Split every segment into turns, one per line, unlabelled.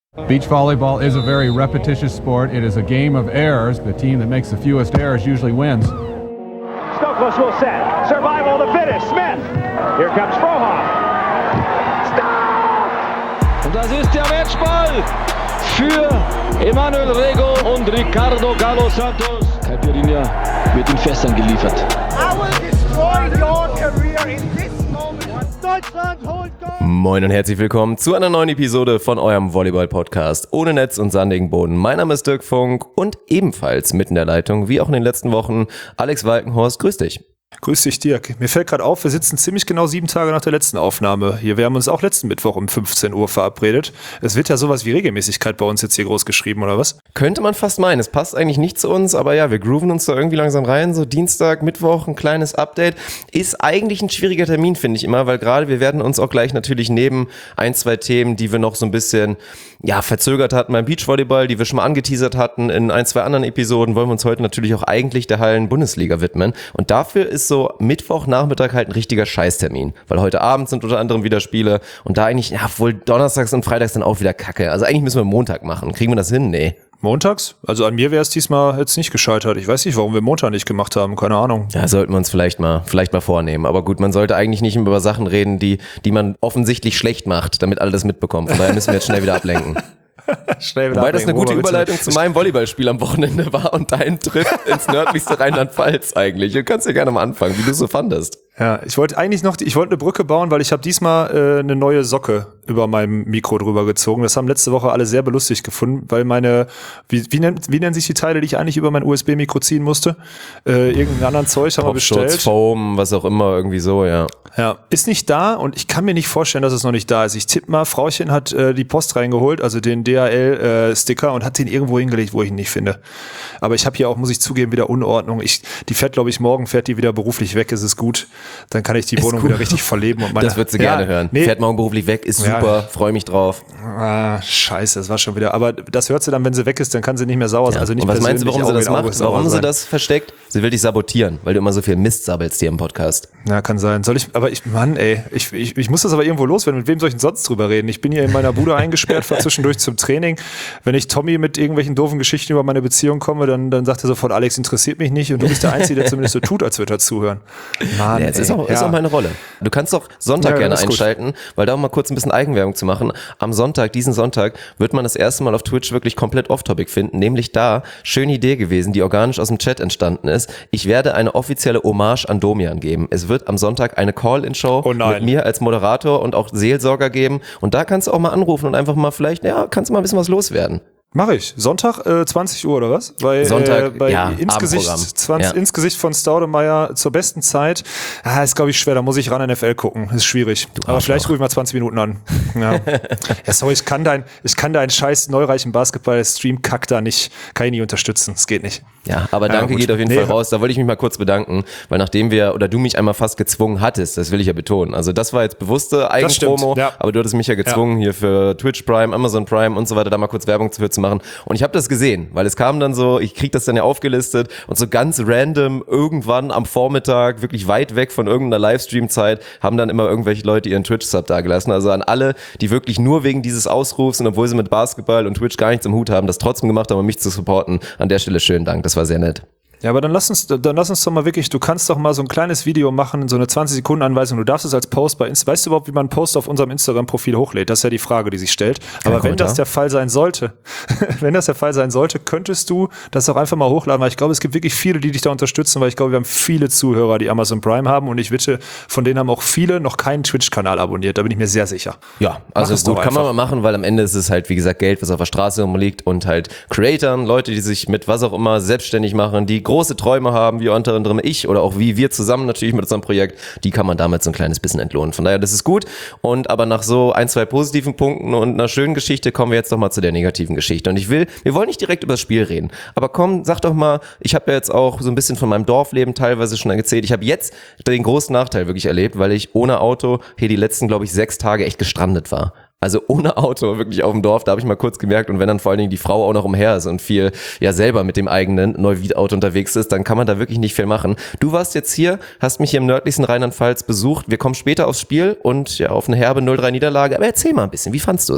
Beach volleyball is a very repetitious sport. It is a game of errors. The team that makes the fewest errors usually wins.
Stokos will set. Survival of the fittest. Smith. Here comes Frohoff. Stop!
Und das ist der Matchball für Emanuel Rego und Ricardo Galo Santos. Caipirinha wird in Fässern geliefert.
I will destroy your career in this moment. Deutschland holt Gold!
Moin und herzlich willkommen zu einer neuen Episode von eurem Volleyball-Podcast ohne Netz und sandigen Boden. Mein Name ist Dirk Funk und ebenfalls mitten in der Leitung, wie auch in den letzten Wochen, Alex Walkenhorst. Grüß dich.
Grüß dich, Dirk. Mir fällt gerade auf, wir sitzen ziemlich genau 7 Tage nach der letzten Aufnahme hier. Wir haben uns auch letzten Mittwoch um 15 Uhr verabredet. Es wird ja sowas wie Regelmäßigkeit bei uns jetzt hier groß geschrieben, oder was?
Könnte man fast meinen. Es passt eigentlich nicht zu uns, aber ja, wir grooven uns da irgendwie langsam rein. So Dienstag, Mittwoch, ein kleines Update. Ist eigentlich ein schwieriger Termin, finde ich immer, weil gerade wir werden uns auch gleich natürlich neben 1, 2 Themen, die wir noch so ein bisschen verzögert hatten beim Beachvolleyball, die wir schon mal angeteasert hatten in 1, 2 anderen Episoden, wollen wir uns heute natürlich auch eigentlich der Hallen-Bundesliga widmen. Und dafür ist so Mittwochnachmittag halt ein richtiger Scheißtermin, weil heute Abend sind unter anderem wieder Spiele und da eigentlich, wohl donnerstags und freitags dann auch wieder Kacke. Also eigentlich müssen wir Montag machen. Kriegen wir das hin? Nee.
Montags? Also an mir wäre es diesmal jetzt nicht gescheitert. Ich weiß nicht, warum wir Montag nicht gemacht haben. Keine Ahnung.
Ja, sollten wir uns vielleicht mal vornehmen. Aber gut, man sollte eigentlich nicht über Sachen reden, die man offensichtlich schlecht macht, damit alle das mitbekommen. Von daher müssen wir jetzt schnell wieder ablenken. Wobei das eine gute Überleitung zu meinem Volleyballspiel am Wochenende war und dein Trip ins nördlichste Rheinland-Pfalz eigentlich. Du kannst ja gerne mal anfangen, wie du es so fandest.
Ja, ich wollte eine Brücke bauen, weil ich habe diesmal eine neue Socke über meinem Mikro drüber gezogen. Das haben letzte Woche alle sehr belustigt gefunden, weil wie nennen sich die Teile, die ich eigentlich über mein USB-Mikro ziehen musste? Irgendeinen anderen Zeug haben wir bestellt.
Foam, was auch immer, irgendwie so, ja.
Ja, ist nicht da und ich kann mir nicht vorstellen, dass es noch nicht da ist. Ich tippe mal, Frauchen hat die Post reingeholt, also den DHL-Sticker und hat den irgendwo hingelegt, wo ich ihn nicht finde. Aber ich habe hier auch, muss ich zugeben, wieder Unordnung. Die fährt, glaube ich, morgen fährt die wieder beruflich weg, ist es gut. Dann kann ich die Wohnung wieder richtig verleben. Und
das würdest du gerne hören. Nee. Fährt morgen beruflich weg, ist super, freue mich drauf.
Ah, scheiße, das war schon wieder. Aber das hört sie dann, wenn sie weg ist, dann kann sie nicht mehr sauer sein. Also nicht
und was meinst du, warum sie das macht? Warum sie das versteckt? Sie will dich sabotieren, weil du immer so viel Mist sabbelst hier im Podcast.
Ja, kann sein. Ich muss das aber irgendwo loswerden. Mit wem soll ich denn sonst drüber reden? Ich bin hier in meiner Bude eingesperrt, fahre zwischendurch zum Training. Wenn ich Tommy mit irgendwelchen doofen Geschichten über meine Beziehung komme, dann sagt er sofort, Alex interessiert mich nicht und du bist der Einzige, der zumindest so tut, als würde er zuhören. Mann,
ja, ist auch meine Rolle. Du kannst doch Sonntag gerne einschalten, weil da um mal kurz ein bisschen Eigenwerbung zu machen. Am Sonntag, diesen Sonntag, wird man das erste Mal auf Twitch wirklich komplett off-topic finden, nämlich da, schöne Idee gewesen, die organisch aus dem Chat entstanden ist. Ich werde eine offizielle Hommage an Domian geben. Es wird am Sonntag eine Call-In-Show mit mir als Moderator und auch Seelsorger geben und da kannst du auch mal anrufen und einfach mal vielleicht, kannst du mal ein bisschen was loswerden.
Mache ich. Sonntag 20 Uhr oder was?
Sonntag,
ins Gesicht von Staudemeyer zur besten Zeit. Ist glaube ich schwer, da muss ich ran NFL gucken. Ist schwierig. Aber vielleicht rufe ich mal 20 Minuten an. Ja, sorry, ich kann deinen scheiß neureichen Basketball-Stream-Kack da nicht, kann ich nicht unterstützen. Das geht nicht.
Ja, aber danke geht auf jeden Fall raus. Da wollte ich mich mal kurz bedanken, weil nachdem du mich einmal fast gezwungen hattest, das will ich ja betonen. Also das war jetzt bewusste Eigenpromo, aber du hattest mich ja gezwungen hier für Twitch Prime, Amazon Prime und so weiter, da mal kurz Werbung zu machen. Und ich habe das gesehen, weil es kam dann so, ich krieg das dann ja aufgelistet und so ganz random irgendwann am Vormittag, wirklich weit weg von irgendeiner Livestream-Zeit, haben dann immer irgendwelche Leute ihren Twitch-Sub da gelassen. Also an alle, die wirklich nur wegen dieses Ausrufs und obwohl sie mit Basketball und Twitch gar nichts im Hut haben, das trotzdem gemacht haben, um mich zu supporten. An der Stelle schönen Dank, das war sehr nett.
Ja, aber dann lass uns doch mal wirklich, du kannst doch mal so ein kleines Video machen, so eine 20-Sekunden-Anweisung, du darfst es als Post bei Insta, weißt du überhaupt, wie man einen Post auf unserem Instagram-Profil hochlädt? Das ist ja die Frage, die sich stellt. Aber wenn das der Fall sein sollte, könntest du das auch einfach mal hochladen, weil ich glaube, es gibt wirklich viele, die dich da unterstützen, weil ich glaube, wir haben viele Zuhörer, die Amazon Prime haben und ich wette, von denen haben auch viele noch keinen Twitch-Kanal abonniert, da bin ich mir sehr sicher.
Ja, also gut, kann man mal machen, weil am Ende ist es halt, wie gesagt, Geld, was auf der Straße rumliegt und halt Creatoren, Leute, die sich mit was auch immer selbstständig machen, die große Träume haben, wie unter anderem ich oder auch wie wir zusammen natürlich mit unserem Projekt, die kann man damit so ein kleines bisschen entlohnen. Von daher, das ist gut. Und aber nach so 1, 2 positiven Punkten und einer schönen Geschichte kommen wir jetzt doch mal zu der negativen Geschichte. Und wir wollen nicht direkt über das Spiel reden, aber komm, sag doch mal, ich habe ja jetzt auch so ein bisschen von meinem Dorfleben teilweise schon erzählt. Ich habe jetzt den großen Nachteil wirklich erlebt, weil ich ohne Auto hier die letzten, glaube ich, 6 Tage echt gestrandet war. Also ohne Auto, wirklich auf dem Dorf, da habe ich mal kurz gemerkt, und wenn dann vor allen Dingen die Frau auch noch umher ist und viel selber mit dem eigenen Neuwied-Auto unterwegs ist, dann kann man da wirklich nicht viel machen. Du warst jetzt hier, hast mich hier im nördlichsten Rheinland-Pfalz besucht, wir kommen später aufs Spiel und auf eine herbe 0-3 Niederlage, aber erzähl mal ein bisschen, wie fandst du es?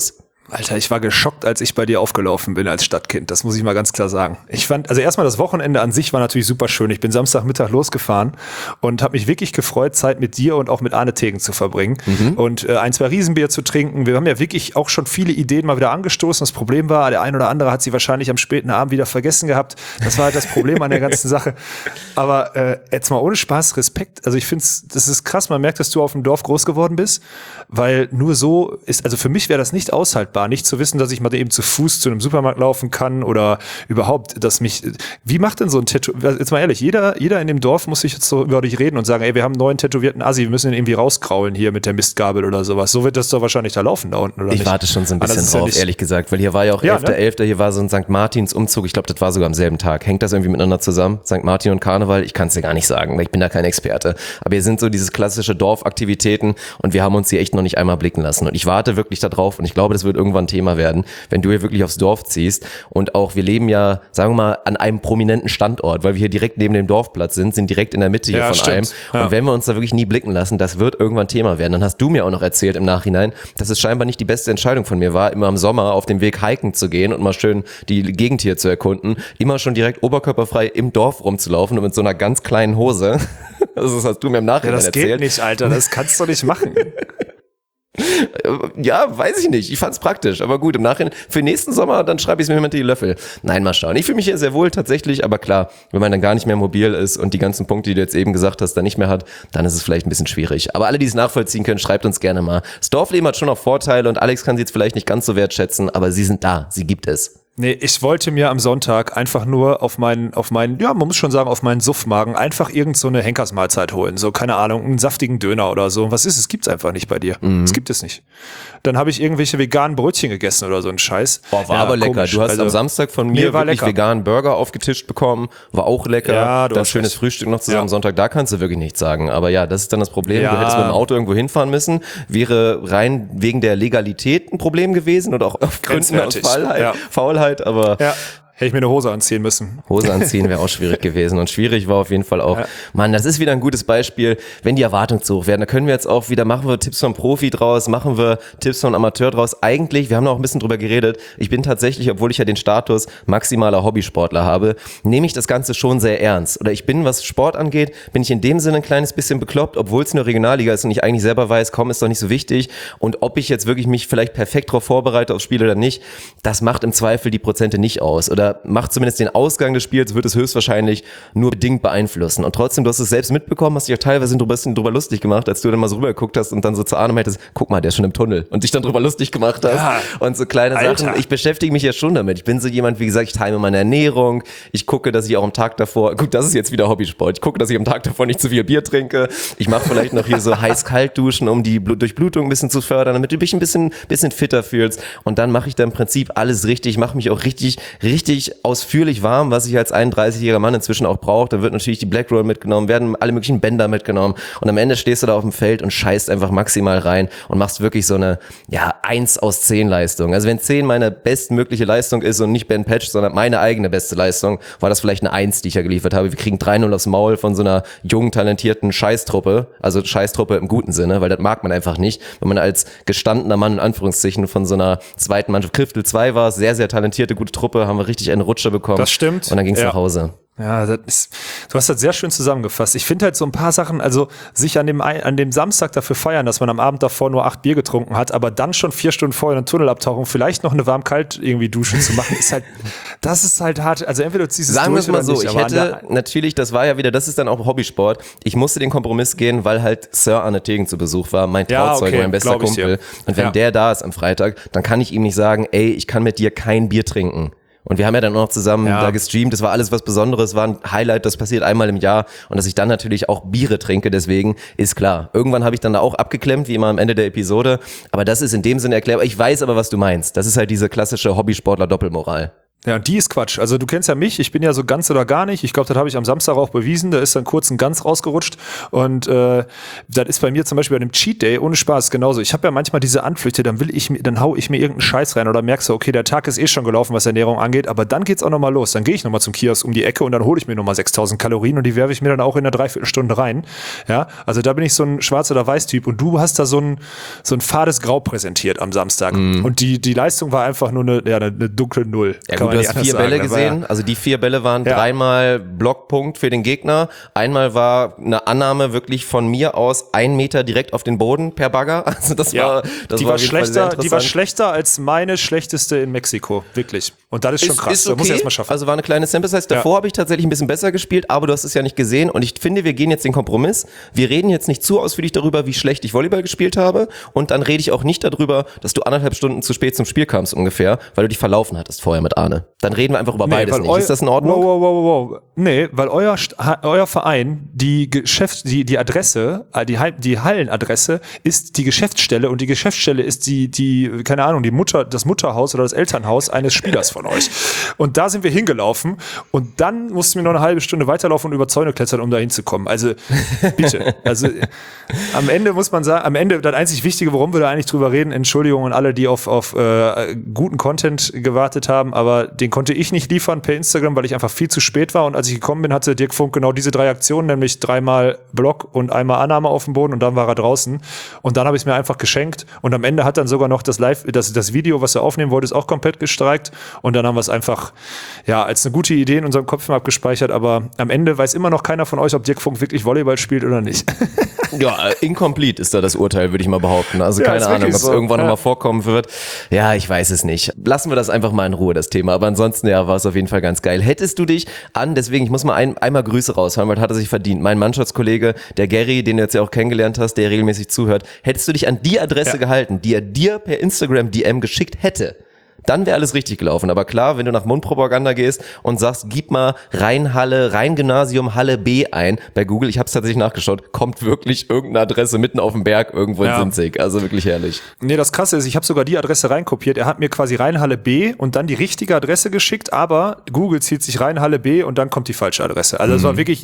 Alter, ich war geschockt, als ich bei dir aufgelaufen bin als Stadtkind. Das muss ich mal ganz klar sagen. Ich fand, also erstmal das Wochenende an sich war natürlich super schön. Ich bin Samstagmittag losgefahren und habe mich wirklich gefreut, Zeit mit dir und auch mit Arne Tegen zu verbringen und 1-2 Riesenbier zu trinken. Wir haben ja wirklich auch schon viele Ideen mal wieder angestoßen. Das Problem war, der ein oder andere hat sie wahrscheinlich am späten Abend wieder vergessen gehabt. Das war halt das Problem an der ganzen Sache. Aber jetzt mal ohne Spaß, Respekt. Also ich finde, das ist krass. Man merkt, dass du auf dem Dorf groß geworden bist, weil nur so ist, also für mich wäre das nicht aushaltbar, nicht zu wissen, dass ich mal eben zu Fuß zu einem Supermarkt laufen kann oder überhaupt, dass mich, wie macht denn so ein Tattoo, jetzt mal ehrlich, jeder in dem Dorf muss sich jetzt so über dich reden und sagen, ey, wir haben einen neuen tätowierten Assi, wir müssen ihn irgendwie rauskraulen hier mit der Mistgabel oder sowas. So wird das doch wahrscheinlich da laufen da unten, oder
ich
nicht?
warte schon so ein bisschen
drauf,
drauf, ehrlich gesagt, weil hier war ja auch 11.11., hier war so ein St. Martins Umzug, ich glaube, das war sogar am selben Tag. Hängt das irgendwie miteinander zusammen? St. Martin und Karneval? Ich kann es dir gar nicht sagen, weil ich bin da kein Experte. Aber hier sind so dieses klassische Dorfaktivitäten und wir haben uns hier echt noch nicht einmal blicken lassen. Und ich warte wirklich da drauf und ich glaube, das wird irgendwann ein Thema werden, wenn du hier wirklich aufs Dorf ziehst. Und auch, wir leben ja, sagen wir mal, an einem prominenten Standort, weil wir hier direkt neben dem Dorfplatz sind direkt in der Mitte hier von allem. Ja. Und wenn wir uns da wirklich nie blicken lassen, das wird irgendwann Thema werden. Dann hast du mir auch noch erzählt im Nachhinein, dass es scheinbar nicht die beste Entscheidung von mir war, immer im Sommer auf dem Weg hiken zu gehen und mal schön die Gegend hier zu erkunden, immer schon direkt oberkörperfrei im Dorf rumzulaufen und mit so einer ganz kleinen Hose. Das hast du mir im Nachhinein erzählt.
Das geht nicht, Alter, das kannst du nicht machen.
Ja, weiß ich nicht. Ich fand's praktisch. Aber gut, im Nachhinein, für nächsten Sommer, dann schreibe ich es mir mit die Löffel. Nein, mal schauen. Ich fühle mich hier sehr wohl tatsächlich, aber klar, wenn man dann gar nicht mehr mobil ist und die ganzen Punkte, die du jetzt eben gesagt hast, dann nicht mehr hat, dann ist es vielleicht ein bisschen schwierig. Aber alle, die es nachvollziehen können, schreibt uns gerne mal. Das Dorfleben hat schon noch Vorteile und Alex kann sie jetzt vielleicht nicht ganz so wertschätzen, aber sie sind da. Sie gibt es.
Nee, ich wollte mir am Sonntag einfach nur auf meinen, ja, man muss schon sagen, auf meinen Suffmagen einfach irgend so eine Henkersmahlzeit holen. So, keine Ahnung, einen saftigen Döner oder so. Was ist es? Gibt's einfach nicht bei dir. Das gibt es nicht. Dann habe ich irgendwelche veganen Brötchen gegessen oder so ein Scheiß.
Boah, war aber lecker. Komisch. Du hast am Samstag von mir wirklich veganen Burger aufgetischt bekommen. War auch lecker. Ja, dann schönes Frühstück noch zusammen. Sonntag, da kannst du wirklich nichts sagen. Aber ja, das ist dann das Problem. Ja. Du hättest mit dem Auto irgendwo hinfahren müssen. Wäre rein wegen der Legalität ein Problem gewesen oder auch auf Gründen aus Faulheit, aber... Ja.
Hätte ich mir eine Hose anziehen müssen.
Hose anziehen wäre auch schwierig gewesen. Und schwierig war auf jeden Fall auch. Ja. Mann, das ist wieder ein gutes Beispiel, wenn die Erwartungen zu hoch werden. Da können wir jetzt auch wieder, machen wir Tipps vom Profi draus, machen wir Tipps vom Amateur draus. Eigentlich, wir haben noch ein bisschen drüber geredet, ich bin tatsächlich, obwohl ich ja den Status maximaler Hobbysportler habe, nehme ich das Ganze schon sehr ernst. Oder ich bin, was Sport angeht, bin ich in dem Sinne ein kleines bisschen bekloppt, obwohl es nur Regionalliga ist und ich eigentlich selber weiß, komm, ist doch nicht so wichtig. Und ob ich jetzt wirklich mich vielleicht perfekt darauf vorbereite aufs Spiel oder nicht, das macht im Zweifel die Prozente nicht aus. Oder macht zumindest den Ausgang des Spiels, wird es höchstwahrscheinlich nur bedingt beeinflussen. Und trotzdem, du hast es selbst mitbekommen, hast dich auch teilweise drüber lustig gemacht, als du dann mal so rübergeguckt hast und dann so zu Arne meintest, guck mal, der ist schon im Tunnel. Und dich dann drüber lustig gemacht hast. Ja, und so kleine Sachen. Ich beschäftige mich ja schon damit. Ich bin so jemand, wie gesagt, ich time meine Ernährung. Ich gucke, dass ich auch am Tag davor, gut, das ist jetzt wieder Hobbysport. Ich gucke, dass ich am Tag davor nicht zu viel Bier trinke. Ich mache vielleicht noch hier so heiß-kalt duschen, um die Durchblutung ein bisschen zu fördern, damit du dich ein bisschen fitter fühlst. Und dann mache ich da im Prinzip alles richtig. Ich mache mich auch richtig ausführlich warm, was ich als 31-jähriger Mann inzwischen auch brauche. Da wird natürlich die Black Roll mitgenommen, werden alle möglichen Bänder mitgenommen und am Ende stehst du da auf dem Feld und scheißt einfach maximal rein und machst wirklich so eine 1 aus 10 Leistung. Also wenn 10 meine bestmögliche Leistung ist und nicht Ben Patch, sondern meine eigene beste Leistung, war das vielleicht eine 1, die ich ja geliefert habe. Wir kriegen 3-0 aufs Maul von so einer jungen, talentierten Scheißtruppe, also Scheißtruppe im guten Sinne, weil das mag man einfach nicht, wenn man als gestandener Mann in Anführungszeichen von so einer zweiten Mannschaft, Kriftel 2 war, sehr, sehr talentierte, gute Truppe, haben wir richtig eine Rutsche bekommen.
Das stimmt.
Und dann ging es nach Hause.
Ja, du hast das sehr schön zusammengefasst. Ich finde halt so ein paar Sachen, also sich an dem Samstag dafür feiern, dass man am Abend davor nur 8 Bier getrunken hat, aber dann schon 4 Stunden vorher eine Tunnelabtauchung, vielleicht noch eine warm-kalt irgendwie Dusche zu machen, das ist halt hart. Also entweder du ziehst es
sagen
durch
wir es mal
oder
so,
nicht.
Ich hätte natürlich, das war ja wieder, das ist dann auch Hobbysport, ich musste den Kompromiss gehen, weil halt Sir Arne Tegen zu Besuch war, mein Trauzeuge, mein bester Kumpel. Und wenn der da ist am Freitag, dann kann ich ihm nicht sagen, ey, ich kann mit dir kein Bier trinken. Und wir haben ja dann auch noch zusammen da gestreamt, das war alles was Besonderes, war ein Highlight, das passiert einmal im Jahr und dass ich dann natürlich auch Biere trinke, deswegen ist klar. Irgendwann habe ich dann da auch abgeklemmt, wie immer am Ende der Episode, aber das ist in dem Sinne erklärt. Ich weiß aber, was du meinst. Das ist halt diese klassische Hobbysportler-Doppelmoral.
Ja, und die ist Quatsch. Also du kennst ja mich, ich bin ja so ganz oder gar nicht. Ich glaube, das habe ich am Samstag auch bewiesen. Da ist dann kurz ein Ganz rausgerutscht. Und das ist bei mir zum Beispiel bei einem Cheat Day ohne Spaß genauso. Ich habe ja manchmal diese Anflüchte, dann hau ich mir irgendeinen Scheiß rein oder merkst du, okay, der Tag ist eh schon gelaufen, was Ernährung angeht, aber dann geht's auch nochmal los. Dann gehe ich nochmal zum Kiosk um die Ecke und dann hole ich mir nochmal 6.000 Kalorien und die werfe ich mir dann auch in einer Dreiviertelstunde rein. Ja, also da bin ich so ein Schwarz- oder Weiß-Typ und du hast da so ein fades Grau präsentiert am Samstag. Und die Leistung war einfach nur eine dunkle Null.
Ja, gut, du hast 4 Bälle gesehen. Also die 4 Bälle waren 3-mal Blockpunkt für den Gegner. Einmal war eine Annahme wirklich von mir aus 1 Meter direkt auf den Boden per Bagger. Also das war schlechter.
Die war schlechter als meine schlechteste in Mexiko. Wirklich. Und das ist schon krass.
Ist okay.
Das muss ich erst mal schaffen.
Also war eine kleine Sample Size. Davor habe ich tatsächlich ein bisschen besser gespielt, aber du hast es ja nicht gesehen. Und ich finde, wir gehen jetzt den Kompromiss. Wir reden jetzt nicht zu ausführlich darüber, wie schlecht ich Volleyball gespielt habe. Und dann rede ich auch nicht darüber, dass du 1,5 Stunden zu spät zum Spiel kamst ungefähr, weil du dich verlaufen hattest vorher mit Arne. Dann reden wir einfach über beides nicht. Ist das in Ordnung?
Wow. Nee, weil euer Verein, die Adresse, die Hallenadresse ist die Geschäftsstelle und die Geschäftsstelle ist keine Ahnung, das Mutterhaus oder das Elternhaus eines Spielers von euch. Und da sind wir hingelaufen und dann mussten wir noch eine halbe Stunde weiterlaufen und über Zäune klettern, um da hinzukommen. Also, bitte. Also, am Ende muss man sagen, das einzig Wichtige, worum wir da eigentlich drüber reden, Entschuldigung an alle, die auf guten Content gewartet haben, aber den konnte ich nicht liefern per Instagram, weil ich einfach viel zu spät war und als ich gekommen bin, hatte Dirk Funk genau diese 3 Aktionen, nämlich 3-mal Block und einmal Annahme auf dem Boden und dann war er draußen und dann habe ich es mir einfach geschenkt und am Ende hat dann sogar noch das Video, was er aufnehmen wollte, ist auch komplett gestreikt und dann haben wir es einfach als eine gute Idee in unserem Kopf mal abgespeichert, aber am Ende weiß immer noch keiner von euch, ob Dirk Funk wirklich Volleyball spielt oder nicht.
Ja, incomplete ist da das Urteil, würde ich mal behaupten. Also keine Ahnung, ob es
so
irgendwann nochmal vorkommen wird. Ja, ich weiß es nicht. Lassen wir das einfach mal in Ruhe, das Thema. Aber ansonsten, war es auf jeden Fall ganz geil. Hättest du dich deswegen, ich muss mal einmal Grüße raushauen, weil hat er sich verdient. Mein Mannschaftskollege, der Gary, den du jetzt ja auch kennengelernt hast, der regelmäßig zuhört, hättest du dich an die Adresse gehalten, die er dir per Instagram DM geschickt hätte, dann wäre alles richtig gelaufen. Aber klar, wenn du nach Mundpropaganda gehst und sagst, gib mal Rheingymnasium Halle B ein bei Google, ich habe es tatsächlich nachgeschaut, kommt wirklich irgendeine Adresse mitten auf dem Berg irgendwo in Sinzig. Also wirklich herrlich.
Nee, das Krasse ist, ich habe sogar die Adresse reinkopiert. Er hat mir quasi Rheinhalle B und dann die richtige Adresse geschickt, aber Google zieht sich Rheinhalle B und dann kommt die falsche Adresse. Also es war wirklich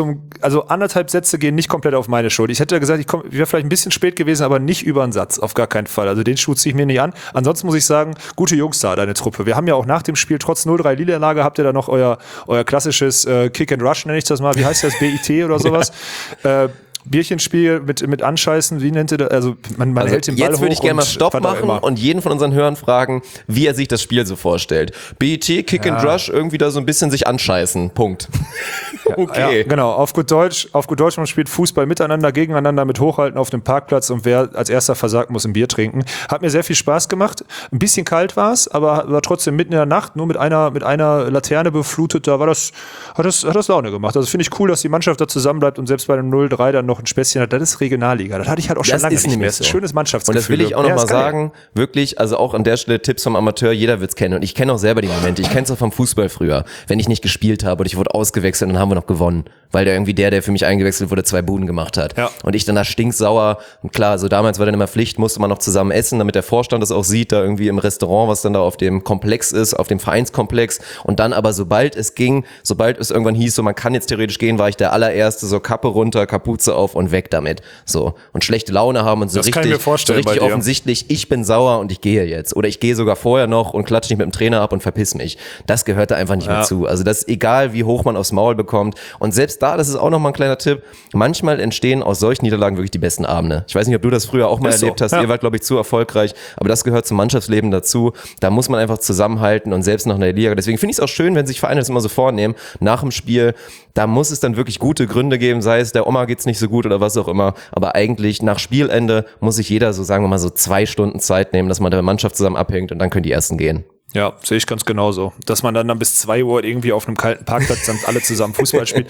1,5 Sätze gehen nicht komplett auf meine Schuld. Ich hätte gesagt, ich wäre vielleicht ein bisschen spät gewesen, aber nicht über einen Satz, auf gar keinen Fall. Also den Schuh ziehe ich mir nicht an. Ansonsten muss ich sagen, gute Jungs da, deine Truppe. Wir haben ja auch nach dem Spiel, trotz 0-3 Niederlage, habt ihr da noch euer klassisches Kick and Rush, nenne ich das mal. Wie heißt das? BIT oder sowas? Bierchenspiel mit Anscheißen, wie nennt ihr das? Also man hält den Ball hoch.
Jetzt würde ich gerne mal Stopp machen und jeden von unseren Hörern fragen, wie er sich das Spiel so vorstellt. BIT, Kick and Rush, irgendwie da so ein bisschen sich anscheißen. Punkt. Okay.
Ja, genau. Auf gut Deutsch, man spielt Fußball miteinander, gegeneinander mit Hochhalten auf dem Parkplatz und wer als erster versagt, muss ein Bier trinken. Hat mir sehr viel Spaß gemacht. Ein bisschen kalt war es, aber war trotzdem mitten in der Nacht, nur mit einer Laterne beflutet, da hat das Laune gemacht. Also finde ich cool, dass die Mannschaft da zusammenbleibt und selbst bei einem 0-3 dann noch ein Späßchen hat. Das ist Regionalliga. Das hatte ich halt auch schon lange nicht mehr. Das ist ein schönes Mannschaftsgefühl.
Und das will ich auch nochmal sagen, wirklich, also auch an der Stelle Tipps vom Amateur, jeder wird's kennen. Und ich kenne auch selber die Momente. Ich kenne es auch vom Fußball früher. Wenn ich nicht gespielt habe oder ich wurde ausgewechselt, dann haben wir noch gewonnen. Weil der für mich eingewechselt wurde, 2 Buden gemacht hat. Ja. Und ich dann da stinksauer. Und klar, so damals war dann immer Pflicht, musste man noch zusammen essen, damit der Vorstand das auch sieht, da irgendwie im Restaurant, was dann da auf dem Komplex ist, auf dem Vereinskomplex. Und dann aber, sobald es irgendwann hieß, so man kann jetzt theoretisch gehen, war ich der allererste, so Kappe runter, Kapuze auf und weg damit. So. Und schlechte Laune haben und so
das
richtig offensichtlich, ich bin sauer und ich gehe jetzt. Oder ich gehe sogar vorher noch und klatsche nicht mit dem Trainer ab und verpiss mich. Das gehört da einfach nicht mehr zu. Also das ist egal, wie hoch man aufs Maul bekommt. Und selbst da, das ist auch nochmal ein kleiner Tipp, manchmal entstehen aus solchen Niederlagen wirklich die besten Abende. Ich weiß nicht, ob du das früher auch mal erlebt hast. Ihr wart, glaube ich, zu erfolgreich. Aber das gehört zum Mannschaftsleben dazu. Da muss man einfach zusammenhalten und selbst noch in der Liga. Deswegen finde ich es auch schön, wenn sich Vereine das immer so vornehmen. Nach dem Spiel, da muss es dann wirklich gute Gründe geben, sei es der Oma geht's nicht so gut oder was auch immer. Aber eigentlich nach Spielende muss sich jeder so, sagen wir mal, so 2 Stunden Zeit nehmen, dass man der Mannschaft zusammen abhängt und dann können die Ersten gehen.
Ja, sehe ich ganz genauso. Dass man dann bis 2 Uhr irgendwie auf einem kalten Parkplatz dann alle zusammen Fußball spielt,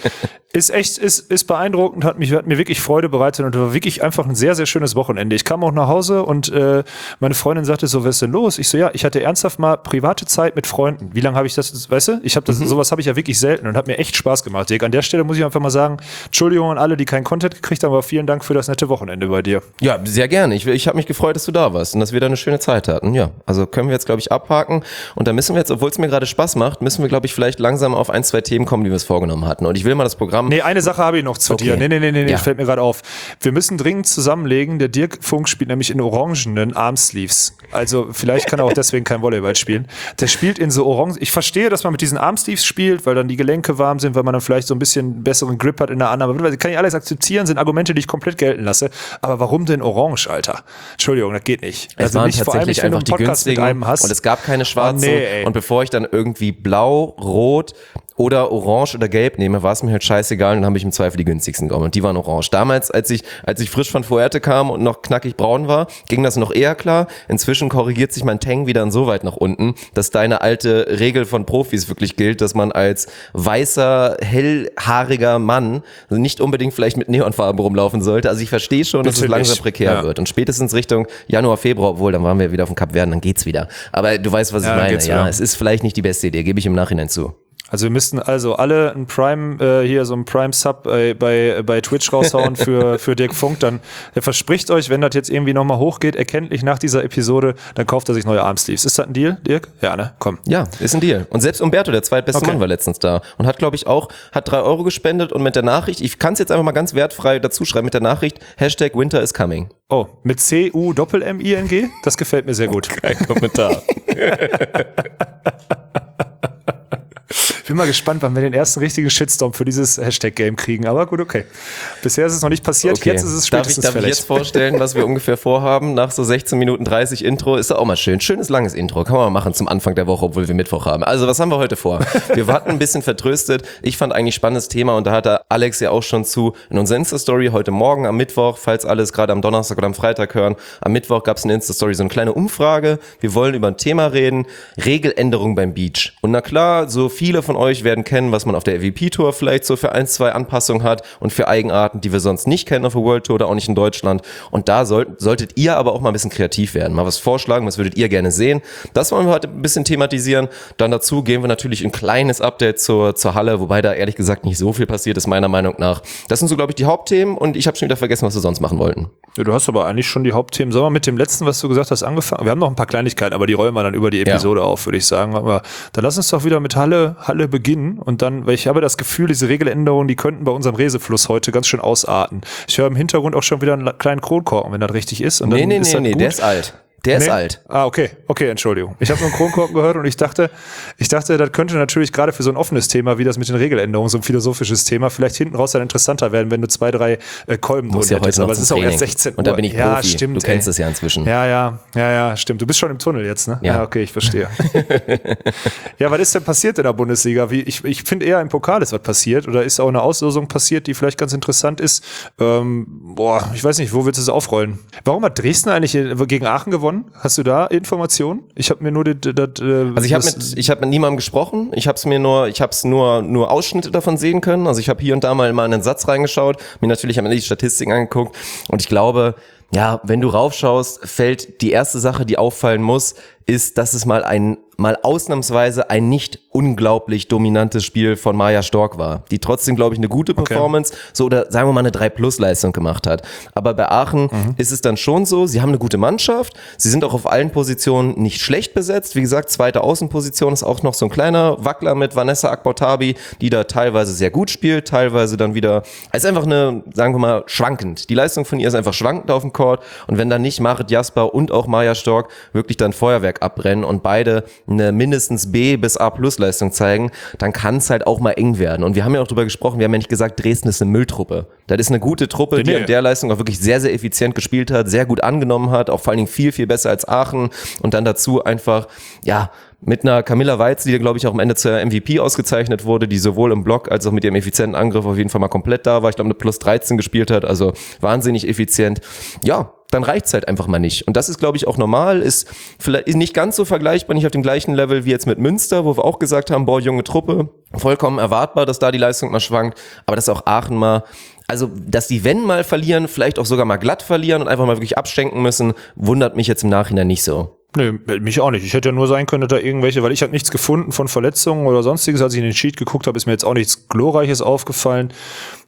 ist beeindruckend, hat mir wirklich Freude bereitet und war wirklich einfach ein sehr, sehr schönes Wochenende. Ich kam auch nach Hause und meine Freundin sagte so, was ist denn los? Ich so, ja, ich hatte ernsthaft mal private Zeit mit Freunden. Wie lange habe ich das, weißt du? Sowas habe ich ja wirklich selten und hat mir echt Spaß gemacht, Dirk. An der Stelle muss ich einfach mal sagen, Entschuldigung an alle, die keinen Content gekriegt haben, aber vielen Dank für das nette Wochenende bei dir.
Ja, sehr gerne. Ich habe mich gefreut, dass du da warst und dass wir da eine schöne Zeit hatten. Ja, also können wir jetzt, glaube ich, abhaken. Und da müssen wir jetzt, obwohl es mir gerade Spaß macht, müssen wir, glaube ich, vielleicht langsam auf 1, 2 Themen kommen, die wir uns vorgenommen hatten. Und ich will mal das Programm...
Nee, eine Sache habe ich noch zu dir. Nee,
Ja.
fällt mir gerade auf. Wir müssen dringend zusammenlegen. Der Dirk Funk spielt nämlich in orangenen Armsleeves. Also vielleicht kann er auch deswegen kein Volleyball spielen. Der spielt in so orange... Ich verstehe, dass man mit diesen Armsleeves spielt, weil dann die Gelenke warm sind, weil man dann vielleicht so ein bisschen besseren Grip hat in der Annahme. Kann ich alles akzeptieren, sind Argumente, die ich komplett gelten lasse. Aber warum denn orange, Alter? Entschuldigung, das geht nicht.
Es waren
nicht, vor allem
tatsächlich
nicht, wenn du
einfach die
einen Podcast mit
günstigen
einem hast.
und es gab keine schwarzen.
Oh, nee, ey.
Und bevor ich dann irgendwie blau, rot oder orange oder gelb nehme, war es mir halt scheißegal und dann habe ich im Zweifel die günstigsten genommen und die waren orange. Damals, als ich frisch von Fuerte kam und noch knackig braun war, ging das noch eher klar. Inzwischen korrigiert sich mein Tang wieder so weit nach unten, dass deine alte Regel von Profis wirklich gilt, dass man als weißer, hellhaariger Mann nicht unbedingt vielleicht mit Neonfarben rumlaufen sollte. Also ich verstehe schon, dass es langsam prekär wird und spätestens Richtung Januar, Februar, obwohl, dann waren wir wieder auf dem Kap Verden, dann geht's wieder. Aber du weißt, was ich meine. Ja, es ist vielleicht nicht die beste Idee, gebe ich im Nachhinein zu.
Also wir müssten also alle ein Prime, hier so ein Prime-Sub bei Twitch raushauen für Dirk Funk. Dann, er verspricht euch, wenn das jetzt irgendwie nochmal hochgeht, erkenntlich nach dieser Episode, dann kauft er sich neue Armsleeves. Ist das ein Deal, Dirk? Ja, ne? Komm.
Ja, ist ein Deal. Und selbst Umberto, der zweitbeste Mann, war letztens da und hat, glaube ich, auch, hat 3 Euro gespendet und mit der Nachricht, ich kann es jetzt einfach mal ganz wertfrei dazu schreiben, mit der Nachricht, #Winter is coming.
Oh, mit C-U-Doppel-M-I-N-G? Das gefällt mir sehr gut.
Kein Kommentar.
Ich bin mal gespannt, wann wir den ersten richtigen Shitstorm für dieses Hashtag-Game kriegen. Aber gut, okay. Bisher ist es noch nicht passiert,
Okay.
Jetzt ist es spätestens
Darf ich jetzt vorstellen, was wir ungefähr vorhaben? Nach so 16 Minuten 30 Intro ist ja auch mal schön. Schönes, langes Intro. Kann man mal machen zum Anfang der Woche, obwohl wir Mittwoch haben. Also, was haben wir heute vor? Wir warten ein bisschen vertröstet. Ich fand eigentlich spannendes Thema und da hatte Alex ja auch schon zu in unserer Insta-Story heute Morgen am Mittwoch, falls alle es gerade am Donnerstag oder am Freitag hören. Am Mittwoch gab es in der Insta-Story so eine kleine Umfrage. Wir wollen über ein Thema reden. Regeländerung beim Beach. Und na klar, so viele von euch werden kennen, was man auf der MVP-Tour vielleicht so für 1, 2 Anpassungen hat und für Eigenarten, die wir sonst nicht kennen auf der World Tour oder auch nicht in Deutschland. Und da solltet ihr aber auch mal ein bisschen kreativ werden, mal was vorschlagen, was würdet ihr gerne sehen. Das wollen wir heute ein bisschen thematisieren. Dann dazu gehen wir natürlich ein kleines Update zur Halle, wobei da ehrlich gesagt nicht so viel passiert ist, meiner Meinung nach. Das sind so, glaube ich, die Hauptthemen und ich habe schon wieder vergessen, was wir sonst machen wollten.
Ja, du hast aber eigentlich schon die Hauptthemen. Sollen wir mit dem letzten, was du gesagt hast, angefangen? Wir haben noch ein paar Kleinigkeiten, aber die rollen wir dann über die Episode auf, würde ich sagen. Aber dann lass uns doch wieder mit Halle beginnen und dann, weil ich habe das Gefühl, diese Regeländerungen, die könnten bei unserem Resefluss heute ganz schön ausarten. Ich höre im Hintergrund auch schon wieder einen kleinen Kronkorken, wenn das richtig ist. Und dann
Nee,
ist das gut.
der ist alt. Der ist alt.
Ah, okay, Entschuldigung. Ich habe nur einen Kronkorken gehört und ich dachte, das könnte natürlich gerade für so ein offenes Thema wie das mit den Regeländerungen, so ein philosophisches Thema, vielleicht hinten raus dann interessanter werden, wenn du 2, 3 Kolben drin
Ja,
hättest. Aber es ist auch erst 16 Uhr.
Und da bin ich
ja,
Profi.
stimmt,
du kennst es ja inzwischen.
Ja, stimmt. Du bist schon im Tunnel jetzt, ne?
Ja.
Okay, ich verstehe. Ja, was ist denn passiert in der Bundesliga? Ich finde eher im Pokal ist was passiert oder ist auch eine Auslosung passiert, die vielleicht ganz interessant ist. Ich weiß nicht, wo willst du es aufrollen? Warum hat Dresden eigentlich gegen Aachen gewonnen? Hast du da Informationen? Ich habe mir nur
Also ich habe mit niemandem gesprochen. Ich habe nur Ausschnitte davon sehen können. Also ich habe hier und da mal einen Satz reingeschaut, mir natürlich am Ende die Statistiken angeguckt und ich glaube, ja, wenn du raufschaust, fällt die erste Sache, die auffallen muss, ist, dass es mal ausnahmsweise ein nicht unglaublich dominantes Spiel von Maja Stork war, die trotzdem, glaube ich, eine gute Performance, so oder sagen wir mal eine 3+-Leistung gemacht hat. Aber bei Aachen ist es dann schon so, sie haben eine gute Mannschaft, sie sind auch auf allen Positionen nicht schlecht besetzt. Wie gesagt, zweite Außenposition ist auch noch so ein kleiner Wackler mit Vanessa Akbotabi, die da teilweise sehr gut spielt, teilweise dann wieder, ist einfach eine, sagen wir mal, schwankend. Die Leistung von ihr ist einfach schwankend auf dem Court und wenn dann nicht Marit Jasper und auch Maja Stork wirklich dann Feuerwerk abbrennen und beide eine mindestens B bis A+ Leistung zeigen, dann kann es halt auch mal eng werden. Und wir haben ja auch drüber gesprochen, wir haben ja nicht gesagt, Dresden ist eine Mülltruppe. Das ist eine gute Truppe, die in der Leistung auch wirklich sehr, sehr effizient gespielt hat, sehr gut angenommen hat, auch vor allen Dingen viel, viel besser als Aachen und dann dazu einfach, ja, mit einer Camilla Weiz, die, glaube ich, auch am Ende zur MVP ausgezeichnet wurde, die sowohl im Block als auch mit ihrem effizienten Angriff auf jeden Fall mal komplett da war. Ich glaube, eine +13 gespielt hat, also wahnsinnig effizient. Ja, dann reicht's halt einfach mal nicht. Und das ist, glaube ich, auch normal, ist vielleicht nicht ganz so vergleichbar, nicht auf dem gleichen Level wie jetzt mit Münster, wo wir auch gesagt haben, junge Truppe, vollkommen erwartbar, dass da die Leistung mal schwankt, aber dass auch Aachen mal, also, dass die, wenn mal verlieren, vielleicht auch sogar mal glatt verlieren und einfach mal wirklich abschenken müssen, wundert mich jetzt im Nachhinein nicht so.
Nee, mich auch nicht. Ich hätte ja nur sein können, dass da irgendwelche, weil ich habe nichts gefunden von Verletzungen oder sonstiges. Als ich in den Sheet geguckt habe, ist mir jetzt auch nichts Glorreiches aufgefallen.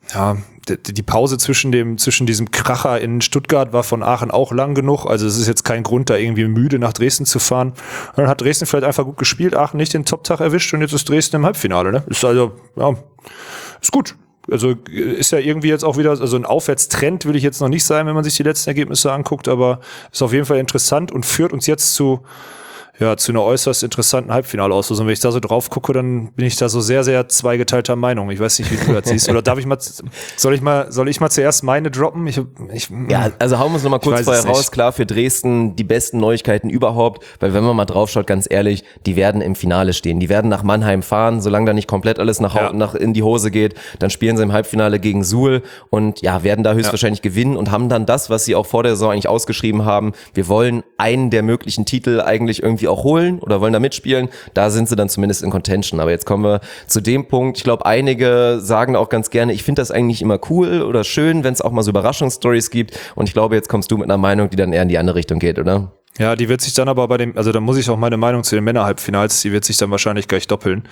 Ja, die Pause zwischen diesem Kracher in Stuttgart war von Aachen auch lang genug. Also es ist jetzt kein Grund, da irgendwie müde nach Dresden zu fahren. Und dann hat Dresden vielleicht einfach gut gespielt, Aachen nicht den Top-Tag erwischt und jetzt ist Dresden im Halbfinale. Ne? Ist also, ja, ist gut. Also ist ja irgendwie jetzt auch wieder, also ein Aufwärtstrend will ich jetzt noch nicht sagen, wenn man sich die letzten Ergebnisse anguckt, aber ist auf jeden Fall interessant und führt uns jetzt zu einer äußerst interessanten Halbfinalauslosung. Wenn ich da so drauf gucke, dann bin ich da so sehr, sehr zweigeteilter Meinung. Ich weiß nicht, wie du das siehst. Oder soll ich mal zuerst meine droppen?
Ja, also hauen wir uns nochmal kurz vorher raus. Klar, für Dresden die besten Neuigkeiten überhaupt, weil wenn man mal drauf schaut, ganz ehrlich, die werden im Finale stehen. Die werden nach Mannheim fahren, solange da nicht komplett alles nach in die Hose geht. Dann spielen sie im Halbfinale gegen Suhl und ja, werden da höchstwahrscheinlich gewinnen und haben dann das, was sie auch vor der Saison eigentlich ausgeschrieben haben. Wir wollen einen der möglichen Titel eigentlich irgendwie auch holen oder wollen da mitspielen, da sind sie dann zumindest in Contention. Aber jetzt kommen wir zu dem Punkt, ich glaube, einige sagen auch ganz gerne, ich finde das eigentlich immer cool oder schön, wenn es auch mal so Überraschungsstories gibt und ich glaube, jetzt kommst du mit einer Meinung, die dann eher in die andere Richtung geht, oder?
Ja, die wird sich dann aber da muss ich auch meine Meinung zu den Männerhalbfinals, die wird sich dann wahrscheinlich gleich doppeln.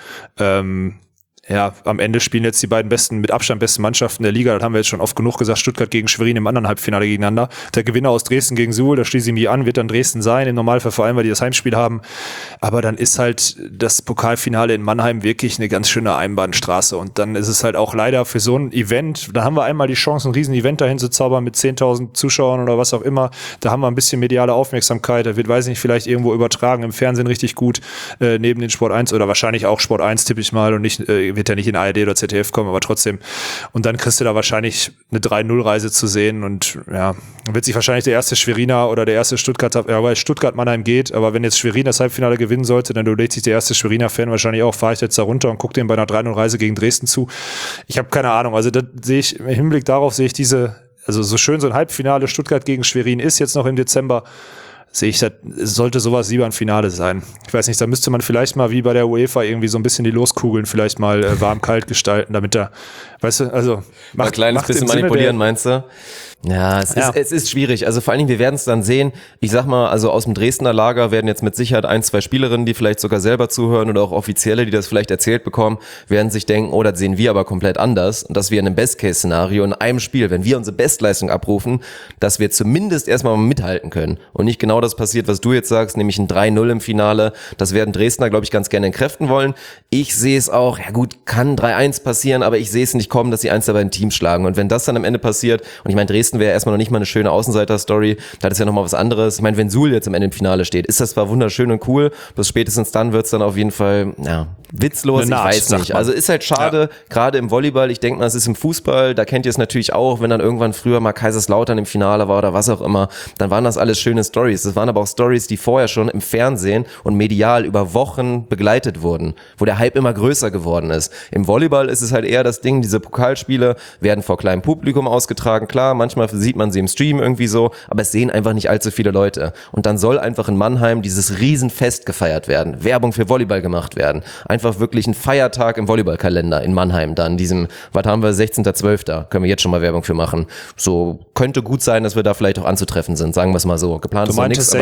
Ja, am Ende spielen jetzt die beiden mit Abstand besten Mannschaften der Liga. Das haben wir jetzt schon oft genug gesagt. Stuttgart gegen Schwerin im anderen Halbfinale gegeneinander. Der Gewinner aus Dresden gegen Suhl, da schließe ich mich an, wird dann Dresden sein. Im Normalfall vor allem, weil die das Heimspiel haben. Aber dann ist halt das Pokalfinale in Mannheim wirklich eine ganz schöne Einbahnstraße. Und dann ist es halt auch leider für so ein Event, da haben wir einmal die Chance, ein Riesen-Event dahin zu zaubern mit 10.000 Zuschauern oder was auch immer. Da haben wir ein bisschen mediale Aufmerksamkeit. Da wird, weiß ich nicht, vielleicht irgendwo übertragen im Fernsehen richtig gut, neben den Sport 1 oder wahrscheinlich auch Sport 1 tippe ich mal und nicht, wird ja nicht in ARD oder ZDF kommen, aber trotzdem. Und dann kriegst du da wahrscheinlich eine 3-0-Reise zu sehen und ja, dann wird sich wahrscheinlich der erste Schweriner oder der erste Stuttgarter, ja, weil Stuttgart-Mannheim geht, aber wenn jetzt Schwerin das Halbfinale gewinnen sollte, dann überlegt sich der erste Schweriner-Fan wahrscheinlich auch, fahre ich jetzt da runter und gucke dem bei einer 3-0-Reise gegen Dresden zu. Ich habe keine Ahnung, also das sehe ich, im Hinblick darauf sehe ich also so schön so ein Halbfinale Stuttgart gegen Schwerin ist jetzt noch im Dezember, sehe ich, das sollte sowas lieber ein Finale sein. Ich weiß nicht, da müsste man vielleicht mal wie bei der UEFA irgendwie so ein bisschen die Loskugeln vielleicht mal warm-kalt gestalten, damit da, weißt du, also
ein kleines bisschen manipulieren, meinst du? Ja, es ist schwierig. Also vor allen Dingen, wir werden es dann sehen. Ich sag mal, also aus dem Dresdner Lager werden jetzt mit Sicherheit 1, 2 Spielerinnen, die vielleicht sogar selber zuhören oder auch Offizielle, die das vielleicht erzählt bekommen, werden sich denken, oh, das sehen wir aber komplett anders. Und dass wir in einem Best-Case-Szenario in einem Spiel, wenn wir unsere Bestleistung abrufen, dass wir zumindest erstmal mithalten können. Und nicht genau das passiert, was du jetzt sagst, nämlich ein 3-0 im Finale. Das werden Dresdner, glaube ich, ganz gerne entkräften wollen. Ich sehe es auch, ja gut, kann 3-1 passieren, aber ich sehe es nicht kommen, dass sie eins der beiden Teams schlagen. Und wenn das dann am Ende passiert, und ich meine, Dresden wäre erstmal noch nicht mal eine schöne Außenseiter-Story, da ist ja nochmal was anderes. Ich meine, wenn Suhl jetzt am Ende im Finale steht, ist das zwar wunderschön und cool, bis spätestens dann wird's dann auf jeden Fall, ja, witzlos, ich weiß nicht. Also ist halt schade, gerade im Volleyball, ich denke mal, es ist im Fußball, da kennt ihr es natürlich auch, wenn dann irgendwann früher mal Kaiserslautern im Finale war oder was auch immer, dann waren das alles schöne Stories. Das waren aber auch Stories, die vorher schon im Fernsehen und medial über Wochen begleitet wurden, wo der Hype immer größer geworden ist. Im Volleyball ist es halt eher das Ding, diese Pokalspiele werden vor kleinem Publikum ausgetragen, klar, manchmal sieht man sie im Stream irgendwie so, aber es sehen einfach nicht allzu viele Leute. Und dann soll einfach in Mannheim dieses Riesenfest gefeiert werden, Werbung für Volleyball gemacht werden, einfach wirklich ein Feiertag im Volleyballkalender in Mannheim dann, diesem, was haben wir, 16.12., können wir jetzt schon mal Werbung für machen. So, könnte gut sein, dass wir da vielleicht auch anzutreffen sind, sagen wir es mal so. Geplant
du
ist noch nichts,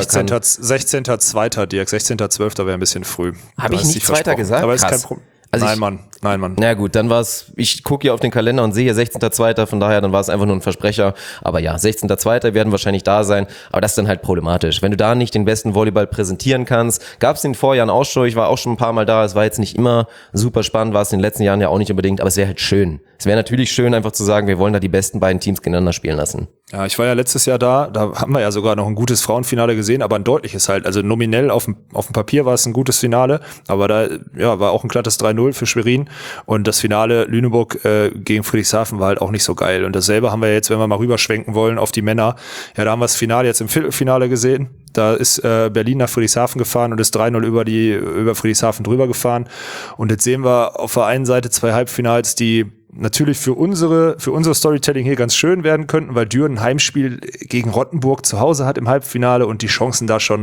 16.2., Dirk, 16.12. wäre ein bisschen früh.
Habe ich nicht Zweiter gesagt?
Aber ist kein Problem. Also Nein, Mann.
Na gut, dann war es, ich gucke hier auf den Kalender und sehe hier 16.2., von daher, dann war es einfach nur ein Versprecher. Aber ja, 16.2. werden wahrscheinlich da sein, aber das ist dann halt problematisch. Wenn du da nicht den besten Volleyball präsentieren kannst, gab es in den Vorjahren auch schon, ich war auch schon ein paar Mal da, es war jetzt nicht immer super spannend, war es in den letzten Jahren ja auch nicht unbedingt, aber es wäre halt schön. Es wäre natürlich schön, einfach zu sagen, wir wollen da die besten beiden Teams gegeneinander spielen lassen.
Ja, ich war ja letztes Jahr da haben wir ja sogar noch ein gutes Frauenfinale gesehen, aber ein deutliches halt. Also nominell auf dem Papier war es ein gutes Finale, aber da war auch ein glattes 3-0 für Schwerin und das Finale Lüneburg gegen Friedrichshafen war halt auch nicht so geil. Und dasselbe haben wir jetzt, wenn wir mal rüberschwenken wollen auf die Männer, ja, da haben wir das Finale jetzt im Viertelfinale gesehen. Da ist Berlin nach Friedrichshafen gefahren und ist 3-0 über Friedrichshafen drüber gefahren. Und jetzt sehen wir auf der einen Seite 2 Halbfinals, die natürlich für unsere Storytelling hier ganz schön werden könnten, weil Düren ein Heimspiel gegen Rottenburg zu Hause hat im Halbfinale und die Chancen da schon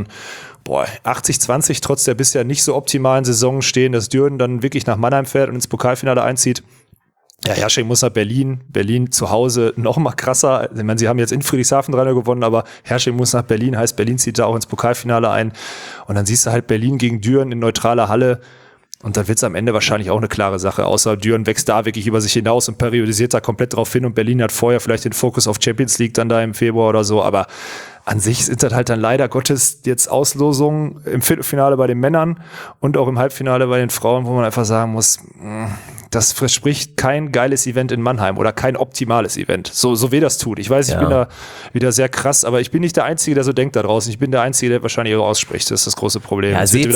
80-20 trotz der bisher nicht so optimalen Saison stehen, dass Düren dann wirklich nach Mannheim fährt und ins Pokalfinale einzieht. Ja, Hersching muss nach Berlin zu Hause noch mal krasser. Ich meine, sie haben jetzt in Friedrichshafen 3-0 gewonnen, aber Hersching muss nach Berlin, heißt Berlin zieht da auch ins Pokalfinale ein und dann siehst du halt Berlin gegen Düren in neutraler Halle. Und dann wird es am Ende wahrscheinlich auch eine klare Sache, außer Düren wächst da wirklich über sich hinaus und periodisiert da komplett drauf hin und Berlin hat vorher vielleicht den Fokus auf Champions League dann da im Februar oder so, aber an sich sind das halt dann leider Gottes jetzt Auslosungen im Viertelfinale bei den Männern und auch im Halbfinale bei den Frauen, wo man einfach sagen muss, das verspricht kein geiles Event in Mannheim oder kein optimales Event, so weh das tut. Ich weiß, ich bin da wieder sehr krass, aber ich bin nicht der Einzige, der so denkt da draußen. Ich bin der Einzige, der wahrscheinlich auch ausspricht. Das ist das große Problem.
Ja, seht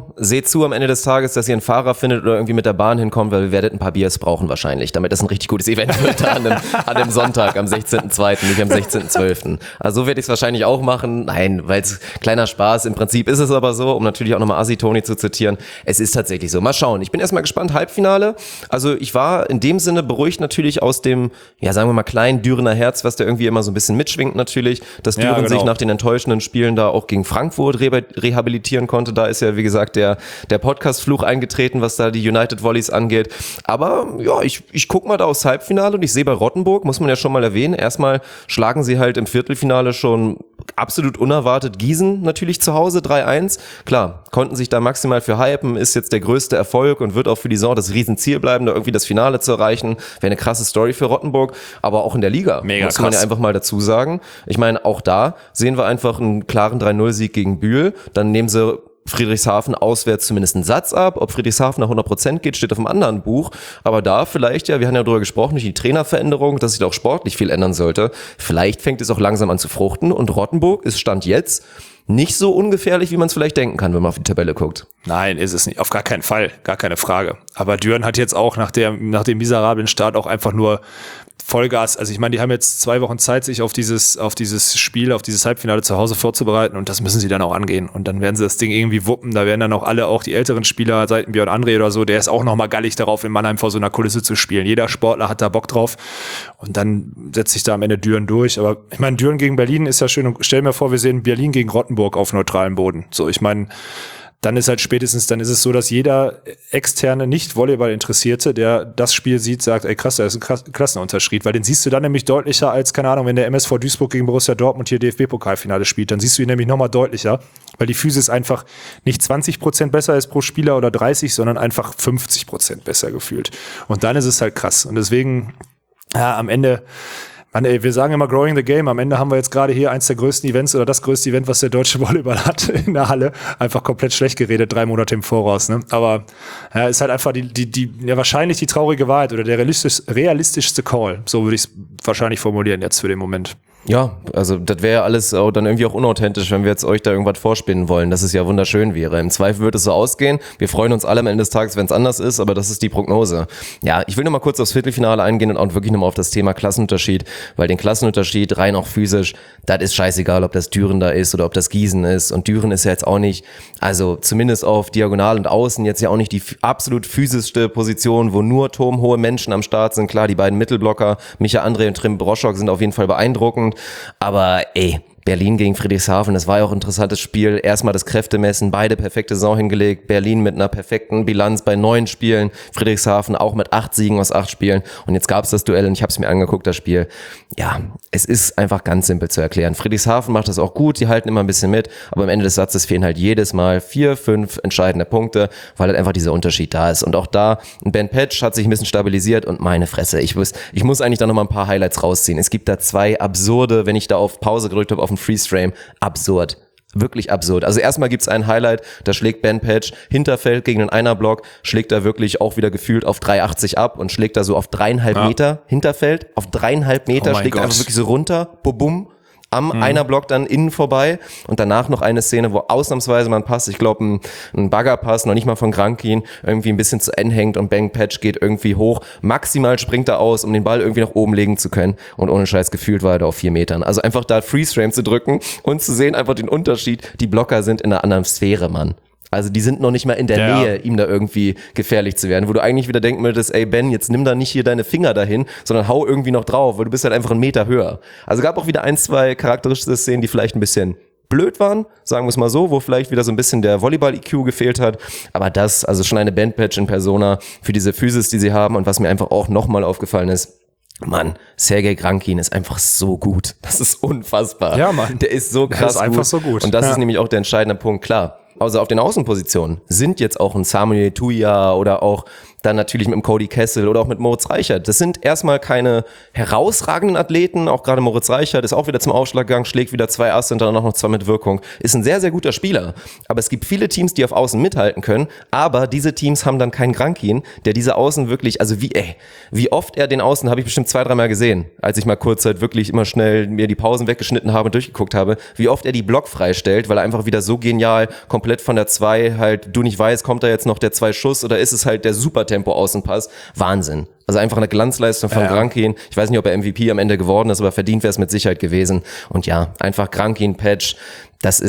zu am Ende des Tages, dass ihr einen Fahrer findet oder irgendwie mit der Bahn hinkommt, weil ihr werdet ein paar Biers brauchen wahrscheinlich, damit das ein richtig gutes Event wird an dem Sonntag, am 16.2., nicht am 16.12. Also so werde ich es wahrscheinlich auch machen. Nein, weil es kleiner Spaß. Im Prinzip ist es aber so, um natürlich auch nochmal Assi-Toni zu zitieren, es ist tatsächlich so. Mal schauen. Ich bin erstmal gespannt. Halbfinale. Also ich war in dem Sinne beruhigt natürlich aus dem, ja sagen wir mal, kleinen Dürener Herz, was da irgendwie immer so ein bisschen mitschwingt natürlich, dass Düren sich nach den enttäuschenden Spielen da auch gegen Frankfurt rehabilitieren konnte. Da ist ja, wie gesagt, der Podcast-Fluch eingetreten, was da die United Volleys angeht. Aber ja, ich guck mal da aufs Halbfinale und ich sehe bei Rottenburg, muss man ja schon mal erwähnen, erstmal schlagen sie halt im Viertelfinale schon absolut unerwartet Gießen natürlich zu Hause 3-1. Klar, konnten sich da maximal für hypen, ist jetzt der größte Erfolg und wird auch für die Saison das Riesenziel bleiben, da irgendwie das Finale zu erreichen. Wäre eine krasse Story für Rottenburg, aber auch in der Liga, muss man ja einfach mal dazu sagen. Ich meine, auch da sehen wir einfach einen klaren 3-0-Sieg gegen Bühl, dann nehmen sie Friedrichshafen auswärts zumindest einen Satz ab. Ob Friedrichshafen nach 100% geht, steht auf einem anderen Buch. Aber da vielleicht, ja, wir haben ja darüber gesprochen, durch die Trainerveränderung, dass sich da auch sportlich viel ändern sollte. Vielleicht fängt es auch langsam an zu fruchten. Und Rottenburg ist Stand jetzt nicht so ungefährlich, wie man es vielleicht denken kann, wenn man auf die Tabelle guckt.
Nein, ist es nicht. Auf gar keinen Fall. Gar keine Frage. Aber Düren hat jetzt auch nach dem miserablen Start auch einfach nur Vollgas. Also ich meine, die haben jetzt 2 Wochen Zeit, sich auf dieses Spiel, auf dieses Halbfinale zu Hause vorzubereiten und das müssen sie dann auch angehen. Und dann werden sie das Ding irgendwie wuppen. Da werden dann auch alle, auch die älteren Spieler, seit Björn André oder so, der ist auch nochmal gallig darauf, in Mannheim vor so einer Kulisse zu spielen. Jeder Sportler hat da Bock drauf. Und dann setzt sich da am Ende Düren durch. Aber ich meine, Düren gegen Berlin ist ja schön. Und stell mir vor, wir sehen Berlin gegen Rottenburg auf neutralem Boden. So, ich meine, dann ist es so, dass jeder externe Nicht-Volleyball-Interessierte, der das Spiel sieht, sagt, ey krass, da ist ein Klassenunterschied, weil den siehst du dann nämlich deutlicher als, keine Ahnung, wenn der MSV Duisburg gegen Borussia Dortmund hier DFB-Pokalfinale spielt, dann siehst du ihn nämlich nochmal deutlicher, weil die Physis einfach nicht 20% besser ist pro Spieler oder 30, sondern einfach 50% besser gefühlt. Und dann ist es halt krass. Und deswegen, ja, am Ende, Mann, ey, wir sagen immer growing the game. Am Ende haben wir jetzt gerade hier eins der größten Events oder das größte Event, was der deutsche Volleyball hat in der Halle. Einfach komplett schlecht geredet, 3 Monate im Voraus. Ne? Aber ja, ist halt einfach wahrscheinlich die traurige Wahrheit oder der realistischste Call. So würde ich es wahrscheinlich formulieren jetzt für den Moment.
Ja, also das wäre ja alles dann irgendwie auch unauthentisch, wenn wir jetzt euch da irgendwas vorspinnen wollen, dass es ja wunderschön wäre. Im Zweifel wird es so ausgehen. Wir freuen uns alle am Ende des Tages, wenn es anders ist, aber das ist die Prognose. Ja, ich will nochmal kurz aufs Viertelfinale eingehen und auch wirklich nochmal auf das Thema Klassenunterschied, weil den Klassenunterschied rein auch physisch, das ist scheißegal, ob das Düren da ist oder ob das Gießen ist. Und Düren ist ja jetzt auch nicht, also zumindest auf Diagonal und Außen jetzt ja auch nicht die absolut physischste Position, wo nur turmhohe Menschen am Start sind. Klar, die beiden Mittelblocker, Micha André und Trim Broschok, sind auf jeden Fall beeindruckend. Aber ey, Berlin gegen Friedrichshafen, das war ja auch ein interessantes Spiel. Erstmal das Kräftemessen, beide perfekte Saison hingelegt. Berlin mit einer perfekten Bilanz bei 9 Spielen. Friedrichshafen auch mit 8 Siegen aus 8 Spielen. Und jetzt gab es das Duell und ich habe es mir angeguckt, das Spiel. Ja, es ist einfach ganz simpel zu erklären. Friedrichshafen macht das auch gut, die halten immer ein bisschen mit. Aber am Ende des Satzes fehlen halt jedes Mal 4, 5 entscheidende Punkte, weil halt einfach dieser Unterschied da ist. Und auch da, Ben Petsch hat sich ein bisschen stabilisiert und meine Fresse, ich muss eigentlich da nochmal ein paar Highlights rausziehen. Es gibt da 2 absurde, wenn ich da auf Pause gedrückt habe, auf den Freeze-Frame, absurd. Wirklich absurd. Also erstmal gibt's ein Highlight, da schlägt Ben Petsch Hinterfeld gegen den Einerblock, schlägt da wirklich auch wieder gefühlt auf 3,80 ab und schlägt da so auf 3,5 Meter Hinterfeld, auf 3,5 Meter, schlägt einfach wirklich so runter, bum, am Einerblock dann innen vorbei und danach noch eine Szene, wo ausnahmsweise man passt, ich glaube ein Baggerpass, noch nicht mal von Grankin, irgendwie ein bisschen zu Ende hängt und Ben Petsch geht irgendwie hoch, maximal springt er aus, um den Ball irgendwie nach oben legen zu können und ohne Scheiß gefühlt war er da auf 4 Metern. Also einfach da Freeze-Frame zu drücken und zu sehen einfach den Unterschied, die Blocker sind in einer anderen Sphäre, Mann. Also die sind noch nicht mal in der Nähe, ihm da irgendwie gefährlich zu werden, wo du eigentlich wieder denken würdest, ey Ben, jetzt nimm da nicht hier deine Finger dahin, sondern hau irgendwie noch drauf, weil du bist halt einfach 1 Meter höher. Also gab auch wieder 1, 2 charakteristische Szenen, die vielleicht ein bisschen blöd waren, sagen wir es mal so, wo vielleicht wieder so ein bisschen der Volleyball-IQ gefehlt hat, aber das, also schon eine Ben Petsch in Persona für diese Physis, die sie haben und was mir einfach auch nochmal aufgefallen ist, Mann, Sergej Grankin ist einfach so gut. Das ist unfassbar.
Ja, Mann.
Der ist so krass
der ist einfach
gut.
So gut.
Und das ist nämlich auch der entscheidende Punkt. Klar, also auf den Außenpositionen, sind jetzt auch ein Samuel Tuya oder auch dann natürlich mit dem Cody Kessel oder auch mit Moritz Reichert. Das sind erstmal keine herausragenden Athleten, auch gerade Moritz Reichert ist auch wieder zum Aufschlag gegangen, schlägt wieder 2 Asse und dann auch noch 2 mit Wirkung. Ist ein sehr, sehr guter Spieler. Aber es gibt viele Teams, die auf Außen mithalten können, aber diese Teams haben dann keinen Grankin, der diese Außen wirklich, also wie oft er den Außen, habe ich bestimmt 2-3 Mal gesehen, als ich mal kurz halt wirklich immer schnell mir die Pausen weggeschnitten habe und durchgeguckt habe, wie oft er die Block freistellt, weil er einfach wieder so genial komplett von der 2 halt, du nicht weißt, kommt da jetzt noch der 2 Schuss oder ist es halt der Supertempo-Außenpass? Wahnsinn. Also einfach eine Glanzleistung von Grankin. Ich weiß nicht, ob er MVP am Ende geworden ist, aber verdient wäre es mit Sicherheit gewesen. Und ja, einfach Grankin, Patch, es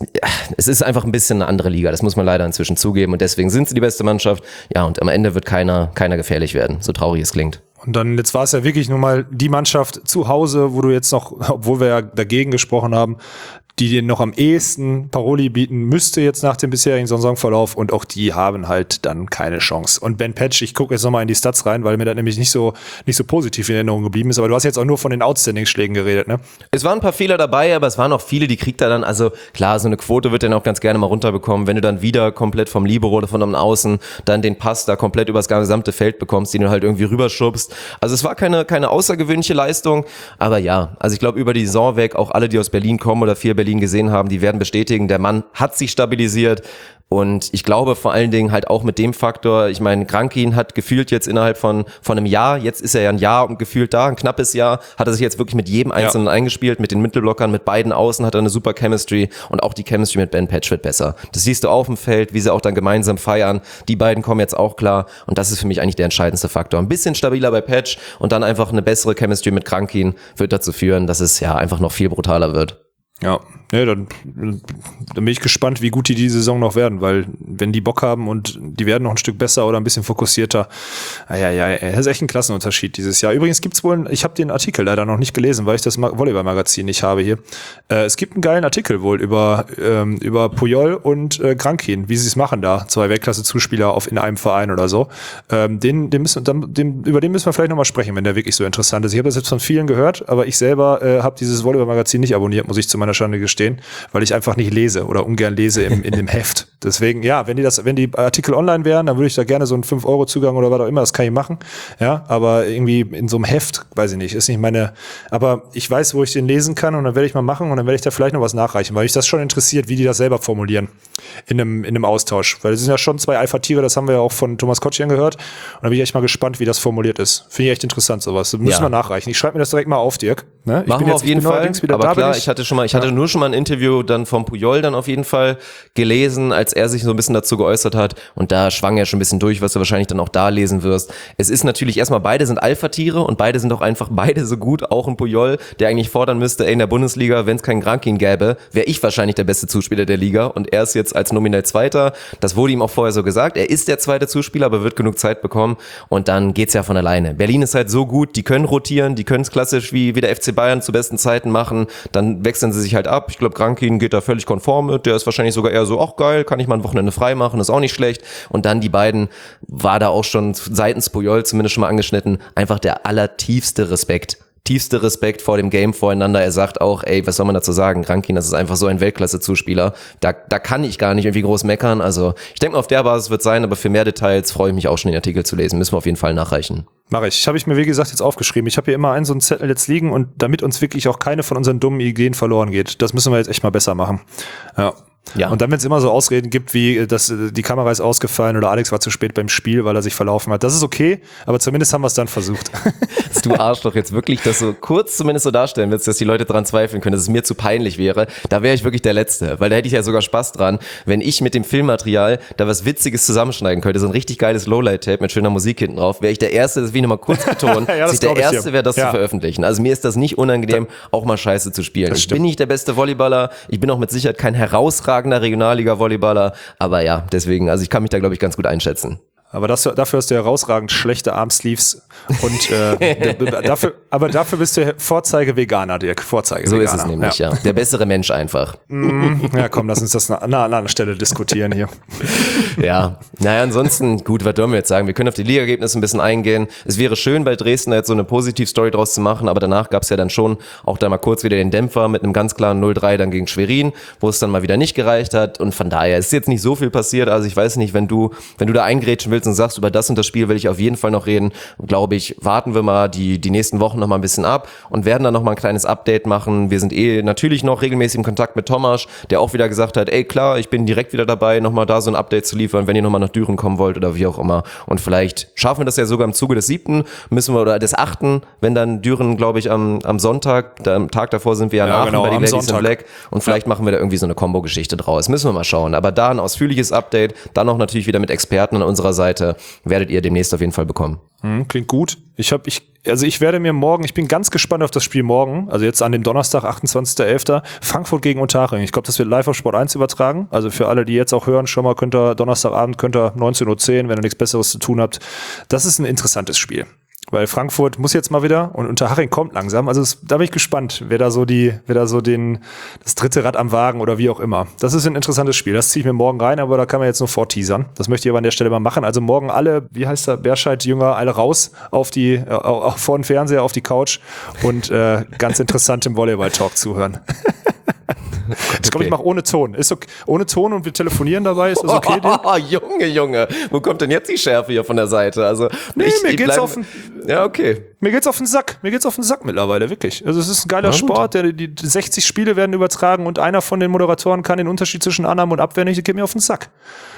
ist einfach ein bisschen eine andere Liga. Das muss man leider inzwischen zugeben. Und deswegen sind sie die beste Mannschaft. Ja, und am Ende wird keiner gefährlich werden, so traurig es klingt.
Und dann, jetzt war es ja wirklich nur mal die Mannschaft zu Hause, wo du jetzt noch, obwohl wir ja dagegen gesprochen haben, die dir noch am ehesten Paroli bieten müsste jetzt nach dem bisherigen Saisonverlauf, und auch die haben halt dann keine Chance. Und Ben Patch, ich gucke jetzt nochmal in die Stats rein, weil mir das nämlich nicht so positiv in Erinnerung geblieben ist, aber du hast jetzt auch nur von den Outstanding-Schlägen geredet, ne?
Es waren ein paar Fehler dabei, aber es waren auch viele, die kriegt er dann, also klar, so eine Quote wird dann auch ganz gerne mal runterbekommen, wenn du dann wieder komplett vom Libero oder von einem Außen dann den Pass da komplett übers gesamte Feld bekommst, den du halt irgendwie rüberschubst. Also es war keine außergewöhnliche Leistung, aber ja, also ich glaube über die Saison weg, auch alle, die aus Berlin kommen oder viel Berlin gesehen haben, die werden bestätigen, der Mann hat sich stabilisiert. Und ich glaube vor allen Dingen halt auch mit dem Faktor, ich meine, Grankin hat gefühlt jetzt innerhalb von einem Jahr, jetzt ist er ja ein Jahr und gefühlt da, ein knappes Jahr, hat er sich jetzt wirklich mit jedem Einzelnen eingespielt, mit den Mittelblockern, mit beiden Außen hat er eine super Chemistry und auch die Chemistry mit Ben Patch wird besser. Das siehst du auf dem Feld, wie sie auch dann gemeinsam feiern. Die beiden kommen jetzt auch klar und das ist für mich eigentlich der entscheidendste Faktor. Ein bisschen stabiler bei Patch und dann einfach eine bessere Chemistry mit Grankin wird dazu führen, dass es ja einfach noch viel brutaler wird.
Ja, dann bin ich gespannt, wie gut die Saison noch werden, weil wenn die Bock haben und die werden noch ein Stück besser oder ein bisschen fokussierter, das ist echt ein Klassenunterschied dieses Jahr. Übrigens gibt's wohl, ich habe den Artikel leider noch nicht gelesen, weil ich das Volleyball-Magazin nicht habe hier. Es gibt einen geilen Artikel wohl über Puyol und Grankin, wie sie es machen da, 2 Weltklasse-Zuspieler in einem Verein oder so. Über den müssen wir vielleicht nochmal sprechen, wenn der wirklich so interessant ist. Ich habe das jetzt von vielen gehört, aber ich selber habe dieses Volleyball-Magazin nicht abonniert, muss ich zu meiner Schande gestehen, weil ich einfach nicht lese oder ungern lese in dem Heft. Deswegen, ja, wenn die Artikel online wären, dann würde ich da gerne so einen 5-Euro-Zugang oder was auch immer, das kann ich machen. Ja, aber irgendwie in so einem Heft, weiß ich nicht, ist nicht meine, aber ich weiß, wo ich den lesen kann und dann werde ich mal machen und dann werde ich da vielleicht noch was nachreichen, weil mich das schon interessiert, wie die das selber formulieren in einem Austausch. Weil es sind ja schon 2 Alpha-Tiere, das haben wir ja auch von Thomas Kotschyan gehört und da bin ich echt mal gespannt, wie das formuliert ist. Finde ich echt interessant, sowas. Müssen wir nachreichen. Ich schreibe mir das direkt mal auf, Dirk. Ne?
Machen wir auf jeden Fall, aber klar, ich hatte nur schon mal ein Interview dann vom Puyol dann auf jeden Fall gelesen, als er sich so ein bisschen dazu geäußert hat und da schwang er schon ein bisschen durch, was du wahrscheinlich dann auch da lesen wirst. Es ist natürlich erstmal, beide sind Alpha-Tiere und beide sind auch einfach beide so gut, auch ein Puyol, der eigentlich fordern müsste, in der Bundesliga, wenn es keinen Grankin gäbe, wäre ich wahrscheinlich der beste Zuspieler der Liga und er ist jetzt als nominell Zweiter, das wurde ihm auch vorher so gesagt, er ist der zweite Zuspieler, aber wird genug Zeit bekommen und dann geht's ja von alleine. Berlin ist halt so gut, die können rotieren, die können es klassisch wie der FC Bayern zu besten Zeiten machen, dann wechseln sie sich halt ab. Ich glaube, Grankin geht da völlig konform mit, der ist wahrscheinlich sogar eher so, ach geil, kann ich mal ein Wochenende frei machen, ist auch nicht schlecht. Und dann die beiden, war da auch schon seitens Puyol zumindest schon mal angeschnitten, einfach der allertiefste Respekt. Tiefste Respekt vor dem Game voreinander. Er sagt auch, was soll man dazu sagen? Grankin, das ist einfach so ein Weltklasse-Zuspieler. Da kann ich gar nicht irgendwie groß meckern. Also ich denke mal, auf der Basis wird es sein, aber für mehr Details freue ich mich auch schon, den Artikel zu lesen. Müssen wir auf jeden Fall nachreichen.
Mache ich. Habe ich mir, wie gesagt, jetzt aufgeschrieben. Ich habe hier immer so einen Zettel jetzt liegen und damit uns wirklich auch keine von unseren dummen Ideen verloren geht, das müssen wir jetzt echt mal besser machen. Ja. Und dann, wenn es immer so Ausreden gibt, wie dass die Kamera ist ausgefallen oder Alex war zu spät beim Spiel, weil er sich verlaufen hat, das ist okay, aber zumindest haben wir es dann versucht.
Du Arschloch jetzt wirklich das so kurz zumindest so darstellen willst, dass die Leute dran zweifeln können, dass es mir zu peinlich wäre, da wäre ich wirklich der Letzte, weil da hätte ich ja sogar Spaß dran, wenn ich mit dem Filmmaterial da was Witziges zusammenschneiden könnte, so ein richtig geiles Lowlight-Tape mit schöner Musik hinten drauf, wäre ich der Erste, das will ich nochmal kurz betonen, dass ich der Erste wäre, das zu veröffentlichen. Also mir ist das nicht unangenehm, auch mal Scheiße zu spielen. Ich bin nicht der beste Volleyballer, ich bin auch mit Sicherheit kein herausragender Regionalliga-Volleyballer, aber ja, deswegen, also ich kann mich da, glaube ich, ganz gut einschätzen.
Aber dafür hast du herausragend schlechte Armsleeves und dafür bist du Vorzeige-Veganer, Dirk. Vorzeige-Veganer.
So ist es nämlich, ja. Der bessere Mensch einfach.
Ja, komm, lass uns das an einer anderen Stelle diskutieren hier.
Ja, naja, ansonsten, gut, was wollen wir jetzt sagen? Wir können auf die Liga-Ergebnisse ein bisschen eingehen. Es wäre schön, bei Dresden jetzt so eine Positiv-Story draus zu machen, aber danach gab es ja dann schon auch da mal kurz wieder den Dämpfer mit einem ganz klaren 0-3 dann gegen Schwerin, wo es dann mal wieder nicht gereicht hat und von daher ist jetzt nicht so viel passiert. Also ich weiß nicht, wenn du da eingrätschen willst und sagst, über das und das Spiel will ich auf jeden Fall noch reden, glaube ich, warten wir mal die nächsten Wochen noch mal ein bisschen ab und werden dann noch mal ein kleines Update machen. Wir sind natürlich noch regelmäßig im Kontakt mit Tomasz, der auch wieder gesagt hat, ey klar, ich bin direkt wieder dabei, noch mal da so ein Update zu liefern, wenn ihr noch mal nach Düren kommen wollt oder wie auch immer. Und vielleicht schaffen wir das ja sogar im Zuge des 7. oder des 8., wenn dann Düren, glaube ich, am Sonntag, am Tag davor sind wir ja nach
genau,
bei die Ladies
Sonntag.
in Black und vielleicht machen wir da irgendwie so eine Kombo-Geschichte draus. Müssen wir mal schauen. Aber da ein ausführliches Update, dann auch natürlich wieder mit Experten an unserer Seite, werdet ihr demnächst auf jeden Fall bekommen.
Klingt gut. Ich werde mir morgen, ich bin ganz gespannt auf das Spiel morgen, also jetzt an dem Donnerstag, 28.11., Frankfurt gegen Unterhaching. Ich glaube, das wird live auf Sport 1 übertragen. Also für alle, die jetzt auch hören, schon mal Donnerstagabend 19:10 Uhr, wenn ihr nichts Besseres zu tun habt. Das ist ein interessantes Spiel. Weil Frankfurt muss jetzt mal wieder und Unterhaching kommt langsam. Also da bin ich gespannt, wer da so das dritte Rad am Wagen oder wie auch immer. Das ist ein interessantes Spiel. Das ziehe ich mir morgen rein, aber da kann man jetzt nur vorteasern. Das möchte ich aber an der Stelle mal machen. Also morgen alle, wie heißt der, Berscheid-Jünger, alle raus auf vor den Fernseher, auf die Couch und ganz interessant im Volleyball-Talk zuhören. Ich glaube, ich mache ohne Ton. Ist okay. Ohne Ton und wir telefonieren dabei. Ist das okay?
Junge. Wo kommt denn jetzt die Schärfe hier von der Seite? Also,
mir geht's auf den Sack. Mir geht's auf den Sack mittlerweile, wirklich. Also es ist ein geiler Sport. Die 60 Spiele werden übertragen und einer von den Moderatoren kann den Unterschied zwischen Annahme und Abwehr nicht. Das geht mir auf den Sack.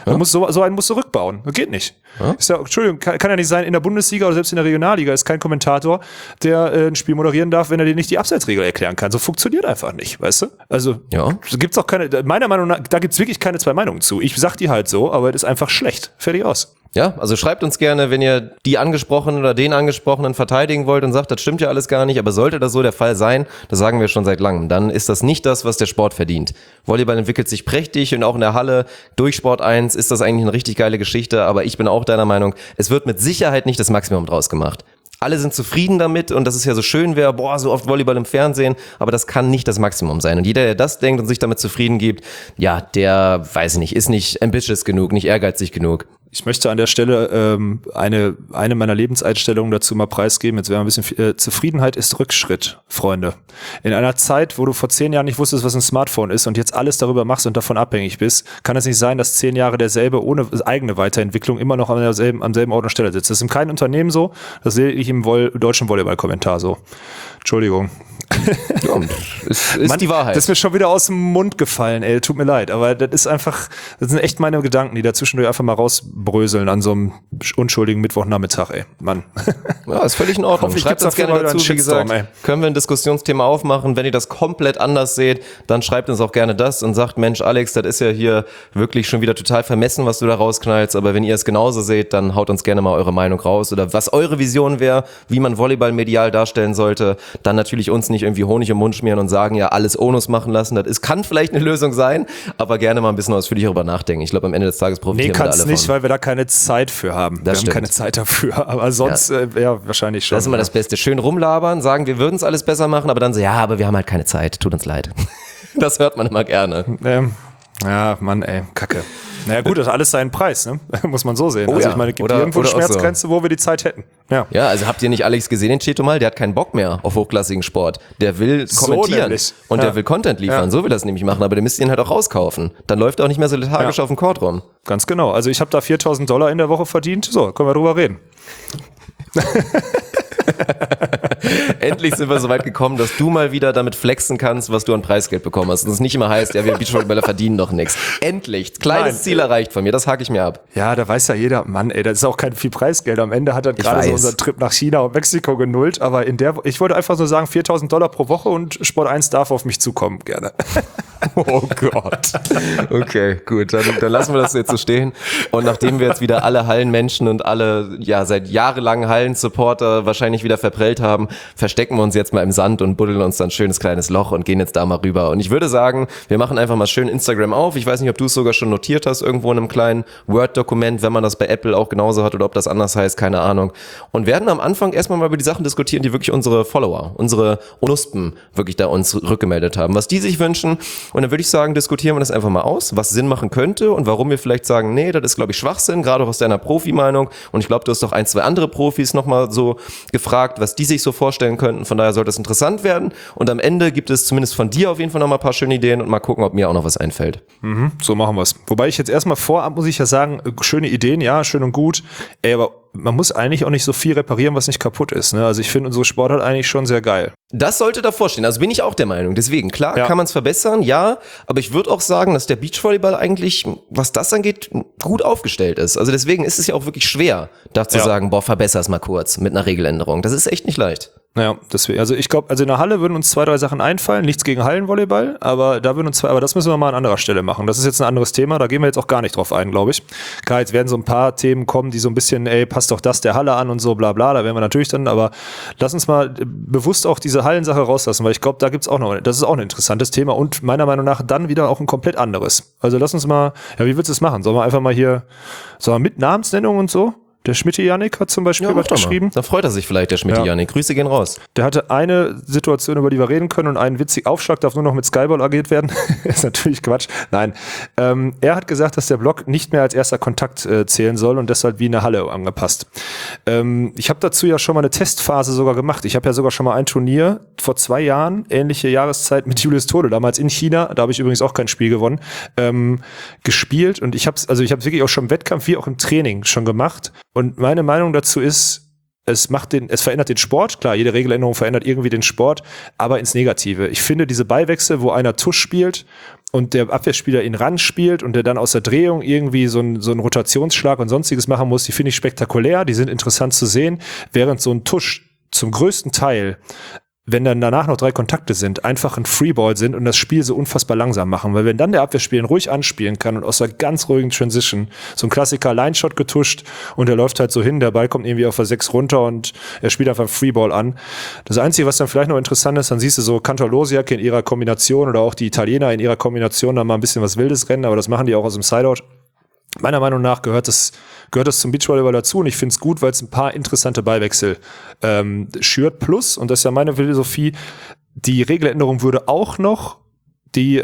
So einen musst du rückbauen. Das geht nicht. Ist ja, Entschuldigung, kann ja nicht sein, in der Bundesliga oder selbst in der Regionalliga ist kein Kommentator, der ein Spiel moderieren darf, wenn er dir nicht die Abseitsregel erklären kann. So funktioniert einfach nicht, weißt du? Also gibt's auch meiner Meinung nach, da gibt's wirklich keine zwei Meinungen zu. Ich sag die halt so, aber das ist einfach schlecht. Fertig aus.
Ja, also schreibt uns gerne, wenn ihr die Angesprochenen oder den Angesprochenen verteidigen wollt und sagt, das stimmt ja alles gar nicht, aber sollte das so der Fall sein, das sagen wir schon seit langem, dann ist das nicht das, was der Sport verdient. Volleyball entwickelt sich prächtig und auch in der Halle durch Sport 1 ist das eigentlich eine richtig geile Geschichte, aber ich bin auch deiner Meinung, es wird mit Sicherheit nicht das Maximum draus gemacht. Alle sind zufrieden damit und dass es ja so schön wäre, so oft Volleyball im Fernsehen, aber das kann nicht das Maximum sein. Und jeder, der das denkt und sich damit zufrieden gibt, ja, der, weiß ich nicht, ist nicht ambitious genug, nicht ehrgeizig genug.
Ich möchte an der Stelle eine meiner Lebenseinstellungen dazu mal preisgeben. Jetzt wäre ein bisschen Zufriedenheit ist Rückschritt, Freunde. In einer Zeit, wo du vor 10 Jahren nicht wusstest, was ein Smartphone ist und jetzt alles darüber machst und davon abhängig bist, kann es nicht sein, dass 10 Jahre derselbe ohne eigene Weiterentwicklung immer noch am selben Ort und Stelle sitzt. Das ist in keinem Unternehmen so. Das sehe ich im deutschen Volleyball-Kommentar so. Entschuldigung.
Ja, ist die Wahrheit.
Das ist mir schon wieder aus dem Mund gefallen, ey. Tut mir leid. Aber das sind echt meine Gedanken, die da zwischendurch einfach mal rausbröseln an so einem unschuldigen Mittwochnachmittag, ey. Mann.
Ja, ist völlig in Ordnung. Schreibt uns gerne dazu, wie gesagt, können wir ein Diskussionsthema aufmachen. Wenn ihr das komplett anders seht, dann schreibt uns auch gerne das und sagt, Mensch, Alex, das ist ja hier wirklich schon wieder total vermessen, was du da rausknallst. Aber wenn ihr es genauso seht, dann haut uns gerne mal eure Meinung raus oder was eure Vision wäre, wie man Volleyball medial darstellen sollte. Dann natürlich uns nicht irgendwie Honig im Mund schmieren und sagen, ja, alles Onus machen lassen. Das kann vielleicht eine Lösung sein, aber gerne mal ein bisschen ausführlicher darüber nachdenken. Ich glaube, am Ende des Tages profitieren wir alle von.
Nee, kann's nicht, weil wir da keine Zeit für haben. Wir haben keine Zeit dafür, aber sonst ja, wahrscheinlich schon.
Das ist immer das Beste. Schön rumlabern, sagen, wir würden es alles besser machen, aber dann so, ja, aber wir haben halt keine Zeit. Tut uns leid. Das hört man immer gerne.
Ja, Mann, ey, Kacke. Naja gut, das hat alles seinen Preis, ne? Muss man so sehen.
Oh,
also
ja.
ich meine, es gibt
Oder
irgendwo eine Schmerzgrenze,
so,
wo wir die Zeit hätten.
Ja, also habt ihr nicht Alex gesehen, den Cheto mal? Der hat keinen Bock mehr auf hochklassigen Sport. Der will kommentieren und der will Content liefern. Ja. So will das nämlich machen, aber der müsst ihr ihn halt auch rauskaufen. Dann läuft er auch nicht mehr so lethargisch auf dem Court rum.
Ganz genau. Also ich habe da $4.000 in der Woche verdient. So, können wir drüber reden.
Endlich sind wir so weit gekommen, dass du mal wieder damit flexen kannst, was du an Preisgeld bekommen hast. Und es nicht immer heißt, ja, wir Beachvolleyballer verdienen doch nichts. Endlich. Kleines Ziel erreicht von mir, das hake ich mir ab.
Ja, da weiß ja jeder, Mann, ey, das ist auch kein viel Preisgeld. Am Ende hat er gerade so unser Trip nach China und Mexiko genullt. Aber ich wollte einfach so sagen, $4.000 pro Woche und Sport 1 darf auf mich zukommen, gerne.
Oh Gott. Okay, gut, dann lassen wir das jetzt so stehen. Und nachdem wir jetzt wieder alle Hallenmenschen und alle, ja, seit jahrelangen Hallensupporter wahrscheinlich wieder verprügelt geprellt haben, verstecken wir uns jetzt mal im Sand und buddeln uns dann ein schönes kleines Loch und gehen jetzt da mal rüber. Und ich würde sagen, wir machen einfach mal schön Instagram auf. Ich weiß nicht, ob du es sogar schon notiert hast, irgendwo in einem kleinen Word-Dokument, wenn man das bei Apple auch genauso hat oder ob das anders heißt, keine Ahnung. Und werden am Anfang erstmal mal über die Sachen diskutieren, die wirklich unsere Follower, unsere Onuspen wirklich da uns rückgemeldet haben, was die sich wünschen. Und dann würde ich sagen, diskutieren wir das einfach mal aus, was Sinn machen könnte und warum wir vielleicht sagen, nee, das ist, glaube ich, Schwachsinn, gerade auch aus deiner Profi-Meinung. Und ich glaube, du hast doch 1, 2 andere Profis nochmal so gefragt, was die sich so vorstellen könnten. Von daher sollte es interessant werden. Und am Ende gibt es zumindest von dir auf jeden Fall nochmal ein paar schöne Ideen und mal gucken, ob mir auch noch was einfällt.
So machen wir es. Wobei ich jetzt erstmal vorab, muss ich ja sagen, schöne Ideen, ja, schön und gut. Aber man muss eigentlich auch nicht so viel reparieren, was nicht kaputt ist. Ne? Also ich finde unsere Sportart eigentlich schon sehr geil.
Das sollte davor stehen. Also bin ich auch der Meinung. Deswegen, klar,
Ja.
kann man es verbessern, ja. Aber ich würde auch sagen, dass der Beachvolleyball eigentlich, was das angeht, gut aufgestellt ist. Also deswegen ist es ja auch wirklich schwer, da zu
Ja.
sagen, boah, verbessere es mal kurz mit einer Regeländerung. Das ist echt nicht leicht.
Naja, deswegen, also ich glaube, also in der Halle würden uns 2, 3 Sachen einfallen, nichts gegen Hallenvolleyball, aber da würden uns aber das müssen wir mal an anderer Stelle machen. Das ist jetzt ein anderes Thema, da gehen wir jetzt auch gar nicht drauf ein, glaube ich. Klar, jetzt werden so ein paar Themen kommen, die so ein bisschen, passt doch das der Halle an und so, bla bla, da werden wir natürlich dann, aber lass uns mal bewusst auch diese Hallensache rauslassen, weil ich glaube, da gibt's auch noch, das ist auch ein interessantes Thema und meiner Meinung nach dann wieder auch ein komplett anderes. Also lass uns mal, ja, wie willst du es machen? Sollen wir einfach mal hier, mit Namensnennung und so? Der Schmidt Janik hat zum Beispiel was geschrieben.
Da freut er sich vielleicht, der Schmidt Janik. Grüße gehen raus.
Der hatte eine Situation, über die wir reden können und einen witzigen Aufschlag darf nur noch mit Skyball agiert werden. Ist natürlich Quatsch. Nein. Er hat gesagt, dass der Block nicht mehr als erster Kontakt zählen soll und deshalb wie in der Halle angepasst. Ich habe dazu ja schon mal eine Testphase sogar gemacht. Ich habe ja sogar schon mal ein Turnier vor 2 Jahren, ähnliche Jahreszeit mit Julius Tode, damals in China, da habe ich übrigens auch kein Spiel gewonnen, gespielt und ich habe wirklich auch schon im Wettkampf wie auch im Training schon gemacht. Und meine Meinung dazu ist, es verändert den Sport. Klar, jede Regeländerung verändert irgendwie den Sport, aber ins Negative. Ich finde diese Beiwechsel, wo einer Tusch spielt und der Abwehrspieler ihn ran spielt und der dann aus der Drehung irgendwie so einen Rotationsschlag und sonstiges machen muss, die finde ich spektakulär, die sind interessant zu sehen, während so ein Tusch zum größten Teil, wenn dann danach noch 3 Kontakte sind, einfach ein Freeball sind und das Spiel so unfassbar langsam machen. Weil wenn dann der Abwehrspieler ihn ruhig anspielen kann und aus einer ganz ruhigen Transition, so ein Klassiker Line-Shot getuscht und der läuft halt so hin, der Ball kommt irgendwie auf der 6 runter und er spielt einfach einen Freeball an. Das Einzige, was dann vielleicht noch interessant ist, dann siehst du so Cantor-Losiak in ihrer Kombination oder auch die Italiener in ihrer Kombination dann mal ein bisschen was Wildes rennen, aber das machen die auch aus dem Sideout. Meiner Meinung nach gehört das zum Beachvolleyball dazu und ich finde es gut, weil es ein paar interessante Beiwechsel schürt. Plus, und das ist ja meine Philosophie, die Regeländerung würde auch noch die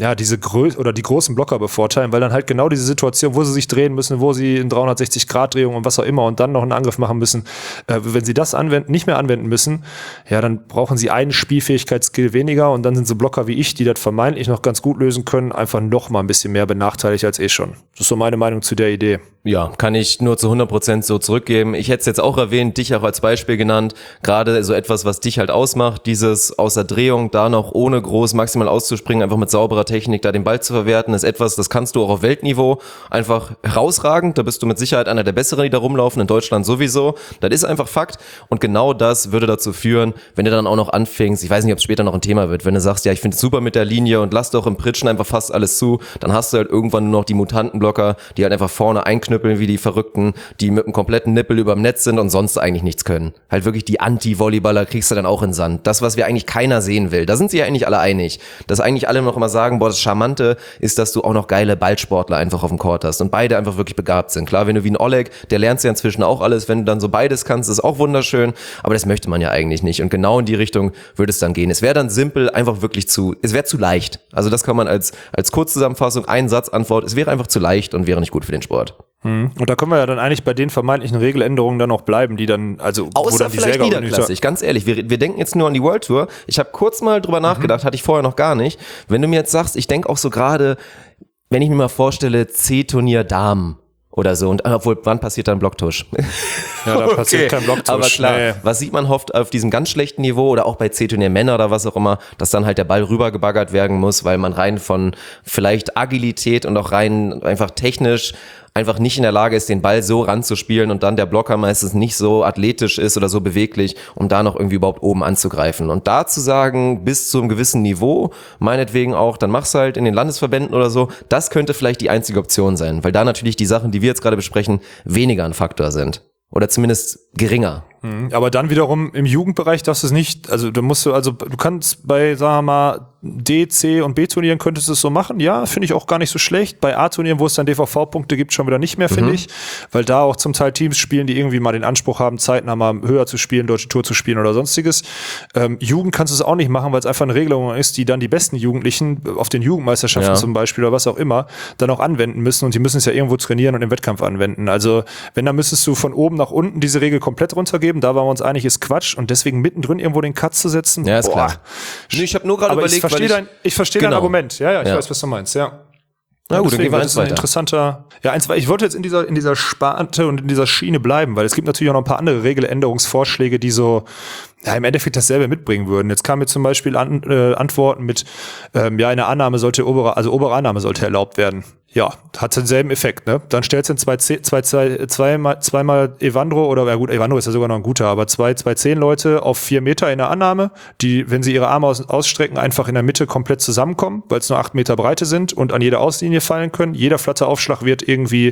die großen Blocker bevorteilen, weil dann halt genau diese Situation, wo sie sich drehen müssen, wo sie in 360-Grad-Drehung und was auch immer und dann noch einen Angriff machen müssen, wenn sie das nicht mehr anwenden müssen, ja, dann brauchen sie einen Spielfähigkeitsskill weniger und dann sind so Blocker wie ich, die das vermeintlich noch ganz gut lösen können, einfach noch mal ein bisschen mehr benachteiligt als schon. Das ist so meine Meinung zu der Idee.
Ja, kann ich nur zu 100% so zurückgeben. Ich hätte es jetzt auch erwähnt, dich auch als Beispiel genannt. Gerade so etwas, was dich halt ausmacht, dieses aus der Drehung da noch ohne groß maximal auszuspringen, einfach mit sauberer Technik da den Ball zu verwerten, ist etwas, das kannst du auch auf Weltniveau einfach herausragend. Da bist du mit Sicherheit einer der Besseren, die da rumlaufen, in Deutschland sowieso. Das ist einfach Fakt. Und genau das würde dazu führen, wenn du dann auch noch anfängst, ich weiß nicht, ob es später noch ein Thema wird, wenn du sagst, ja, ich finde es super mit der Linie und lass doch im Pritschen einfach fast alles zu, dann hast du halt irgendwann nur noch die Mutantenblocker, die halt einfach vorne einknüppeln wie die Verrückten, die mit einem kompletten Nippel überm Netz sind und sonst eigentlich nichts können. Halt wirklich die Anti-Volleyballer kriegst du dann auch in Sand. Das, was wir eigentlich keiner sehen will. Da sind sich ja eigentlich alle einig. Dass eigentlich alle noch immer sagen, boah, das Charmante ist, dass du auch noch geile Ballsportler einfach auf dem Court hast und beide einfach wirklich begabt sind. Klar, wenn du wie ein Oleg, der lernst ja inzwischen auch alles, wenn du dann so beides kannst, ist auch wunderschön, aber das möchte man ja eigentlich nicht und genau in die Richtung würde es dann gehen. Es wäre dann simpel, einfach wirklich es wäre zu leicht. Also das kann man als Kurzzusammenfassung, ein Satzantwort, es wäre einfach zu leicht und wäre nicht gut für den Sport.
Und da können wir ja dann eigentlich bei den vermeintlichen Regeländerungen dann auch bleiben, die dann, also
außer
wo dann die
vielleicht
Säger
niederklassig, ganz ehrlich, wir denken jetzt nur an die World Tour. Ich habe kurz mal drüber nachgedacht, hatte ich vorher noch gar nicht. Wenn du mir jetzt sagst, ich denke auch so gerade, wenn ich mir mal vorstelle, C-Turnier Damen oder so, und obwohl, wann passiert dann Blocktusch?
Ja, da passiert kein Blocktusch.
Aber klar,
nee.
Was sieht man oft auf diesem ganz schlechten Niveau oder auch bei C-Turnier Männer oder was auch immer, dass dann halt der Ball rübergebaggert werden muss, weil man rein von vielleicht Agilität und auch rein einfach technisch einfach nicht in der Lage ist, den Ball so ranzuspielen und dann der Blocker meistens nicht so athletisch ist oder so beweglich, um da noch irgendwie überhaupt oben anzugreifen. Und da zu sagen, bis zu einem gewissen Niveau, meinetwegen auch, dann mach's halt in den Landesverbänden oder so, das könnte vielleicht die einzige Option sein, weil da natürlich die Sachen, die wir jetzt gerade besprechen, weniger ein Faktor sind. Oder zumindest geringer.
Aber dann wiederum im Jugendbereich darfst du es nicht, also du kannst bei, sagen wir mal, D, C und B-Turnieren könntest du es so machen. Ja, finde ich auch gar nicht so schlecht. Bei A-Turnieren, wo es dann DVV-Punkte gibt, schon wieder nicht mehr, finde ich. Weil da auch zum Teil Teams spielen, die irgendwie mal den Anspruch haben, zeitnah mal höher zu spielen, Deutsche Tour zu spielen oder sonstiges. Jugend kannst du es auch nicht machen, weil es einfach eine Regelung ist, die dann die besten Jugendlichen auf den Jugendmeisterschaften zum Beispiel oder was auch immer dann auch anwenden müssen. Und die müssen es ja irgendwo trainieren und im Wettkampf anwenden. Also wenn, dann müsstest du von oben nach unten diese Regel komplett runtergeben. Da waren wir uns einig, ist Quatsch. Und deswegen mittendrin irgendwo den Cut zu setzen.
Ja, ist klar. Nee, ich habe nur gerade überlegt,
ich verstehe dein Argument. Ja, ich weiß, was du meinst, ja.
Na gut, dann gehen wir
eins weiter. Interessanter. Ja, ich wollte jetzt in dieser Sparte und in dieser Schiene bleiben, weil es gibt natürlich auch noch ein paar andere Regeländerungsvorschläge, die so im Endeffekt dasselbe mitbringen würden. Jetzt kamen mir zum Beispiel Antworten mit, eine Annahme obere Annahme sollte erlaubt werden. Ja, hat denselben Effekt, ne? Dann stellst du zweimal Evandro oder, ja gut, Evandro ist ja sogar noch ein guter, aber zwei 10 Leute auf 4 Meter in der Annahme, die, wenn sie ihre Arme ausstrecken, einfach in der Mitte komplett zusammenkommen, weil es nur 8 Meter Breite sind und an jeder Auslinie fallen können. Jeder Flatteraufschlag wird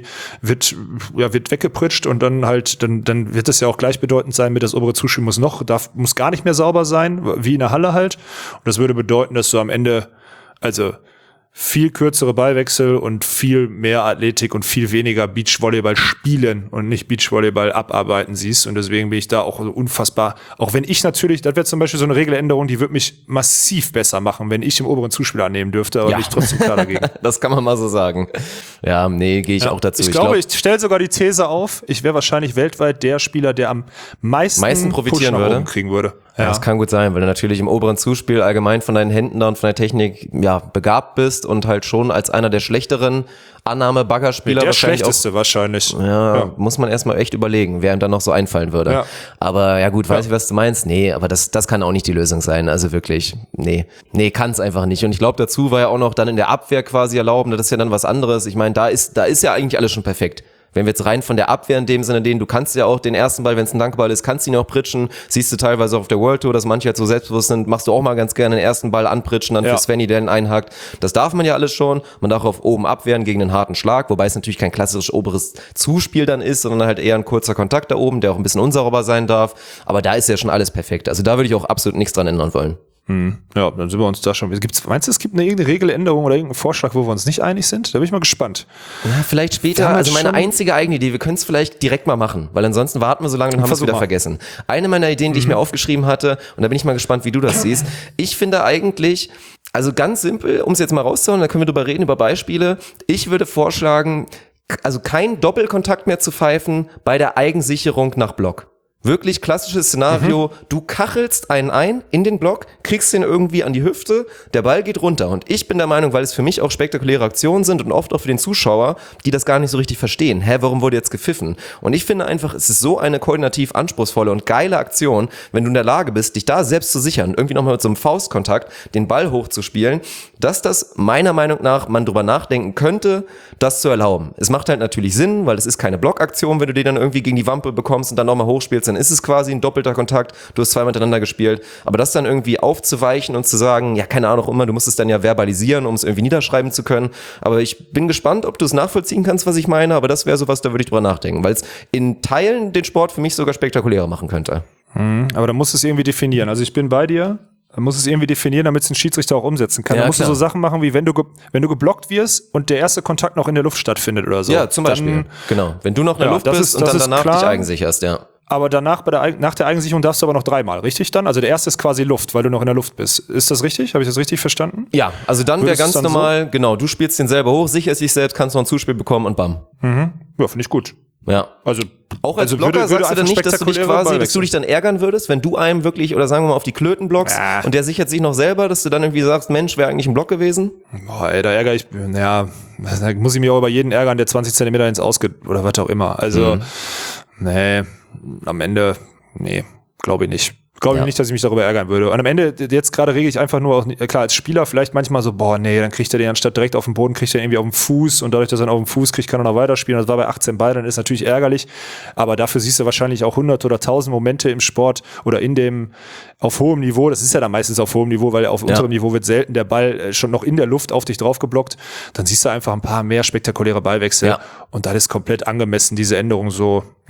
weggepritscht und dann wird es ja auch gleichbedeutend sein mit das obere Zuspiel muss gar nicht mehr sauber sein, wie in der Halle halt. Und das würde bedeuten, dass du am Ende, also viel kürzere Ballwechsel und viel mehr Athletik und viel weniger Beachvolleyball spielen und nicht Beachvolleyball abarbeiten siehst. Und deswegen bin ich da auch so unfassbar, auch wenn ich natürlich, das wäre zum Beispiel so eine Regeländerung, die würde mich massiv besser machen, wenn ich im oberen Zuspieler annehmen dürfte, aber bin ich trotzdem klar dagegen.
Das kann man mal so sagen. Ja, nee, gehe ich auch dazu.
Ich glaube, ich stelle sogar die These auf, ich wäre wahrscheinlich weltweit der Spieler, der am meisten
profitieren
würde. Kriegen würde.
Ja, das kann gut sein, weil du natürlich im oberen Zuspiel allgemein von deinen Händen da und von der Technik begabt bist und halt schon als einer der schlechteren Annahme-Baggerspieler
der schlechteste wahrscheinlich.
Ja, muss man erstmal echt überlegen, wer ihm dann noch so einfallen würde. Ja. Aber ja gut, weiß ich, was du meinst. Nee, aber das kann auch nicht die Lösung sein. Also wirklich, nee, kann es einfach nicht. Und ich glaube, dazu war ja auch noch dann in der Abwehr quasi erlauben, das ist ja dann was anderes. Ich meine, da ist ja eigentlich alles schon perfekt. Wenn wir jetzt rein von der Abwehr in dem Sinne, du kannst ja auch den ersten Ball, wenn es ein Dankball ist, kannst du ihn auch pritschen. Siehst du teilweise auf der World Tour, dass manche halt so selbstbewusst sind, machst du auch mal ganz gerne den ersten Ball anpritschen, dann für Svenny, der ihn einhakt. Das darf man ja alles schon. Man darf auf oben abwehren gegen einen harten Schlag, wobei es natürlich kein klassisches oberes Zuspiel dann ist, sondern halt eher ein kurzer Kontakt da oben, der auch ein bisschen unsauber sein darf. Aber da ist ja schon alles perfekt. Also da würde ich auch absolut nichts dran ändern wollen.
Ja, dann sind wir uns da schon. Meinst du, es gibt irgendeine Regeländerung oder irgendeinen Vorschlag, wo wir uns nicht einig sind? Da bin ich mal gespannt.
Ja, vielleicht später. Also meine einzige eigene Idee, wir können es vielleicht direkt mal machen, weil ansonsten warten wir so lange und haben es wieder vergessen. Eine meiner Ideen, die ich mir aufgeschrieben hatte, und da bin ich mal gespannt, wie du das siehst. Ich finde eigentlich, also ganz simpel, um es jetzt mal rauszuhauen, da können wir drüber reden, über Beispiele. Ich würde vorschlagen, also kein Doppelkontakt mehr zu pfeifen bei der Eigensicherung nach Block. Wirklich klassisches Szenario, du kachelst einen ein in den Block, kriegst den irgendwie an die Hüfte, der Ball geht runter. Und ich bin der Meinung, weil es für mich auch spektakuläre Aktionen sind und oft auch für den Zuschauer, die das gar nicht so richtig verstehen. Warum wurde jetzt gepfiffen? Und ich finde einfach, es ist so eine koordinativ anspruchsvolle und geile Aktion, wenn du in der Lage bist, dich da selbst zu sichern, irgendwie nochmal mit so einem Faustkontakt den Ball hochzuspielen, dass das meiner Meinung nach man drüber nachdenken könnte, das zu erlauben. Es macht halt natürlich Sinn, weil es ist keine Blockaktion, wenn du den dann irgendwie gegen die Wampe bekommst und dann nochmal hochspielst, dann ist es quasi ein doppelter Kontakt, du hast 2 miteinander gespielt, aber das dann irgendwie aufzuweichen und zu sagen, ja, keine Ahnung auch immer, du musst es dann ja verbalisieren, um es irgendwie niederschreiben zu können, aber ich bin gespannt, ob du es nachvollziehen kannst, was ich meine, aber das wäre sowas, da würde ich drüber nachdenken, weil es in Teilen den Sport für mich sogar spektakulärer machen könnte.
Aber da musst du es irgendwie definieren, also ich bin bei dir. Man muss es irgendwie definieren, damit es ein Schiedsrichter auch umsetzen kann.
Ja,
da musst du so Sachen machen, wie wenn du geblockt wirst und der erste Kontakt noch in der Luft stattfindet oder so.
Ja, zum Beispiel. Genau. Wenn du noch in der Luft bist und dann danach dich eigensicherst, ja.
Aber danach, nach der Eigensicherung darfst du aber noch 3-mal, richtig dann? Also der erste ist quasi Luft, weil du noch in der Luft bist. Ist das richtig? Habe ich das richtig verstanden?
Ja, also dann wäre ganz normal, so? Genau, du spielst den selber hoch, sicherst dich selbst, kannst noch ein Zuspiel bekommen und bam.
Ja, finde ich gut.
Ja.
Also
auch als Blocker sagst du dann nicht, dass du dich dann ärgern würdest, wenn du einem wirklich, oder sagen wir mal auf die Klöten blockst und der sichert sich noch selber, dass du dann irgendwie sagst, Mensch, wäre eigentlich ein Block gewesen?
Boah, ey, da ärgere ich, da muss ich mich auch über jeden ärgern, der 20 Zentimeter ins Ausgeht oder was auch immer. Also, nee, am Ende, glaube ich nicht. Glaube ich nicht, dass ich mich darüber ärgern würde. Und am Ende, jetzt gerade rege ich einfach nur, klar, als Spieler vielleicht manchmal so, dann kriegt er den anstatt direkt auf den Boden, kriegt er irgendwie auf den Fuß und dadurch, dass er auf den Fuß kriegt, kann er noch weiterspielen. Das war bei 18 Ball, dann ist natürlich ärgerlich. Aber dafür siehst du wahrscheinlich auch 100 oder 1000 Momente im Sport oder auf hohem Niveau. Das ist ja dann meistens auf hohem Niveau, weil auf unterem Niveau wird selten der Ball schon noch in der Luft auf dich drauf geblockt. Dann siehst du einfach ein paar mehr spektakuläre Ballwechsel. Ja. Und das ist komplett angemessen, diese Änderung so,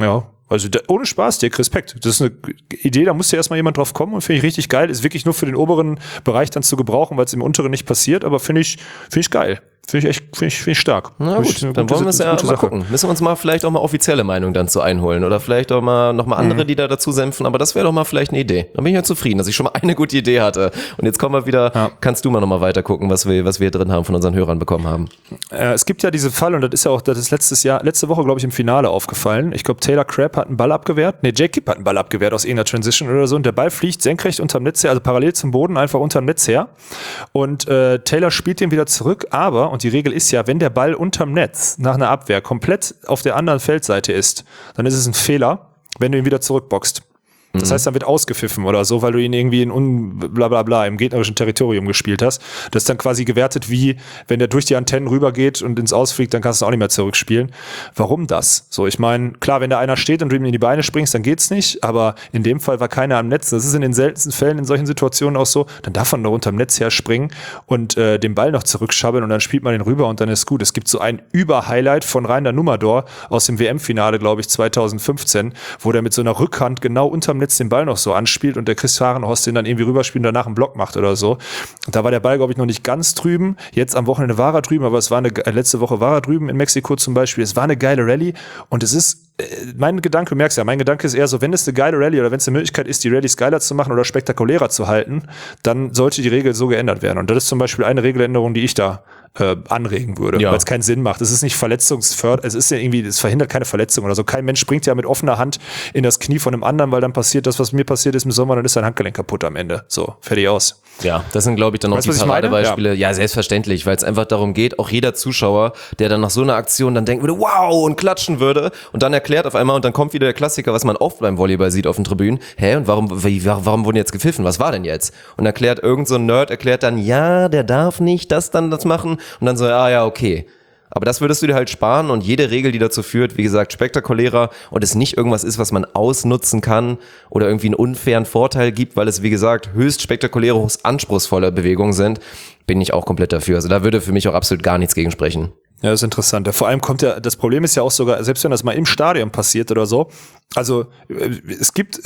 Also ohne Spaß, Dirk, Respekt. Das ist eine Idee, da muss ja erstmal jemand drauf kommen und finde ich richtig geil. Ist wirklich nur für den oberen Bereich dann zu gebrauchen, weil es im unteren nicht passiert, aber finde ich geil. Finde ich stark.
Na gut, dann wollen wir es ja mal gucken. Müssen wir uns mal vielleicht auch mal offizielle Meinung dann zu einholen oder vielleicht auch mal nochmal andere, die da dazu senfen, aber das wäre doch mal vielleicht eine Idee. Da bin ich ja zufrieden, dass ich schon mal eine gute Idee hatte. Und jetzt kommen wir wieder, kannst du mal nochmal weiter gucken, was wir drin haben, von unseren Hörern bekommen haben.
Es gibt ja diesen Fall, und das ist ja auch, das ist letzte Woche, glaube ich, im Finale aufgefallen. Ich glaube, Taylor Crabb hat einen Ball abgewehrt. Jake Kipp hat einen Ball abgewehrt aus irgendeiner Transition oder so und der Ball fliegt senkrecht unterm Netz her, also parallel zum Boden, einfach unterm Netz her. Und Taylor spielt den wieder zurück, aber, und die Regel ist ja, wenn der Ball unterm Netz nach einer Abwehr komplett auf der anderen Feldseite ist, dann ist es ein Fehler, wenn du ihn wieder zurückboxt. Das heißt, dann wird ausgepfiffen oder so, weil du ihn irgendwie in blablabla im gegnerischen Territorium gespielt hast. Das ist dann quasi gewertet wie, wenn der durch die Antennen rübergeht und ins Ausfliegt, dann kannst du auch nicht mehr zurückspielen. Warum das? So, ich meine, klar, wenn da einer steht und du ihm in die Beine springst, dann geht's nicht, aber in dem Fall war keiner am Netz. Das ist in den seltensten Fällen in solchen Situationen auch so. Dann darf man da unterm Netz her springen und den Ball noch zurückschabbeln und dann spielt man den rüber und dann ist gut. Es gibt so ein Über-Highlight von Reiner Numador aus dem WM-Finale, glaube ich, 2015, wo der mit so einer Rückhand genau unterm Netz den Ball noch so anspielt und der Chris Fahrenhorst den dann irgendwie rüberspielt und danach einen Block macht oder so. Und da war der Ball, glaube ich, noch nicht ganz drüben. Jetzt am Wochenende war er drüben, aber es war letzte Woche war er drüben in Mexiko zum Beispiel. Es war eine geile Rallye und es ist, mein Gedanke, du merkst ja, mein Gedanke ist eher so, wenn es eine geile Rallye oder wenn es eine Möglichkeit ist, die Rallyes geiler zu machen oder spektakulärer zu halten, dann sollte die Regel so geändert werden. Und das ist zum Beispiel eine Regeländerung, die ich da anregen würde, weil es keinen Sinn macht. Es ist nicht verletzungsfördernd, es ist ja irgendwie, es verhindert keine Verletzung oder so. Kein Mensch springt ja mit offener Hand in das Knie von einem anderen, weil dann passiert das, was mir passiert ist im Sommer, dann ist sein Handgelenk kaputt am Ende. So, fertig aus.
Ja, das sind, glaube ich, dann auch die Paradebeispiele. Ja, selbstverständlich, weil es einfach darum geht, auch jeder Zuschauer, der dann nach so einer Aktion dann denken würde, wow, und klatschen würde und dann erklärt auf einmal, und dann kommt wieder der Klassiker, was man oft beim Volleyball sieht auf den Tribünen, und warum wurden jetzt gepfiffen? Was war denn jetzt? Und irgend so ein Nerd erklärt dann, ja, der darf nicht das machen und dann so, ja, okay. Aber das würdest du dir halt sparen und jede Regel, die dazu führt, wie gesagt, spektakulärer und es nicht irgendwas ist, was man ausnutzen kann oder irgendwie einen unfairen Vorteil gibt, weil es, wie gesagt, höchst spektakuläre, höchst anspruchsvolle Bewegungen sind, bin ich auch komplett dafür. Also da würde für mich auch absolut gar nichts gegen sprechen.
Ja, das ist interessant. Vor allem das Problem ist ja auch sogar, selbst wenn das mal im Stadion passiert oder so, also es gibt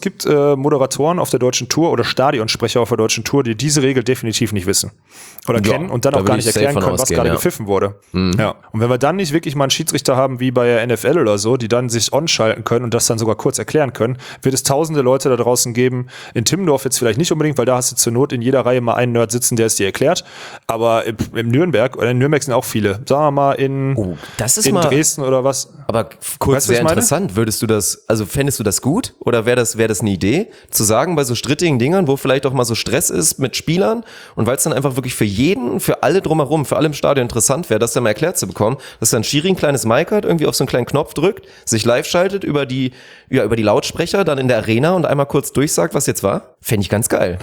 Moderatoren auf der deutschen Tour oder Stadionsprecher auf der deutschen Tour, die diese Regel definitiv nicht wissen oder kennen und dann auch gar nicht erklären können, was gerade gepfiffen wurde. Ja. Und wenn wir dann nicht wirklich mal einen Schiedsrichter haben wie bei der NFL oder so, die dann sich on-schalten können und das dann sogar kurz erklären können, wird es tausende Leute da draußen geben. In Timmendorf jetzt vielleicht nicht unbedingt, weil da hast du zur Not in jeder Reihe mal einen Nerd sitzen, der es dir erklärt. Aber in Nürnberg sind auch viele. Sagen wir mal in Dresden oder was.
Aber kurz, sehr interessant, fändest du das gut? Oder wäre das eine Idee, zu sagen, bei so strittigen Dingern, wo vielleicht auch mal so Stress ist mit Spielern und weil es dann einfach wirklich für jeden, für alle drumherum, für alle im Stadion interessant wäre, das dann mal erklärt zu bekommen, dass dann Schiri ein kleines Mic hat, irgendwie auf so einen kleinen Knopf drückt, sich live schaltet über die Lautsprecher, dann in der Arena und einmal kurz durchsagt, was jetzt war? Fände ich ganz geil.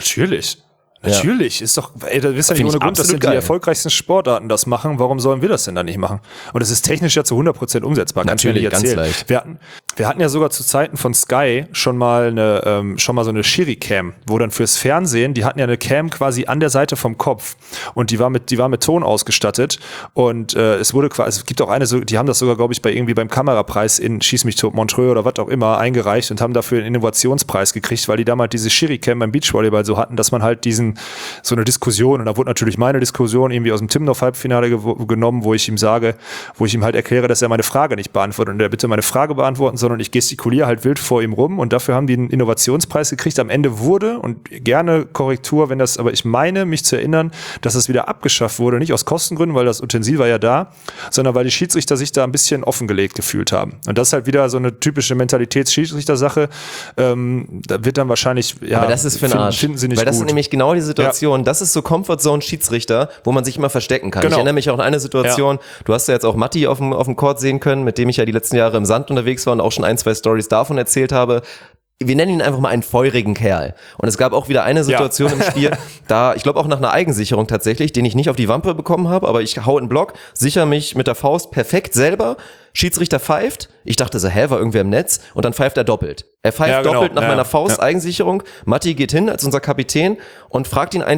Natürlich, ist doch, da wisst ihr nicht ohne Grund, dass die erfolgreichsten Sportarten das machen, warum sollen wir das denn dann nicht machen? Und es ist technisch ja zu 100% umsetzbar,
natürlich, ganz leicht.
Wir hatten ja sogar zu Zeiten von Sky schon mal so eine Schiri-Cam, wo dann fürs Fernsehen, die hatten ja eine Cam quasi an der Seite vom Kopf und die war mit Ton ausgestattet und es gibt auch die haben das sogar, glaube ich, beim Kamerapreis in Schieß mich tot Montreux oder was auch immer eingereicht und haben dafür einen Innovationspreis gekriegt, weil die damals diese Schiri-Cam beim Beachvolleyball so hatten, dass man halt so eine Diskussion, und da wurde natürlich meine Diskussion irgendwie aus dem Timmendorf-Halbfinale genommen, wo ich ihm halt erkläre, dass er meine Frage nicht beantwortet und er bitte meine Frage beantworten, sondern ich gestikuliere halt wild vor ihm rum und dafür haben die einen Innovationspreis gekriegt. Am Ende wurde, und gerne Korrektur, aber ich meine, mich zu erinnern, dass es wieder abgeschafft wurde, nicht aus Kostengründen, weil das Utensil war ja da, sondern weil die Schiedsrichter sich da ein bisschen offengelegt gefühlt haben. Und das ist halt wieder so eine typische Mentalitäts-Schiedsrichter-Sache. Da wird dann wahrscheinlich,
aber das ist für einen Arsch.
Finden sie nicht
weil das
gut.
Ist nämlich genau die Situation, das ist so Comfort-Zone-Schiedsrichter, wo man sich immer verstecken kann.
Genau.
Ich erinnere mich auch an eine Situation, du hast ja jetzt auch Matti auf dem Court sehen können, mit dem ich ja die letzten Jahre im Sand unterwegs war und auch schon 1, 2 Storys davon erzählt habe. Wir nennen ihn einfach mal einen feurigen Kerl. Und es gab auch wieder eine Situation im Spiel, ich glaube auch nach einer Eigensicherung tatsächlich, den ich nicht auf die Wampe bekommen habe, aber ich hau in den Block, sichere mich mit der Faust perfekt selber, Schiedsrichter pfeift, ich dachte so, war irgendwer im Netz? Und dann pfeift er doppelt. Er pfeift doppelt nach meiner Faust, Eigensicherung, Matti geht hin als unser Kapitän und fragt ihn einfach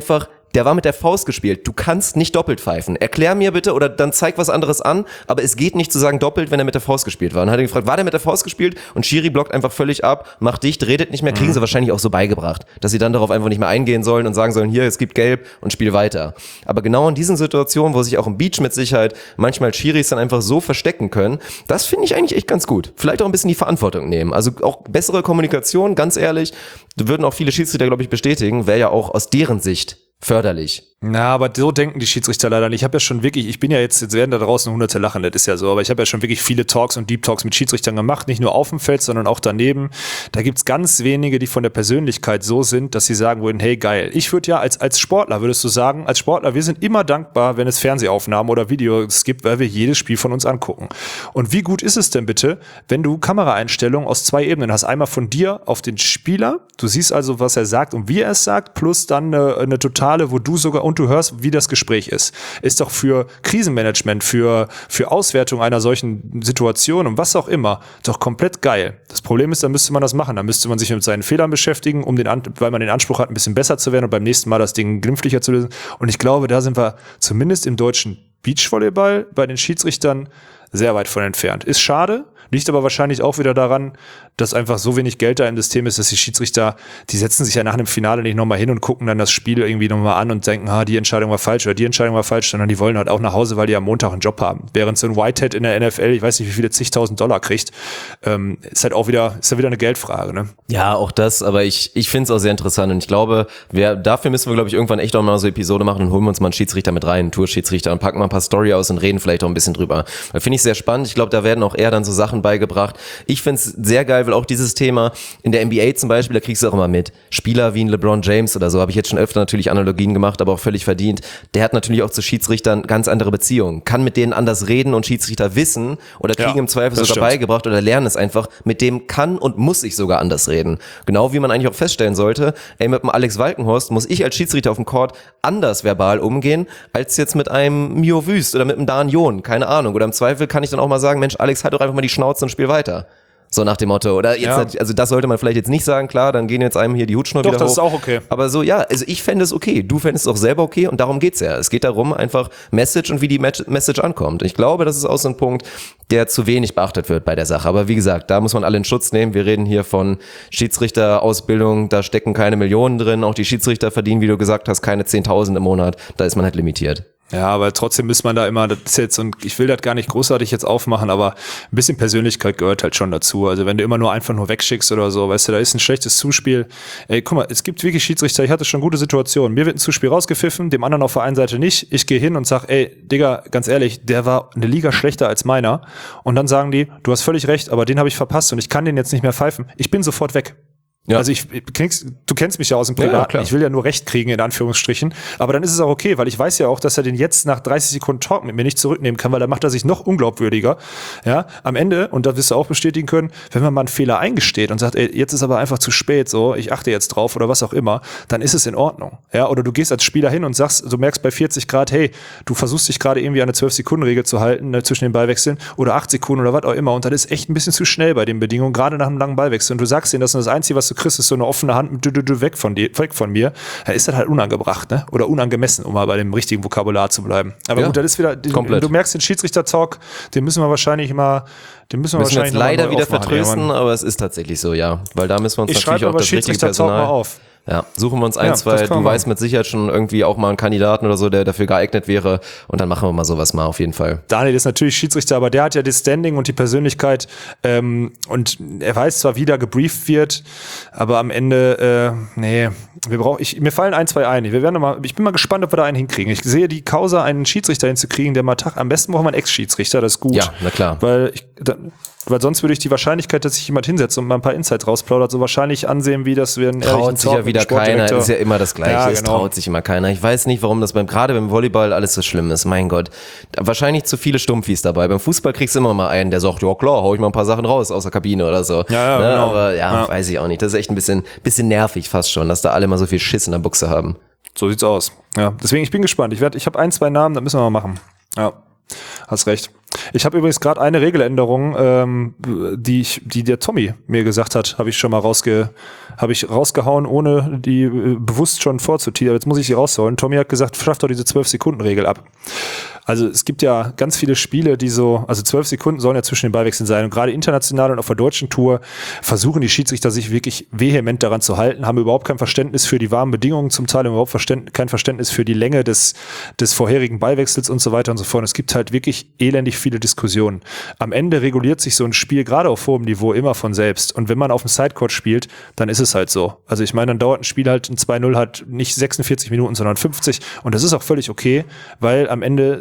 der war mit der Faust gespielt. Du kannst nicht doppelt pfeifen. Erklär mir bitte oder dann zeig was anderes an, aber es geht nicht zu sagen doppelt, wenn er mit der Faust gespielt war. Und dann hat er gefragt, war der mit der Faust gespielt? Und Schiri blockt einfach völlig ab, macht dicht, redet nicht mehr, kriegen sie wahrscheinlich auch so beigebracht, dass sie dann darauf einfach nicht mehr eingehen sollen und sagen sollen, hier, es gibt Gelb und spiel weiter. Aber genau in diesen Situationen, wo sich auch im Beach mit Sicherheit manchmal Schiris dann einfach so verstecken können, das finde ich eigentlich echt ganz gut. Vielleicht auch ein bisschen die Verantwortung nehmen. Also auch bessere Kommunikation, ganz ehrlich, würden auch viele Schiedsrichter, glaube ich, bestätigen, wäre ja auch aus deren Sicht förderlich.
Na, aber so denken die Schiedsrichter leider nicht. Ich habe ja schon wirklich, ich bin ja jetzt werden da draußen Hunderte lachen, das ist ja so, aber ich habe ja schon wirklich viele Talks und Deep Talks mit Schiedsrichtern gemacht, nicht nur auf dem Feld, sondern auch daneben. Da gibt's ganz wenige, die von der Persönlichkeit so sind, dass sie sagen würden, hey geil. Ich würde ja als Sportler, würdest du sagen, als Sportler, wir sind immer dankbar, wenn es Fernsehaufnahmen oder Videos gibt, weil wir jedes Spiel von uns angucken. Und wie gut ist es denn bitte, wenn du Kameraeinstellungen aus 2 Ebenen hast? Einmal von dir auf den Spieler, du siehst also, was er sagt und wie er es sagt, plus dann eine totale, wo du sogar und du hörst, wie das Gespräch ist. Ist doch für Krisenmanagement, für Auswertung einer solchen Situation und was auch immer, doch komplett geil. Das Problem ist, dann müsste man das machen. Dann müsste man sich mit seinen Fehlern beschäftigen, weil man den Anspruch hat, ein bisschen besser zu werden und beim nächsten Mal das Ding glimpflicher zu lösen. Und ich glaube, da sind wir zumindest im deutschen Beachvolleyball bei den Schiedsrichtern sehr weit von entfernt. Ist schade, liegt aber wahrscheinlich auch wieder daran, dass einfach so wenig Geld da im System ist, dass die Schiedsrichter, die setzen sich ja nach einem Finale nicht nochmal hin und gucken dann das Spiel irgendwie nochmal an und denken, die Entscheidung war falsch oder die Entscheidung war falsch, sondern die wollen halt auch nach Hause, weil die am Montag einen Job haben. Während so ein Whitehead in der NFL, ich weiß nicht, wie viele zigtausend $1000 kriegt, ist halt auch wieder eine Geldfrage, ne?
Ja, auch das, aber ich finde es auch sehr interessant und ich glaube, dafür müssen wir, glaube ich, irgendwann echt auch mal so eine Episode machen und holen wir uns mal einen Schiedsrichter mit rein, einen Tourschiedsrichter und packen mal ein paar Story aus und reden vielleicht auch ein bisschen drüber. Weil finde ich sehr spannend. Ich glaube, da werden auch eher dann so Sachen beigebracht. Ich finde es sehr geil, weil auch dieses Thema in der NBA zum Beispiel, da kriegst du auch immer mit. Spieler wie ein LeBron James oder so, habe ich jetzt schon öfter natürlich Analogien gemacht, aber auch völlig verdient. Der hat natürlich auch zu Schiedsrichtern ganz andere Beziehungen. Kann mit denen anders reden und Schiedsrichter wissen oder kriegen im Zweifel sogar beigebracht oder lernen es einfach. Mit dem kann und muss ich sogar anders reden. Genau wie man eigentlich auch feststellen sollte, mit dem Alex Walkenhorst muss ich als Schiedsrichter auf dem Court anders verbal umgehen, als jetzt mit einem Mio Wüst oder mit einem Dan John, keine Ahnung. Oder im Zweifel kann ich dann auch mal sagen, Mensch, Alex, halt doch einfach mal die Schnauze und spiel weiter. So nach dem Motto. Oder jetzt, also das sollte man vielleicht jetzt nicht sagen, klar, dann gehen jetzt einem hier die Hutschnur wieder hoch. Doch, das
ist auch okay.
Aber so, ja, also ich fände es okay. Du fändest es auch selber okay und darum geht's ja. Es geht darum, einfach Message und wie die Message ankommt. Und ich glaube, das ist auch so ein Punkt, der zu wenig beachtet wird bei der Sache. Aber wie gesagt, da muss man alle in Schutz nehmen. Wir reden hier von Schiedsrichterausbildung, da stecken keine Millionen drin. Auch die Schiedsrichter verdienen, wie du gesagt hast, keine 10.000 im Monat. Da ist man halt limitiert.
Ja, aber trotzdem muss man da immer, das ist jetzt, und ich will das gar nicht großartig jetzt aufmachen, aber ein bisschen Persönlichkeit gehört halt schon dazu. Also wenn du immer nur einfach nur wegschickst oder so, weißt du, da ist ein schlechtes Zuspiel. Ey, guck mal, es gibt wirklich Schiedsrichter, ich hatte schon gute Situationen. Mir wird ein Zuspiel rausgepfiffen, dem anderen auf der einen Seite nicht. Ich gehe hin und sag, ey, Digga, ganz ehrlich, der war eine Liga schlechter als meiner. Und dann sagen die, du hast völlig recht, aber den habe ich verpasst und ich kann den jetzt nicht mehr pfeifen. Ich bin sofort weg. Ja. Also du kennst mich ja aus dem Privaten, ich will ja nur Recht kriegen, in Anführungsstrichen, aber dann ist es auch okay, weil ich weiß ja auch, dass er den jetzt nach 30 Sekunden Talk mit mir nicht zurücknehmen kann, weil dann macht er sich noch unglaubwürdiger. Ja, am Ende, und das wirst du auch bestätigen können, wenn man mal einen Fehler eingesteht und sagt, ey, jetzt ist aber einfach zu spät, so, ich achte jetzt drauf oder was auch immer, dann ist es in Ordnung. Ja, oder du gehst als Spieler hin und sagst, du merkst bei 40 Grad, hey, du versuchst dich gerade irgendwie an eine 12-Sekunden-Regel zu halten, zwischen den Ballwechseln oder 8 Sekunden oder was auch immer und das ist echt ein bisschen zu schnell bei den Bedingungen, gerade nach einem langen Ballwechsel und du sagst denen, das ist das Einzige, was du kriegst, ist so eine offene Hand weg von mir, dann ist das halt unangebracht, ne? Oder unangemessen, um mal bei dem richtigen Vokabular zu bleiben. Aber gut, das ist wieder, du merkst den Schiedsrichter-Talk, den müssen wir jetzt
leider wieder vertrösten, aber es ist tatsächlich so, ja. Weil da müssen wir uns natürlich auch das richtige Personal...
Mal auf.
Ja, suchen wir uns ein, zwei, du weißt mit Sicherheit schon irgendwie auch mal einen Kandidaten oder so, der dafür geeignet wäre und dann machen wir mal sowas mal auf jeden Fall.
Daniel ist natürlich Schiedsrichter, aber der hat ja das Standing und die Persönlichkeit und er weiß zwar, wie da gebrieft wird, aber am Ende, mir fallen 1, 2 ein. Ich bin mal gespannt, ob wir da einen hinkriegen. Ich sehe die Causa, einen Schiedsrichter hinzukriegen, der mal am besten brauchen wir einen Ex-Schiedsrichter, das ist gut.
Ja, na klar.
Weil sonst würde ich die Wahrscheinlichkeit, dass sich jemand hinsetzt und mal ein paar Insights rausplaudert, so wahrscheinlich ansehen, wie das wir einen
traut sich ja wieder keiner, ist ja immer das Gleiche,
ja,
es traut sich immer keiner. Ich weiß nicht, warum das gerade beim Volleyball alles so schlimm ist, mein Gott. Wahrscheinlich zu viele Stumpfis dabei. Beim Fußball kriegst du immer mal einen, der sagt, ja klar, hau ich mal ein paar Sachen raus aus der Kabine oder so.
Ja, genau.
Aber weiß ich auch nicht. Das ist echt ein bisschen nervig fast schon, dass da alle mal so viel Schiss in der Buchse haben.
So sieht's aus. Ja, deswegen, ich bin gespannt. Ich habe 1, 2 Namen, das müssen wir mal machen. Ja, hast recht. Ich habe übrigens gerade eine Regeländerung, die der Tommy mir gesagt hat, habe ich rausgehauen, ohne die bewusst schon vorzutieren. Aber jetzt muss ich sie rausholen. Tommy hat gesagt, schafft doch diese 12-Sekunden-Regel ab. Also es gibt ja ganz viele Spiele, die also 12 Sekunden sollen ja zwischen den Ballwechseln sein. Und gerade international und auf der deutschen Tour versuchen die Schiedsrichter sich wirklich vehement daran zu halten, haben überhaupt kein Verständnis für die warmen Bedingungen zum Teil, überhaupt kein Verständnis für die Länge des vorherigen Ballwechsels und so weiter und so fort. Und es gibt halt wirklich elendig viele Diskussionen. Am Ende reguliert sich so ein Spiel gerade auf hohem Niveau immer von selbst. Und wenn man auf dem Sidecourt spielt, dann ist es halt so. Also ich meine, dann dauert ein Spiel halt ein 2-0 halt nicht 46 Minuten, sondern 50. Und das ist auch völlig okay, weil am Ende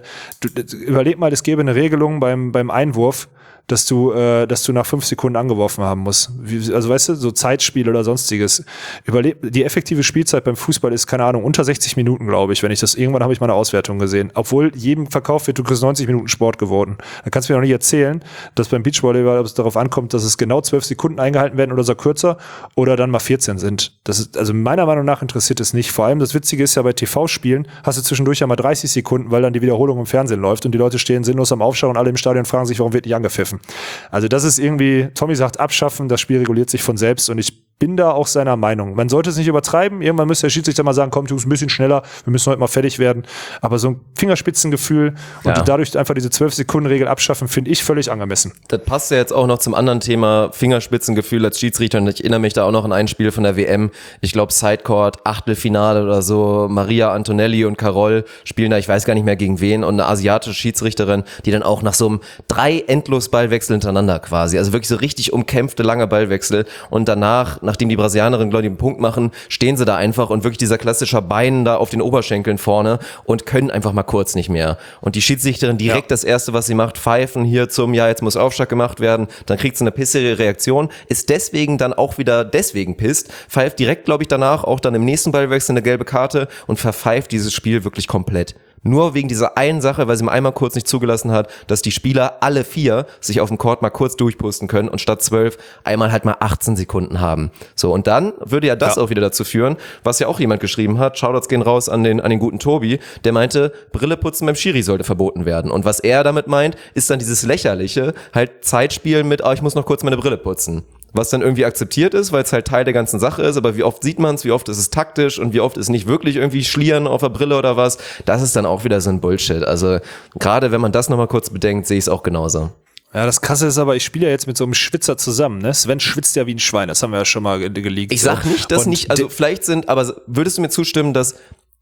überleg mal, es gäbe eine Regelung beim Einwurf, dass du nach 5 Sekunden angeworfen haben musst. Also weißt du, so Zeitspiel oder sonstiges. Die effektive Spielzeit beim Fußball ist, keine Ahnung, unter 60 Minuten, glaube ich. Irgendwann habe ich mal eine Auswertung gesehen. Obwohl jedem verkauft wird, du kriegst 90 Minuten Sport geworden. Da kannst du mir noch nicht erzählen, dass beim Beachvolleyball es darauf ankommt, dass es genau 12 Sekunden eingehalten werden oder so kürzer oder dann mal 14 sind. Also meiner Meinung nach interessiert es nicht. Vor allem das Witzige ist ja, bei TV-Spielen hast du zwischendurch ja mal 30 Sekunden, weil dann die Wiederholung im Fernsehen läuft und die Leute stehen sinnlos am Aufschau und alle im Stadion fragen sich, warum wird nicht angepfiffen. Also das ist irgendwie, Tommy sagt abschaffen, das Spiel reguliert sich von selbst und ich bin da auch seiner Meinung. Man sollte es nicht übertreiben, irgendwann müsste der Schiedsrichter mal sagen, komm, du bist ein bisschen schneller, wir müssen heute mal fertig werden, aber so ein Fingerspitzengefühl und dadurch einfach diese 12-Sekunden-Regel abschaffen, finde ich völlig angemessen.
Das passt ja jetzt auch noch zum anderen Thema Fingerspitzengefühl als Schiedsrichter und ich erinnere mich da auch noch an ein Spiel von der WM, ich glaube Sidecourt, Achtelfinale oder so, Maria Antonelli und Carol spielen da, ich weiß gar nicht mehr gegen wen und eine asiatische Schiedsrichterin, die dann auch nach so einem 3 Endlosballwechsel hintereinander quasi, also wirklich so richtig umkämpfte lange Ballwechsel und danach, nachdem die Brasilianerinnen, glaube ich, einen Punkt machen, stehen sie da einfach und wirklich dieser klassische Bein da auf den Oberschenkeln vorne und können einfach mal kurz nicht mehr. Und die Schiedsrichterin direkt das Erste, was sie macht, pfeifen hier jetzt muss Aufschlag gemacht werden, dann kriegt sie eine pissige Reaktion, ist deswegen dann auch wieder pisst, pfeift direkt, glaube ich, danach auch dann im nächsten Ballwechsel eine gelbe Karte und verpfeift dieses Spiel wirklich komplett. Nur wegen dieser einen Sache, weil sie mir einmal kurz nicht zugelassen hat, dass die Spieler alle 4 sich auf dem Court mal kurz durchpusten können und statt 12 einmal halt mal 18 Sekunden haben. So, und dann würde ja das auch wieder dazu führen, was ja auch jemand geschrieben hat, Shoutouts gehen raus an den guten Tobi, der meinte, Brille putzen beim Schiri sollte verboten werden. Und was er damit meint, ist dann dieses lächerliche, halt Zeitspiel mit, ich muss noch kurz meine Brille putzen. Was dann irgendwie akzeptiert ist, weil es halt Teil der ganzen Sache ist, aber wie oft sieht man es, wie oft ist es taktisch und wie oft ist nicht wirklich irgendwie Schlieren auf der Brille oder was, das ist dann auch wieder so ein Bullshit. Also gerade wenn man das nochmal kurz bedenkt, sehe ich es auch genauso.
Ja, das Krasse ist aber, ich spiele ja jetzt mit so einem Schwitzer zusammen, ne? Sven schwitzt ja wie ein Schwein, das haben wir ja schon mal geleakt.
Ich sag nicht, dass nicht, also vielleicht aber würdest du mir zustimmen, dass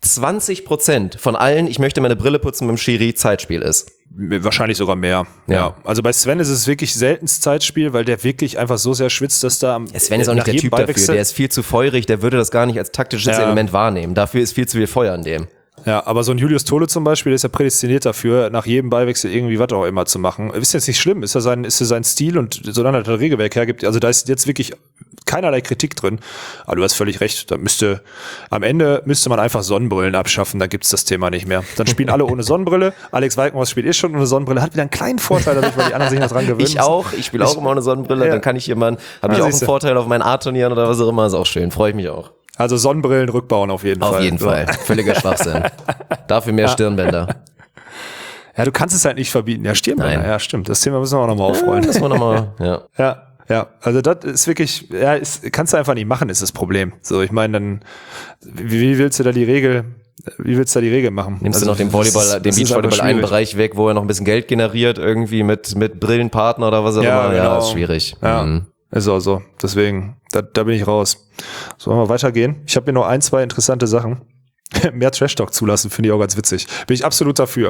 20% von allen, ich möchte meine Brille putzen mit dem Schiri, Zeitspiel ist?
Wahrscheinlich sogar mehr. Ja. Also bei Sven ist es wirklich seltenst Zeitspiel, weil der wirklich einfach so sehr schwitzt, dass da
Sven ist auch nicht der Typ dafür, der ist viel zu feurig, der würde das gar nicht als taktisches Element wahrnehmen. Dafür ist viel zu viel Feuer in dem.
Ja, aber so ein Julius Tole zum Beispiel, der ist ja prädestiniert dafür, nach jedem Ballwechsel irgendwie was auch immer zu machen. Ist jetzt nicht schlimm, ist ja sein Stil und solange das Regelwerk hergibt, also da ist jetzt wirklich keinerlei Kritik drin. Aber du hast völlig recht, am Ende müsste man einfach Sonnenbrillen abschaffen, dann gibt's das Thema nicht mehr. Dann spielen alle ohne Sonnenbrille, Alex Walkenhorst spielt schon ohne Sonnenbrille, hat wieder einen kleinen Vorteil dadurch, weil die anderen sich noch dran gewöhnen.
Ich spiele auch immer ohne Sonnenbrille, dann kann ich habe ich auch einen Vorteil auf meinen A-Turnieren oder was auch immer, ist auch schön, freue ich mich auch.
Also Sonnenbrillen rückbauen auf jeden Fall.
Auf jeden Fall. Völliger Schwachsinn. Dafür mehr Stirnbänder.
Ja, du kannst es halt nicht verbieten. Ja, Stirnbänder. Ja, stimmt. Das Thema müssen wir auch nochmal aufrollen.
Müssen wir nochmal,
Ja. Also das ist wirklich, kannst du einfach nicht machen, ist das Problem. So, ich meine, dann, wie willst du da die Regel machen?
Nimmst du noch den Beachvolleyball einen Bereich weg, wo er noch ein bisschen Geld generiert, irgendwie mit Brillenpartner oder was auch immer?
Genau.
Ja, ist schwierig.
Ja. Ist auch so. Deswegen, da bin ich raus. Sollen wir weitergehen? Ich habe mir noch 1, 2 interessante Sachen. Mehr Trash-Talk zulassen, finde ich auch ganz witzig. Bin ich absolut dafür.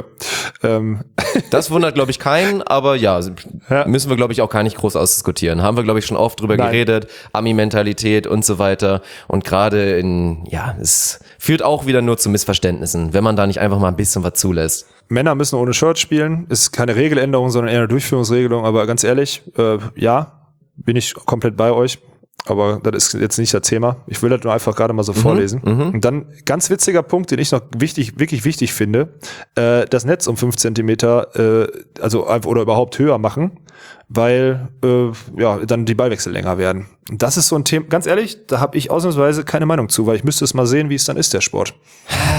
Das wundert, glaube ich, keinen, aber müssen wir, glaube ich, auch gar nicht groß ausdiskutieren. Haben wir, glaube ich, schon oft drüber geredet. Ami-Mentalität und so weiter. Und gerade es führt auch wieder nur zu Missverständnissen, wenn man da nicht einfach mal ein bisschen was zulässt.
Männer müssen ohne Shirt spielen. Ist keine Regeländerung, sondern eher eine Durchführungsregelung. Aber ganz ehrlich, bin ich komplett bei euch. Aber das ist jetzt nicht das Thema. Ich will das nur einfach gerade mal so vorlesen. Und dann ganz witziger Punkt, den ich noch wirklich wichtig finde, das Netz um 5 Zentimeter, oder überhaupt höher machen, weil dann die Ballwechsel länger werden. Und das ist so ein Thema, ganz ehrlich, da habe ich ausnahmsweise keine Meinung zu, weil ich müsste es mal sehen, wie es dann ist, der Sport.
Ja,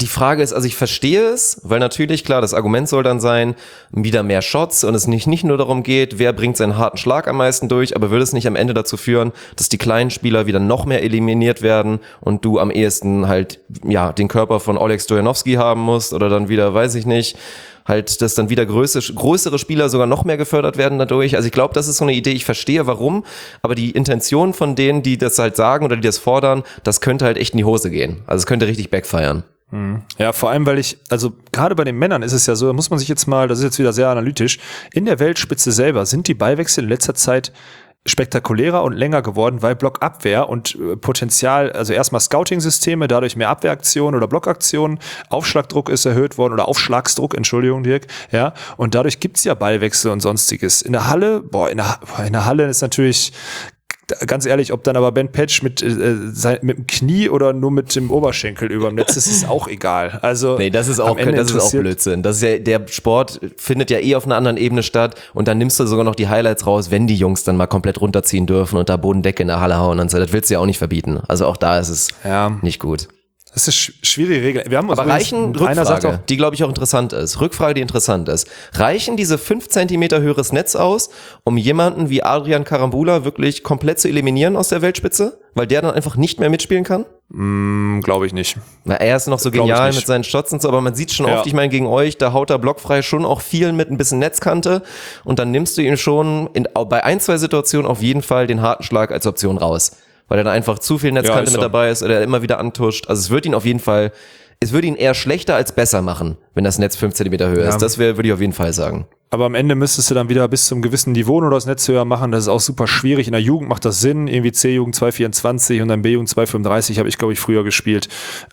die Frage ist, also ich verstehe es, weil natürlich, klar, das Argument soll dann sein, wieder mehr Shots und es nicht nur darum geht, wer bringt seinen harten Schlag am meisten durch, aber würde es nicht am Ende dazu führen, dass die kleinen Spieler wieder noch mehr eliminiert werden und du am ehesten halt, ja, den Körper von Oleg Stojanowski haben musst oder dann wieder, weiß ich nicht, halt, dass dann wieder größere Spieler sogar noch mehr gefördert werden dadurch. Also ich glaube, das ist so eine Idee, ich verstehe warum, aber die Intention von denen, die das halt sagen oder die das fordern, das könnte halt echt in die Hose gehen. Also es könnte richtig backfiren.
Ja, vor allem, weil also gerade bei den Männern ist es ja so, da muss man sich jetzt mal, das ist jetzt wieder sehr analytisch, in der Weltspitze selber sind die Ballwechsel in letzter Zeit spektakulärer und länger geworden, weil Blockabwehr und Potenzial, also erstmal Scouting-Systeme, dadurch mehr Abwehraktionen oder Blockaktionen, Aufschlagdruck ist erhöht worden oder Aufschlagsdruck, Entschuldigung, Dirk, ja, und dadurch gibt's ja Ballwechsel und sonstiges. In der Halle, in der Halle ist natürlich, ganz ehrlich, ob dann aber Ben Patch mit dem Knie oder nur mit dem Oberschenkel über dem Netz ist, ist auch egal. Also
nee, das ist auch Blödsinn. Das ist ja, der Sport findet ja auf einer anderen Ebene statt und dann nimmst du sogar noch die Highlights raus, wenn die Jungs dann mal komplett runterziehen dürfen und da Bodendecke in der Halle hauen und so. Das willst du ja auch nicht verbieten. Also auch da ist es nicht gut.
Das ist schwierige Regel. Wir haben uns
aber reichen Rückfrage, die glaube ich auch interessant ist. Rückfrage, die interessant ist. Reichen diese 5 Zentimeter höheres Netz aus, um jemanden wie Adrian Karambula wirklich komplett zu eliminieren aus der Weltspitze? Weil der dann einfach nicht mehr mitspielen kann?
Glaube ich nicht.
Na, er ist noch so genial mit seinen Shots und so, aber man sieht schon oft, ich meine, gegen euch, da haut er blockfrei schon auch viel mit ein bisschen Netzkante und dann nimmst du ihm schon bei 1-2 Situationen auf jeden Fall den harten Schlag als Option raus. Weil er da einfach zu viel Netzkante mit dabei ist oder er immer wieder antuscht. Also es würde ihn eher schlechter als besser machen, wenn das Netz 5 Zentimeter höher ist. Das würde ich auf jeden Fall sagen.
Aber am Ende müsstest du dann wieder bis zum gewissen Niveau nur das Netz höher machen. Das ist auch super schwierig. In der Jugend macht das Sinn. Irgendwie C-Jugend 2,24 und dann B-Jugend 2,35 habe ich, glaube ich, früher gespielt.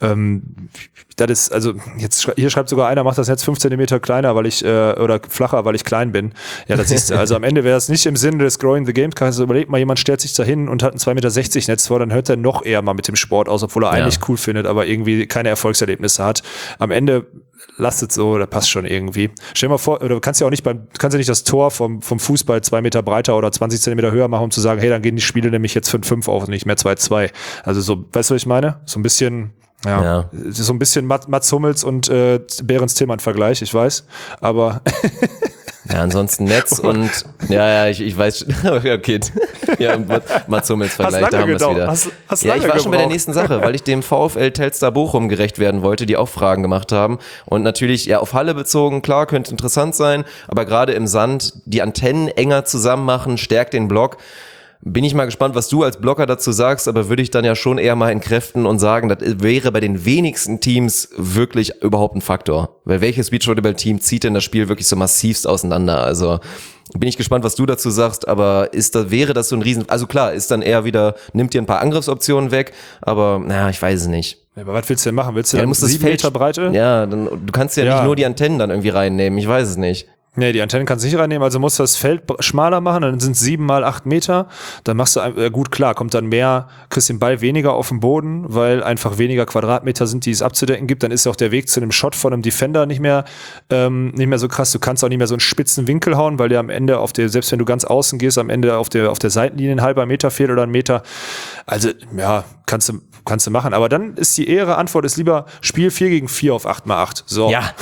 Das ist, also, jetzt hier schreibt sogar einer, macht das Netz 5 Zentimeter kleiner, oder flacher, weil ich klein bin. Ja, das siehst du. Also am Ende wäre es nicht im Sinne des Growing the Game. Also überleg mal, jemand stellt sich da hin und hat ein 2,60 Meter Netz vor, dann hört er noch eher mal mit dem Sport aus, obwohl er eigentlich cool findet, aber irgendwie keine Erfolgserlebnisse hat. Am Ende lasst so, da passt schon irgendwie. Stell dir mal vor, oder du kannst ja auch nicht das Tor vom Fußball 2 Meter breiter oder 20 Zentimeter höher machen, um zu sagen, hey, dann gehen die Spiele nämlich jetzt 5-5 auf und nicht mehr 2-2. Also so, weißt du, was ich meine? So ein bisschen, so ein bisschen Mats Hummels und Behrens Tillmann-Vergleich, ich weiß, aber
ja, ansonsten Netz und ich weiß, okay, ja, Mats Hummels Vergleich, da haben wir es wieder. Ich war schon bei der nächsten Sache, weil ich dem VfL Telstar Bochum gerecht werden wollte, die auch Fragen gemacht haben und natürlich auf Halle bezogen, klar, könnte interessant sein, aber gerade im Sand die Antennen enger zusammen machen, stärkt den Block. Bin ich mal gespannt, was du als Blocker dazu sagst, aber würde ich dann ja schon eher mal entkräften und sagen, das wäre bei den wenigsten Teams wirklich überhaupt ein Faktor. Weil welches Beachvolleyball-Team zieht denn das Spiel wirklich so massivst auseinander? Also bin ich gespannt, was du dazu sagst, aber wäre das so ein Riesen... Also klar, ist dann eher wieder, nimmt dir ein paar Angriffsoptionen weg, aber ich weiß es nicht.
Ja, aber was willst du denn machen? Willst du dann 7 Meter Breite?
Ja, du kannst ja nicht nur die Antennen dann irgendwie reinnehmen, ich weiß es nicht.
Nee, die Antennen kannst du nicht reinnehmen, also musst du das Feld schmaler machen, dann sind es 7 mal 8 Meter, dann machst du, gut, klar, kommt dann mehr, kriegst den Ball weniger auf den Boden, weil einfach weniger Quadratmeter sind, die es abzudecken gibt, dann ist auch der Weg zu einem Shot von einem Defender nicht mehr so krass, du kannst auch nicht mehr so einen spitzen Winkel hauen, weil der am Ende selbst wenn du ganz außen gehst, am Ende auf der Seitenlinie ein halber Meter fehlt oder ein Meter, also, ja, kannst du machen, aber dann ist die ehre Antwort ist lieber Spiel 4 gegen 4 auf 8x8, so.
Ja.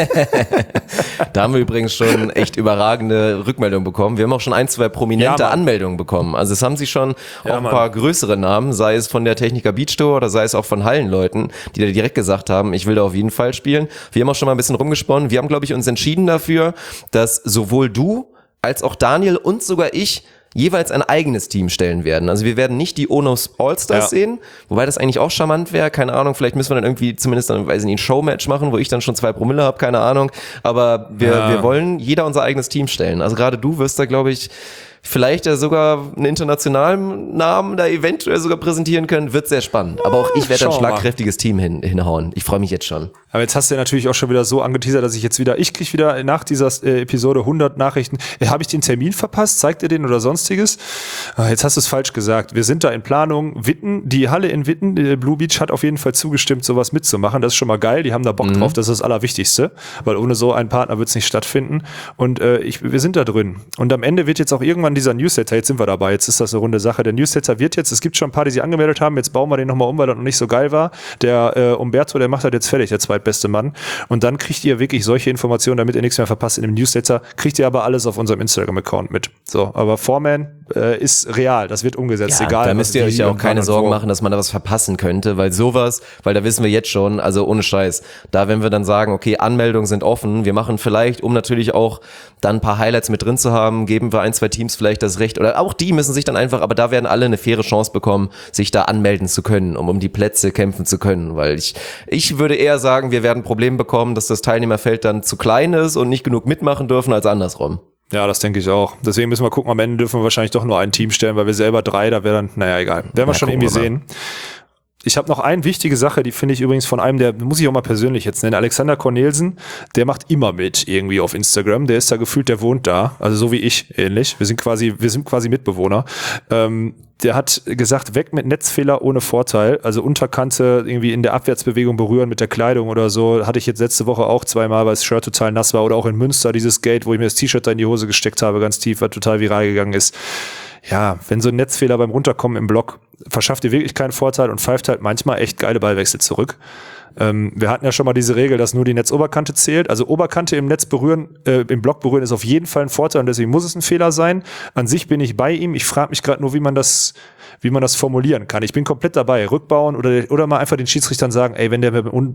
Da haben wir übrigens schon echt überragende Rückmeldungen bekommen. Wir haben auch schon 1-2 prominente Anmeldungen bekommen. Also es haben sich schon auch ein paar größere Namen, sei es von der Techniker Beach Tour oder sei es auch von Hallenleuten, die da direkt gesagt haben, ich will da auf jeden Fall spielen. Wir haben auch schon mal ein bisschen rumgesponnen. Wir haben, glaube ich, uns entschieden dafür, dass sowohl du als auch Daniel und sogar ich jeweils ein eigenes Team stellen werden. Also wir werden nicht die Onos All-Stars sehen, wobei das eigentlich auch charmant wäre. Keine Ahnung, vielleicht müssen wir dann irgendwie zumindest dann, weiß ich nicht, ein Showmatch machen, wo ich dann schon 2 Promille habe, keine Ahnung. Aber wir wollen jeder unser eigenes Team stellen. Also gerade du wirst da, glaube ich, vielleicht ja sogar einen internationalen Namen da eventuell sogar präsentieren können, wird sehr spannend. Aber auch ich werde ein schlagkräftiges Team hinhauen. Ich freue mich jetzt schon.
Aber jetzt hast du ja natürlich auch schon wieder so angeteasert, dass ich krieg wieder nach dieser Episode 100 Nachrichten. Habe ich den Termin verpasst? Zeigt ihr den oder sonstiges? Jetzt hast du es falsch gesagt. Wir sind da in Planung. Witten, die Halle in Witten, Blue Beach hat auf jeden Fall zugestimmt, sowas mitzumachen. Das ist schon mal geil. Die haben da Bock drauf. Das ist das Allerwichtigste. Weil ohne so einen Partner wird es nicht stattfinden. Und wir sind da drin. Und am Ende wird jetzt auch irgendwann irgendwann dieser Newsletter, jetzt sind wir dabei, jetzt ist das eine runde Sache, der Newsletter wird jetzt, es gibt schon ein paar, die sich angemeldet haben, jetzt bauen wir den nochmal um, weil das noch nicht so geil war. Der Umberto, der macht das jetzt fertig, der zweitbeste Mann. Und dann kriegt ihr wirklich solche Informationen, damit ihr nichts mehr verpasst in dem Newsletter, kriegt ihr aber alles auf unserem Instagram-Account mit. So, aber Foreman ist real, das wird umgesetzt, egal.
Da müsst ihr euch ja auch keine Sorgen machen, dass man da was verpassen könnte, weil da wissen wir jetzt schon, also ohne Scheiß, da wenn wir dann sagen, okay, Anmeldungen sind offen, wir machen vielleicht, um natürlich auch dann ein paar Highlights mit drin zu haben, geben wir 1, 2 Teams vielleicht das Recht, oder auch die müssen sich dann einfach, aber da werden alle eine faire Chance bekommen, sich da anmelden zu können, um die Plätze kämpfen zu können, weil ich würde eher sagen, wir werden Probleme bekommen, dass das Teilnehmerfeld dann zu klein ist und nicht genug mitmachen dürfen als andersrum.
Ja, das denke ich auch. Deswegen müssen wir gucken, am Ende dürfen wir wahrscheinlich doch nur ein Team stellen, weil wir selber 3, da wäre dann, naja, egal. Werden wir schon irgendwie sehen. Ich habe noch eine wichtige Sache, die finde ich übrigens von einem, der muss ich auch mal persönlich jetzt nennen, Alexander Cornelsen, der macht immer mit irgendwie auf Instagram, der ist da gefühlt, der wohnt da, also so wie ich ähnlich, wir sind quasi Mitbewohner. Der hat gesagt, weg mit Netzfehler ohne Vorteil, also Unterkante irgendwie in der Abwärtsbewegung berühren mit der Kleidung oder so, hatte ich jetzt letzte Woche auch 2-mal, weil das Shirt total nass war, oder auch in Münster dieses Gate, wo ich mir das T-Shirt da in die Hose gesteckt habe, ganz tief, was total viral gegangen ist. Ja, wenn so ein Netzfehler beim Runterkommen im Block verschafft dir wirklich keinen Vorteil und pfeift halt manchmal echt geile Ballwechsel zurück. Wir hatten ja schon mal diese Regel, dass nur die Netzoberkante zählt. Also Oberkante im Netz berühren, im Block berühren ist auf jeden Fall ein Vorteil und deswegen muss es ein Fehler sein. An sich bin ich bei ihm. Ich frage mich gerade nur, wie man das formulieren kann. Ich bin komplett dabei. Rückbauen oder mal einfach den Schiedsrichtern sagen, ey, wenn der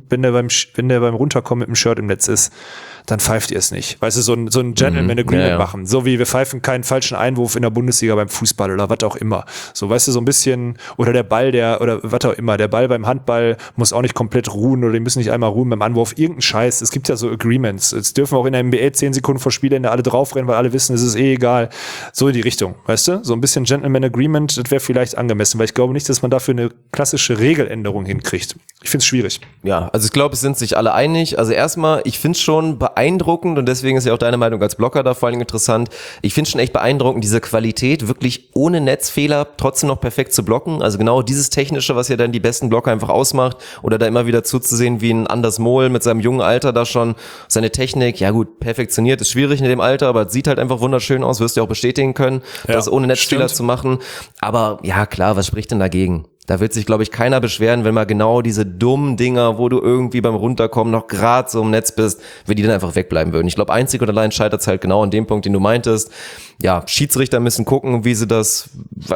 beim Runterkommen mit dem Shirt im Netz ist, dann pfeift ihr es nicht. Weißt du, so ein Gentleman Agreement machen. So wie wir pfeifen keinen falschen Einwurf in der Bundesliga beim Fußball oder was auch immer. So, weißt du, so ein bisschen, oder der Ball, oder was auch immer, der Ball beim Handball muss auch nicht komplett ruhen oder die müssen nicht einmal ruhen beim Anwurf. Irgendein Scheiß. Es gibt ja so Agreements. Jetzt dürfen auch in der NBA 10 Sekunden vor Spielende alle draufrennen, weil alle wissen, es ist eh egal. So in die Richtung, weißt du? So ein bisschen Gentleman Agreement, das wäre vielleicht angemessen, weil ich glaube nicht, dass man dafür eine klassische Regeländerung hinkriegt. Ich finde es schwierig.
Ja, also ich glaube, es sind sich alle einig. Also erstmal, ich finde es schon beeindruckend und deswegen ist ja auch deine Meinung als Blocker da vor allem interessant. Ich finde schon echt beeindruckend, diese Qualität, wirklich ohne Netzfehler trotzdem noch perfekt zu blocken. Also genau dieses Technische, was ja dann die besten Blocker einfach ausmacht, oder da immer wieder zuzusehen, wie ein Anders Mohl mit seinem jungen Alter da schon seine Technik, ja gut, perfektioniert, ist schwierig in dem Alter, aber sieht halt einfach wunderschön aus, wirst du auch bestätigen können, das ohne Netzfehler zu machen. Aber ja klar, was spricht denn dagegen? Da wird sich, glaube ich, keiner beschweren, wenn mal genau diese dummen Dinger, wo du irgendwie beim Runterkommen noch gerade so im Netz bist, wenn die dann einfach wegbleiben würden. Ich glaube, einzig und allein scheitert es halt genau an dem Punkt, den du meintest. Ja, Schiedsrichter müssen gucken, wie sie das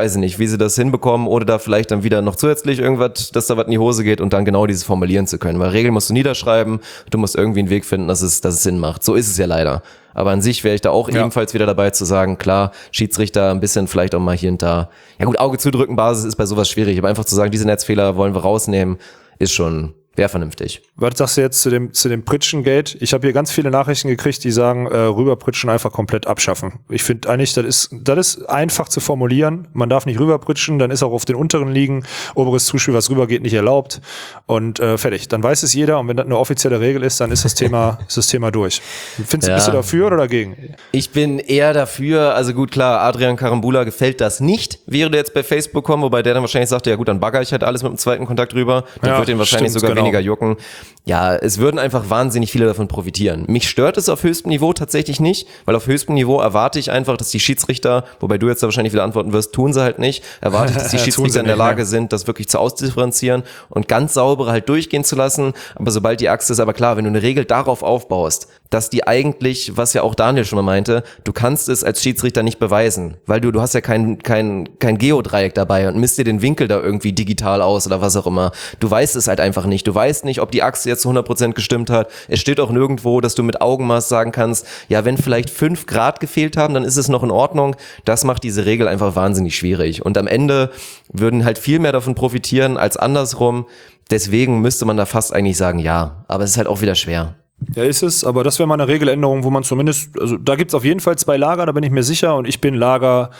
hinbekommen, oder da vielleicht dann wieder noch zusätzlich irgendwas, dass da was in die Hose geht und dann genau dieses formulieren zu können. Weil Regeln musst du niederschreiben, du musst irgendwie einen Weg finden, dass es Sinn macht. So ist es ja leider. Aber an sich wäre ich da auch ebenfalls wieder dabei zu sagen, klar, Schiedsrichter ein bisschen vielleicht auch mal hier und da. Ja gut, Auge zudrücken, Basis ist bei sowas schwierig, aber einfach zu sagen, diese Netzfehler wollen wir rausnehmen, ist schon, wäre vernünftig.
Was sagst du jetzt zu dem Pritschen-Gate? Ich habe hier ganz viele Nachrichten gekriegt, die sagen, rüberpritschen einfach komplett abschaffen. Ich finde eigentlich, das ist einfach zu formulieren. Man darf nicht rüberpritschen, dann ist auch auf den unteren Ligen oberes Zuspiel, was rübergeht, nicht erlaubt. Und fertig. Dann weiß es jeder und wenn das eine offizielle Regel ist, dann ist das Thema durch. Bist du dafür oder dagegen?
Ich bin eher dafür, also gut, klar, Adrian Karambula gefällt das nicht, wäre der jetzt bei Facebook kommen, wobei der dann wahrscheinlich sagte, ja gut, dann bagger ich halt alles mit dem zweiten Kontakt rüber. Dann wird den wahrscheinlich sogar weniger jucken. Ja, es würden einfach wahnsinnig viele davon profitieren. Mich stört es auf höchstem Niveau tatsächlich nicht, weil auf höchstem Niveau erwarte ich einfach, dass die Schiedsrichter, wobei du jetzt da wahrscheinlich wieder antworten wirst, tun sie halt nicht, erwarte ich, dass die Schiedsrichter in der Lage sind, das wirklich zu ausdifferenzieren und ganz saubere halt durchgehen zu lassen. Aber sobald die Achse ist, aber klar, wenn du eine Regel darauf aufbaust, dass die eigentlich, was ja auch Daniel schon mal meinte, du kannst es als Schiedsrichter nicht beweisen, weil du hast ja kein Geodreieck dabei und misst dir den Winkel da irgendwie digital aus oder was auch immer. Du weißt es halt einfach nicht. Du weißt nicht, ob die Achse jetzt zu 100% gestimmt hat. Es steht auch nirgendwo, dass du mit Augenmaß sagen kannst, ja, wenn vielleicht 5 Grad gefehlt haben, dann ist es noch in Ordnung. Das macht diese Regel einfach wahnsinnig schwierig. Und am Ende würden halt viel mehr davon profitieren als andersrum. Deswegen müsste man da fast eigentlich sagen, ja. Aber es ist halt auch wieder schwer.
Ja, ist es, aber das wäre mal eine Regeländerung, wo man zumindest, also da gibt's auf jeden Fall 2 Lager, da bin ich mir sicher, und ich bin Lager,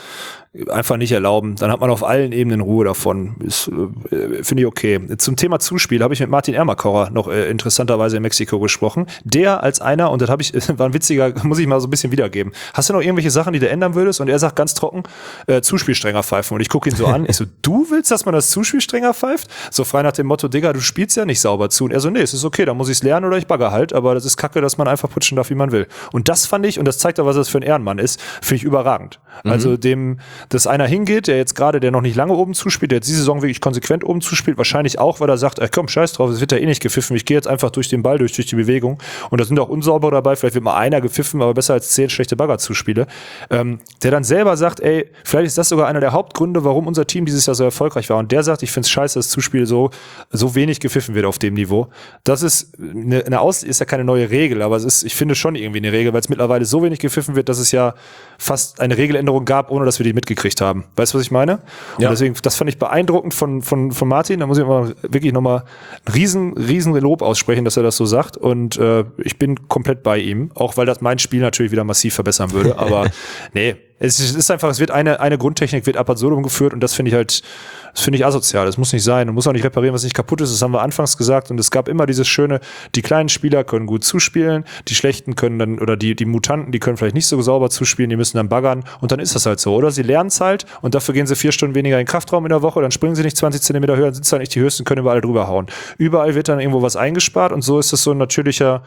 einfach nicht erlauben. Dann hat man auf allen Ebenen Ruhe davon. Finde ich okay. Zum Thema Zuspiel habe ich mit Martin Ermakorer noch interessanterweise in Mexiko gesprochen. Der als einer, und das war ein witziger, muss ich mal so ein bisschen wiedergeben. Hast du noch irgendwelche Sachen, die du ändern würdest? Und er sagt ganz trocken, Zuspiel strenger pfeifen. Und ich gucke ihn so an. Ich so, du willst, dass man das Zuspiel strenger pfeift? So frei nach dem Motto, Digga, du spielst ja nicht sauber zu. Und er so, nee, es ist okay, da muss ich es lernen oder ich bagger halt. Aber das ist kacke, dass man einfach putschen darf, wie man will. Und das fand ich, und das zeigt auch, was das für ein Ehrenmann ist, finde ich überragend. Also dass einer hingeht, der noch nicht lange oben zuspielt, der jetzt diese Saison wirklich konsequent oben zuspielt, wahrscheinlich auch, weil er sagt, komm, scheiß drauf, es wird ja eh nicht gepfiffen, ich gehe jetzt einfach durch den Ball, durch die Bewegung. Und da sind auch unsaubere dabei, vielleicht wird mal einer gepfiffen, aber besser als 10 schlechte Baggerzuspiele. Der dann selber sagt, vielleicht ist das sogar einer der Hauptgründe, warum unser Team dieses Jahr so erfolgreich war. Und der sagt, ich finde es scheiße, dass das Zuspiel so wenig gepfiffen wird auf dem Niveau. Das ist ist ja keine neue Regel, aber ich finde schon irgendwie eine Regel, weil es mittlerweile so wenig gepfiffen wird, dass es ja fast eine Regeländerung gab, ohne dass wir die mitgekriegt haben. Weißt du, was ich meine? Und deswegen, das fand ich beeindruckend von Martin. Da muss ich wirklich nochmal ein riesen Lob aussprechen, dass er das so sagt. Und ich bin komplett bei ihm, auch weil das mein Spiel natürlich wieder massiv verbessern würde. Aber nee, es ist einfach, es wird eine Grundtechnik wird ab absurdum geführt und das finde ich asozial. Das muss nicht sein. Du musst auch nicht reparieren, was nicht kaputt ist. Das haben wir anfangs gesagt. Und es gab immer dieses schöne, die kleinen Spieler können gut zuspielen, die Schlechten können dann, oder die Mutanten, die können vielleicht nicht so sauber zuspielen, die müssen dann baggern. Und dann ist das halt so. Oder sie lernen es halt und dafür gehen sie 4 Stunden weniger in den Kraftraum in der Woche, dann springen sie nicht 20 Zentimeter höher, sind dann nicht die höchsten, können überall drüber hauen. Überall wird dann irgendwo was eingespart und so ist das so eine natürliche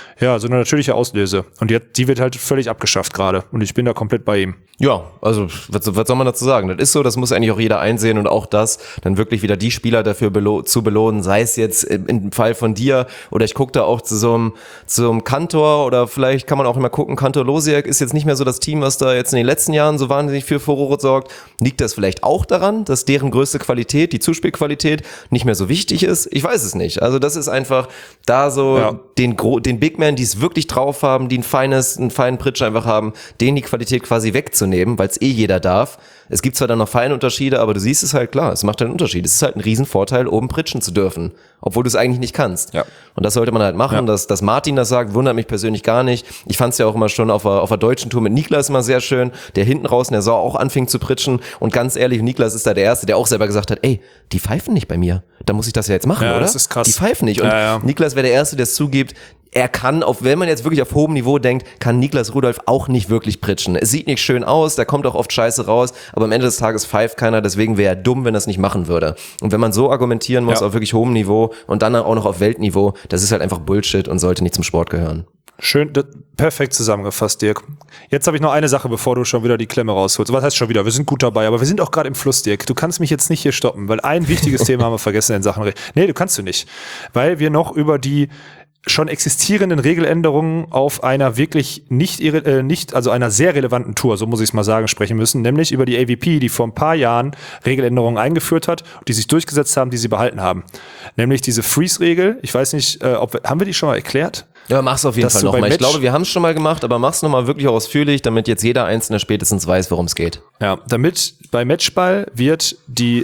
Auslöse. Und die wird halt völlig abgeschafft gerade. Und ich bin da komplett bei ihm.
Ja, also was soll man dazu sagen? Das ist so, das muss eigentlich auch jeder einsehen und auch das, dann wirklich wieder die Spieler dafür zu belohnen, sei es jetzt im Fall von dir oder ich gucke da auch zu so einem Kantor oder vielleicht kann man auch immer gucken, Kantor Losiak ist jetzt nicht mehr so das Team, was da jetzt in den letzten Jahren so wahnsinnig für Furore sorgt. Liegt das vielleicht auch daran, dass deren größte Qualität, die Zuspielqualität, nicht mehr so wichtig ist? Ich weiß es nicht. Also das ist einfach da so den Big Men, die es wirklich drauf haben, die einen feinen Pritsch einfach haben, denen die Qualität quasi wegzunehmen, weil es jeder darf. Es gibt zwar dann noch feine Unterschiede, aber du siehst es halt klar, es macht einen Unterschied. Es ist halt ein Riesenvorteil, oben pritschen zu dürfen, obwohl du es eigentlich nicht kannst. Ja. Und das sollte man halt machen. Ja. Dass Martin das sagt, wundert mich persönlich gar nicht. Ich fand es ja auch immer schon auf der deutschen Tour mit Niklas immer sehr schön, der hinten raus in der Saison auch anfing zu pritschen. Und ganz ehrlich, Niklas ist da der Erste, der auch selber gesagt hat, die pfeifen nicht bei mir. Da muss ich das ja jetzt machen, oder?
Das ist krass.
Die pfeifen nicht. Und Niklas wäre der Erste, der es zugibt. Er kann, wenn man jetzt wirklich auf hohem Niveau denkt, kann Niklas Rudolph auch nicht wirklich pritschen. Es sieht nicht schön aus, da kommt auch oft Scheiße raus, aber am Ende des Tages pfeift keiner, deswegen wäre er dumm, wenn er es nicht machen würde. Und wenn man so argumentieren muss auf wirklich hohem Niveau und dann auch noch auf Weltniveau, das ist halt einfach Bullshit und sollte nicht zum Sport gehören.
Schön, perfekt zusammengefasst, Dirk. Jetzt habe ich noch eine Sache, bevor du schon wieder die Klemme rausholst. Was heißt schon wieder? Wir sind gut dabei, aber wir sind auch gerade im Fluss, Dirk. Du kannst mich jetzt nicht hier stoppen, weil ein wichtiges Thema haben wir vergessen in Sachen. Nee, du kannst du nicht. Weil wir noch über die schon existierenden Regeländerungen auf einer wirklich also einer sehr relevanten Tour, so muss ich es mal sagen, sprechen müssen, nämlich über die AVP, die vor ein paar Jahren Regeländerungen eingeführt hat, die sich durchgesetzt haben, die sie behalten haben. Nämlich diese Freeze-Regel, ich weiß nicht, haben wir die schon mal erklärt?
Ja, mach's auf jeden Fall nochmal. Ich glaube, wir haben es schon mal gemacht, aber mach's nochmal wirklich ausführlich, damit jetzt jeder Einzelne spätestens weiß, worum es geht.
Ja, damit bei Matchball wird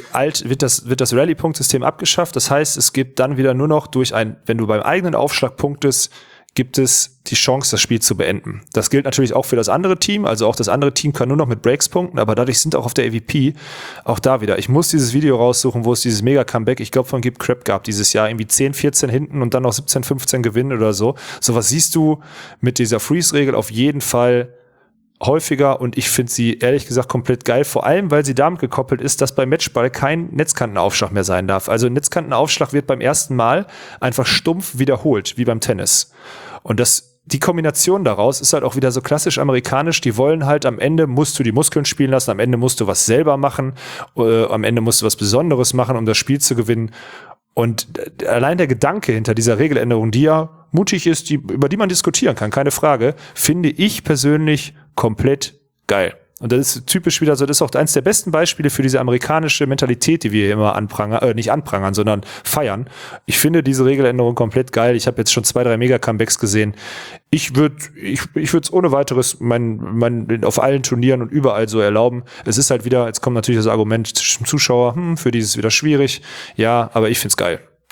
das Rallye-Punkt-System abgeschafft. Das heißt, es gibt dann wieder nur noch wenn du beim eigenen Aufschlag punktest, gibt es die Chance, das Spiel zu beenden. Das gilt natürlich auch für das andere Team, also auch das andere Team kann nur noch mit Breaks punkten, aber dadurch sind auch auf der AVP auch da wieder. Ich muss dieses Video raussuchen, wo es dieses Mega-Comeback, ich glaube von Gib Crap gab dieses Jahr, irgendwie 10, 14 hinten und dann noch 17, 15 gewinnen oder so. Sowas siehst du mit dieser Freeze-Regel auf jeden Fall häufiger und ich finde sie ehrlich gesagt komplett geil, vor allem, weil sie damit gekoppelt ist, dass beim Matchball kein Netzkantenaufschlag mehr sein darf. Also ein Netzkantenaufschlag wird beim ersten Mal einfach stumpf wiederholt, wie beim Tennis. Und die Kombination daraus ist halt auch wieder so klassisch amerikanisch, die wollen halt, am Ende musst du die Muskeln spielen lassen, am Ende musst du was selber machen, am Ende musst du was Besonderes machen, um das Spiel zu gewinnen. Und allein der Gedanke hinter dieser Regeländerung, die ja mutig ist, über die man diskutieren kann, keine Frage, finde ich persönlich komplett geil. Und das ist typisch wieder so, das ist auch eines der besten Beispiele für diese amerikanische Mentalität, die wir hier immer nicht anprangern, sondern feiern. Ich finde diese Regeländerung komplett geil. Ich habe jetzt schon 2, 3 Mega-Comebacks gesehen. Ich würde es ohne weiteres auf allen Turnieren und überall so erlauben. Es ist halt wieder, jetzt kommt natürlich das Argument zum Zuschauer, für die ist es wieder schwierig. Ja, aber ich find's geil. So.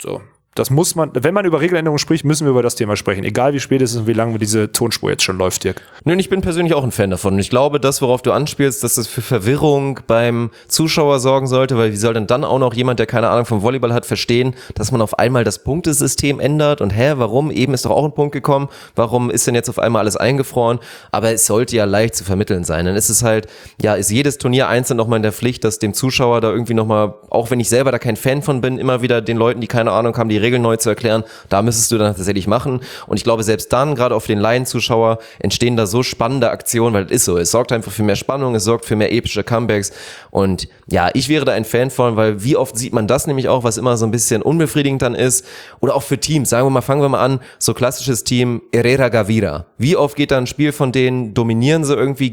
Das muss man, wenn man über Regeländerungen spricht, müssen wir über das Thema sprechen. Egal wie spät es ist und wie lange diese Tonspur jetzt schon läuft, Dirk.
Nö, ich bin persönlich auch ein Fan davon. Und ich glaube, das, worauf du anspielst, dass das für Verwirrung beim Zuschauer sorgen sollte, weil wie soll denn dann auch noch jemand, der keine Ahnung vom Volleyball hat, verstehen, dass man auf einmal das Punktesystem ändert und warum? Eben ist doch auch ein Punkt gekommen. Warum ist denn jetzt auf einmal alles eingefroren? Aber es sollte ja leicht zu vermitteln sein. Dann ist es halt, ist jedes Turnier einzeln nochmal in der Pflicht, dass dem Zuschauer da irgendwie nochmal, auch wenn ich selber da kein Fan von bin, immer wieder den Leuten, die keine Ahnung haben, die Regeln neu zu erklären, da müsstest du dann tatsächlich machen. Und ich glaube, selbst dann, gerade auf den Laienzuschauer, entstehen da so spannende Aktionen, weil es ist so, es sorgt einfach für mehr Spannung, es sorgt für mehr epische Comebacks. Und ich wäre da ein Fan von, weil wie oft sieht man das nämlich auch, was immer so ein bisschen unbefriedigend dann ist. Oder auch für Teams, fangen wir mal an, so klassisches Team Herrera Gavira. Wie oft geht da ein Spiel von denen, dominieren sie irgendwie,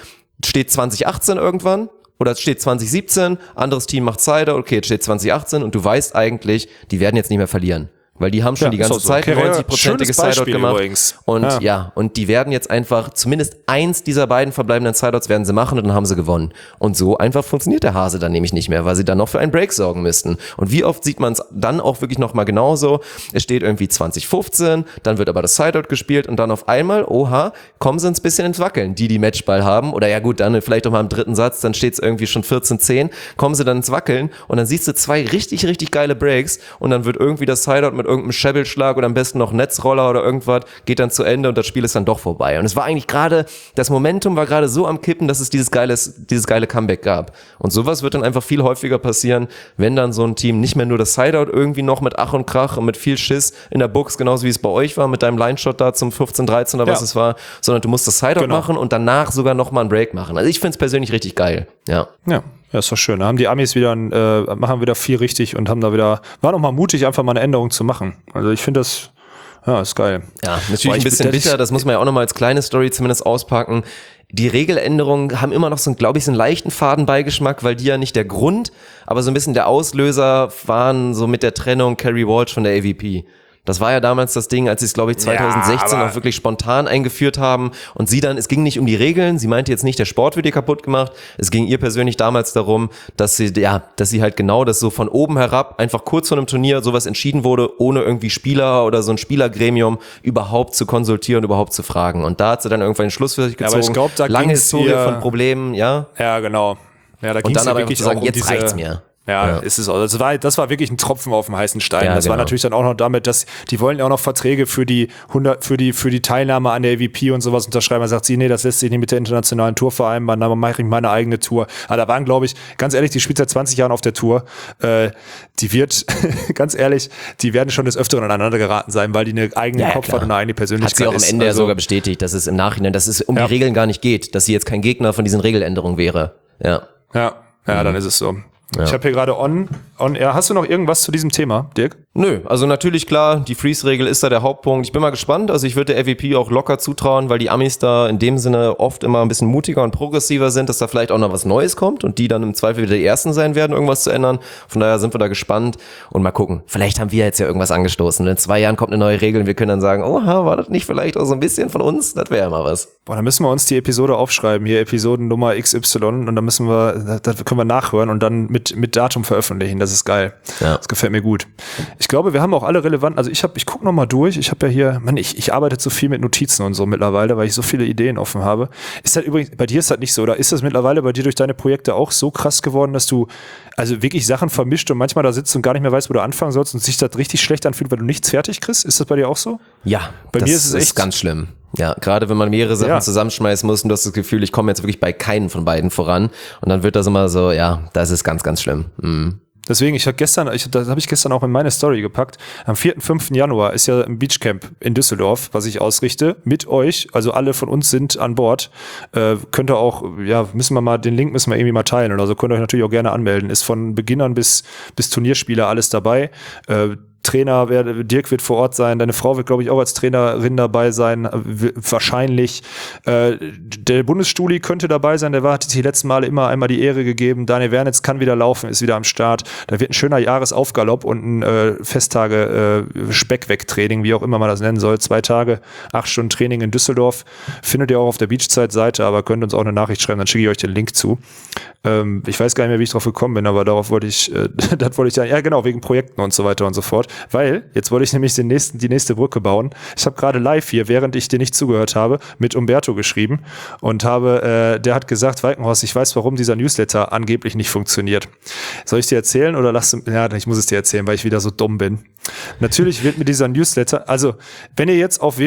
steht 2018 irgendwann? Oder es steht 2017, anderes Team macht Sideout, okay, jetzt steht 2018 und du weißt eigentlich, die werden jetzt nicht mehr verlieren. Weil die haben schon die ganze Zeit 90%ige Sideout gemacht. Übrigens. Und und die werden jetzt einfach, zumindest eins dieser beiden verbleibenden Sideouts werden sie machen und dann haben sie gewonnen. Und so einfach funktioniert der Hase dann nämlich nicht mehr, weil sie dann noch für einen Break sorgen müssten. Und wie oft sieht man es dann auch wirklich nochmal genauso? Es steht irgendwie 2015, dann wird aber das Sideout gespielt und dann auf einmal, kommen sie ein bisschen ins Wackeln, die Matchball haben. Oder dann vielleicht auch mal im dritten Satz, dann steht es irgendwie schon 14-10, kommen sie dann ins Wackeln und dann siehst du 2 richtig, richtig geile Breaks und dann wird irgendwie das Sideout mit irgendeinem Schebbelschlag oder am besten noch Netzroller oder irgendwas, geht dann zu Ende und das Spiel ist dann doch vorbei. Und es war eigentlich das Momentum war gerade so am Kippen, dass es dieses geile Comeback gab. Und sowas wird dann einfach viel häufiger passieren, wenn dann so ein Team nicht mehr nur das Sideout irgendwie noch mit Ach und Krach und mit viel Schiss in der Box, genauso wie es bei euch war, mit deinem Line-Shot da zum 15-13 oder was es war, sondern du musst das Sideout machen und danach sogar nochmal einen Break machen. Also ich finde es persönlich richtig geil. Ja,
ist doch schön. Da haben die Amis machen wieder viel richtig und waren auch mal mutig, einfach mal eine Änderung zu machen. Also ich finde das, ist geil. Ja,
natürlich ein bisschen bitter, das muss man ja auch nochmal als kleine Story zumindest auspacken. Die Regeländerungen haben immer noch so einen leichten Fadenbeigeschmack, weil die ja nicht der Grund, aber so ein bisschen der Auslöser waren, so mit der Trennung Kerry Walsh von der AVP. Das war ja damals das Ding, als sie es, glaube ich, 2016 auch wirklich spontan eingeführt haben und es ging nicht um die Regeln, sie meinte jetzt nicht, der Sport wird ihr kaputt gemacht, es ging ihr persönlich damals darum, dass sie halt genau das so von oben herab, einfach kurz vor einem Turnier sowas entschieden wurde, ohne irgendwie Spieler oder so ein Spielergremium überhaupt zu konsultieren, überhaupt zu fragen. Und da hat sie dann irgendwann den Schluss für sich gezogen.
Aber ich glaube, da
lange Historie von Problemen,
Ja, genau. Ja, da
und dann aber wirklich zu sagen, jetzt reicht's mir.
Ist es auch. Das war wirklich ein Tropfen auf dem heißen Stein. Das war natürlich dann auch noch damit, dass die wollen ja auch noch Verträge für die Teilnahme an der AVP und sowas unterschreiben. Da sagt sie, nee, das lässt sich nicht mit der internationalen Tour vereinbaren, dann mache ich meine eigene Tour. Aber da waren, glaube ich, ganz ehrlich, die spielt seit 20 Jahren auf der Tour. Die wird, ganz ehrlich, die werden schon des Öfteren aneinander geraten sein, weil die eine eigene Kopf hat und eine eigene Persönlichkeit ist.
Hat sie auch am Ende sogar bestätigt, dass es im Nachhinein, dass es um die Regeln gar nicht geht, dass sie jetzt kein Gegner von diesen Regeländerungen wäre. Ja,
dann ist es so. Ja. Ich habe hier gerade on air. Hast du noch irgendwas zu diesem Thema, Dirk?
Nö, also natürlich klar, die Freeze-Regel ist da der Hauptpunkt. Ich bin mal gespannt, also ich würde der AVP auch locker zutrauen, weil die Amis da in dem Sinne oft immer ein bisschen mutiger und progressiver sind, dass da vielleicht auch noch was Neues kommt und die dann im Zweifel wieder die Ersten sein werden, irgendwas zu ändern. Von daher sind wir da gespannt und mal gucken. Vielleicht haben wir jetzt ja irgendwas angestoßen. In 2 Jahren kommt eine neue Regel und wir können dann sagen, war das nicht vielleicht auch so ein bisschen von uns? Das wäre ja mal was.
Dann müssen wir uns die Episode aufschreiben, hier Episodennummer XY und dann das können wir nachhören und dann mit Datum veröffentlichen. Das ist geil. Ja. Das gefällt mir gut. Ich glaube, wir haben auch alle relevanten, also ich gucke nochmal durch. Ich habe ja hier, ich arbeite zu viel mit Notizen und so mittlerweile, weil ich so viele Ideen offen habe. Ist das übrigens, bei dir ist das nicht so, oder ist das mittlerweile bei dir durch deine Projekte auch so krass geworden, dass du also wirklich Sachen vermischt und manchmal da sitzt und gar nicht mehr weißt, wo du anfangen sollst und sich das richtig schlecht anfühlt, weil du nichts fertig kriegst? Ist das bei dir auch so?
Ja,
bei mir ist es echt
ganz schlimm. Ja, gerade wenn man mehrere Sachen zusammenschmeißen muss und du hast das Gefühl, ich komme jetzt wirklich bei keinen von beiden voran und dann wird das immer so, das ist ganz, ganz schlimm. Mhm.
Deswegen, das habe ich gestern auch in meine Story gepackt. Am 4. 5. Januar ist ja ein Beachcamp in Düsseldorf, was ich ausrichte, mit euch. Also alle von uns sind an Bord. Könnt ihr auch, den Link müssen wir irgendwie mal teilen oder so. Könnt ihr euch natürlich auch gerne anmelden. Ist von Beginnern bis Turnierspieler alles dabei. Trainer, Dirk wird vor Ort sein, deine Frau wird, glaube ich, auch als Trainerin dabei sein, wahrscheinlich. Der Bundesstuli könnte dabei sein, hat jetzt die letzten Male immer einmal die Ehre gegeben. Daniel Wernitz kann wieder laufen, ist wieder am Start. Da wird ein schöner Jahresaufgalopp und ein Festtage Speckweg-Training, wie auch immer man das nennen soll. 2 Tage, 8 Stunden Training in Düsseldorf. Findet ihr auch auf der Beachzeit-Seite, aber könnt uns auch eine Nachricht schreiben, dann schicke ich euch den Link zu. Ich weiß gar nicht mehr, wie ich drauf gekommen bin, aber darauf wollte ich, ja genau, wegen Projekten und so weiter und so fort. weil, jetzt wollte ich nämlich die nächste Brücke bauen. Ich habe gerade live hier, während ich dir nicht zugehört habe, mit Umberto geschrieben und der hat gesagt, Walkenhorst, ich weiß, warum dieser Newsletter angeblich nicht funktioniert. Soll ich dir erzählen oder ich muss es dir erzählen, weil ich wieder so dumm bin. Natürlich wird mir dieser Newsletter, also wenn ihr jetzt auf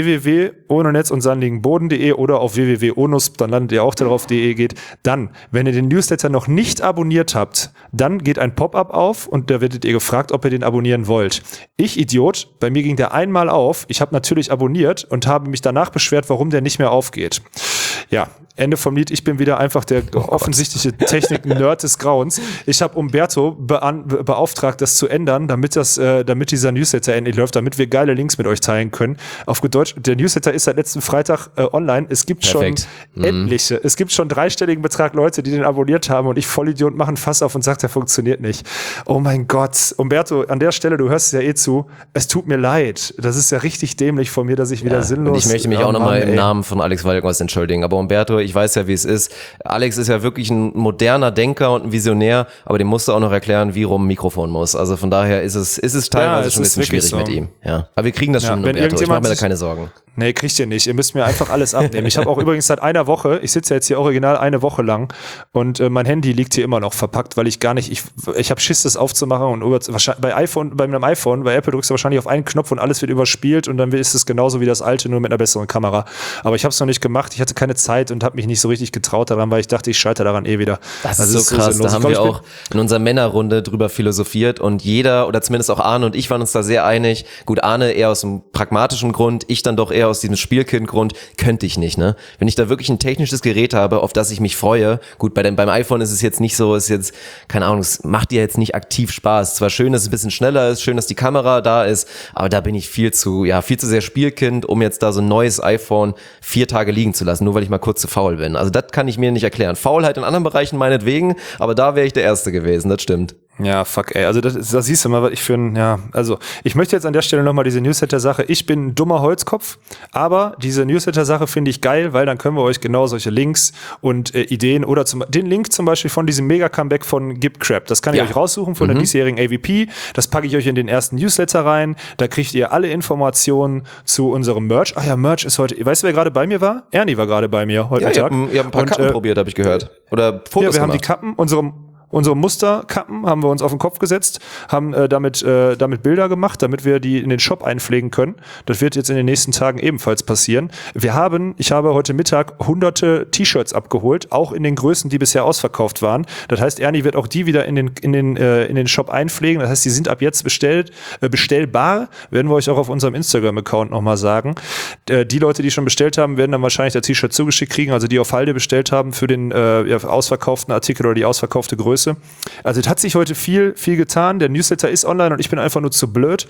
www.ohnenetz-und-sandigenboden.de oder auf www.onus, dann landet ihr auch darauf.de geht, dann, wenn ihr den Newsletter noch nicht abonniert habt, dann geht ein Pop-up auf und da werdet ihr gefragt, ob ihr den abonnieren wollt. Ich, Idiot, bei mir ging der einmal auf, ich habe natürlich abonniert und habe mich danach beschwert, warum der nicht mehr aufgeht. Ja, Ende vom Lied, ich bin wieder einfach der offensichtliche Technik-Nerd des Grauens. Ich habe Umberto beauftragt, das zu ändern, damit dieser Newsletter endlich läuft, damit wir geile Links mit euch teilen können. Auf gut Deutsch, der Newsletter ist seit letzten Freitag online. Es gibt schon etliche, es gibt schon dreistelligen Betrag Leute, die den abonniert haben und ich Vollidiot machen Fass auf und sagt, der funktioniert nicht. Oh mein Gott. Umberto, an der Stelle, du hörst es ja zu, es tut mir leid. Das ist ja richtig dämlich von mir, dass ich wieder sinnlos...
Und ich möchte mich auch nochmal im Namen von Alex Walkenhorst entschuldigen, aber Umberto, ich weiß ja, wie es ist. Alex ist ja wirklich ein moderner Denker und ein Visionär, aber dem musst du auch noch erklären, wie rum ein Mikrofon muss. Also von daher ist es teilweise schon ein bisschen schwierig mit ihm. Ja. Aber wir kriegen das schon, Umberto. Ich mache mir da keine Sorgen.
Nee, kriegt ihr nicht. Ihr müsst mir einfach alles abnehmen. Ich habe auch übrigens seit einer Woche, ich sitze ja jetzt hier original eine Woche lang und mein Handy liegt hier immer noch verpackt, weil ich gar nicht, ich habe Schiss, das aufzumachen und bei einem iPhone, bei Apple drückst du wahrscheinlich auf einen Knopf und alles wird überspielt und dann ist es genauso wie das alte, nur mit einer besseren Kamera. Aber ich habe es noch nicht gemacht, ich hatte keine Zeit und habe mich nicht so richtig getraut daran, weil ich dachte, ich scheitere daran wieder.
Das ist so krass, da haben wir auch in unserer Männerrunde drüber philosophiert und jeder, oder zumindest auch Arne und ich waren uns da sehr einig. Gut, Arne eher aus einem pragmatischen Grund, ich dann doch eher aus diesem Spielkindgrund, könnte ich nicht, ne? Wenn ich da wirklich ein technisches Gerät habe, auf das ich mich freue, gut, beim iPhone ist es jetzt nicht so, ist jetzt, keine Ahnung, es macht dir jetzt nicht aktiv Spaß. Zwar schön, dass es ein bisschen schneller ist, schön, dass die Kamera da ist, aber da bin ich viel zu sehr Spielkind, um jetzt da so ein neues iPhone 4 Tage liegen zu lassen, nur weil ich mal kurz zu faul bin. Also das kann ich mir nicht erklären. Faulheit in anderen Bereichen meinetwegen, aber da wäre ich der Erste gewesen, das stimmt.
Ja, fuck, ey. Also das siehst du mal, was ich für also ich möchte jetzt an der Stelle nochmal diese Newsletter-Sache, ich bin ein dummer Holzkopf, aber diese Newsletter-Sache finde ich geil, weil dann können wir euch genau solche Links und Ideen oder den Link zum Beispiel von diesem Mega-Comeback von GibCrap, das kann ich euch raussuchen von der diesjährigen AVP, das packe ich euch in den ersten Newsletter rein, da kriegt ihr alle Informationen zu unserem Merch. Ach ja, Merch ist heute, weißt du, wer gerade bei mir war? Ernie war gerade bei mir heute Mittag.
Ihr habt ein paar Kappen probiert, habe ich gehört. Oder Fotos
wir
gemacht.
haben die Kappen, unsere Musterkappen haben wir uns auf den Kopf gesetzt, haben damit Bilder gemacht, damit wir die in den Shop einpflegen können. Das wird jetzt in den nächsten Tagen ebenfalls passieren. Ich habe heute Mittag hunderte T-Shirts abgeholt, auch in den Größen, die bisher ausverkauft waren. Das heißt, Ernie wird auch die wieder in den Shop einpflegen. Das heißt, die sind ab jetzt bestellbar. Werden wir euch auch auf unserem Instagram-Account nochmal sagen. Die Leute, die schon bestellt haben, werden dann wahrscheinlich das T-Shirt zugeschickt kriegen. Also die auf Halde bestellt haben für den ausverkauften Artikel oder die ausverkaufte Größe. Also es hat sich heute viel getan. Der Newsletter ist online und ich bin einfach nur zu blöd.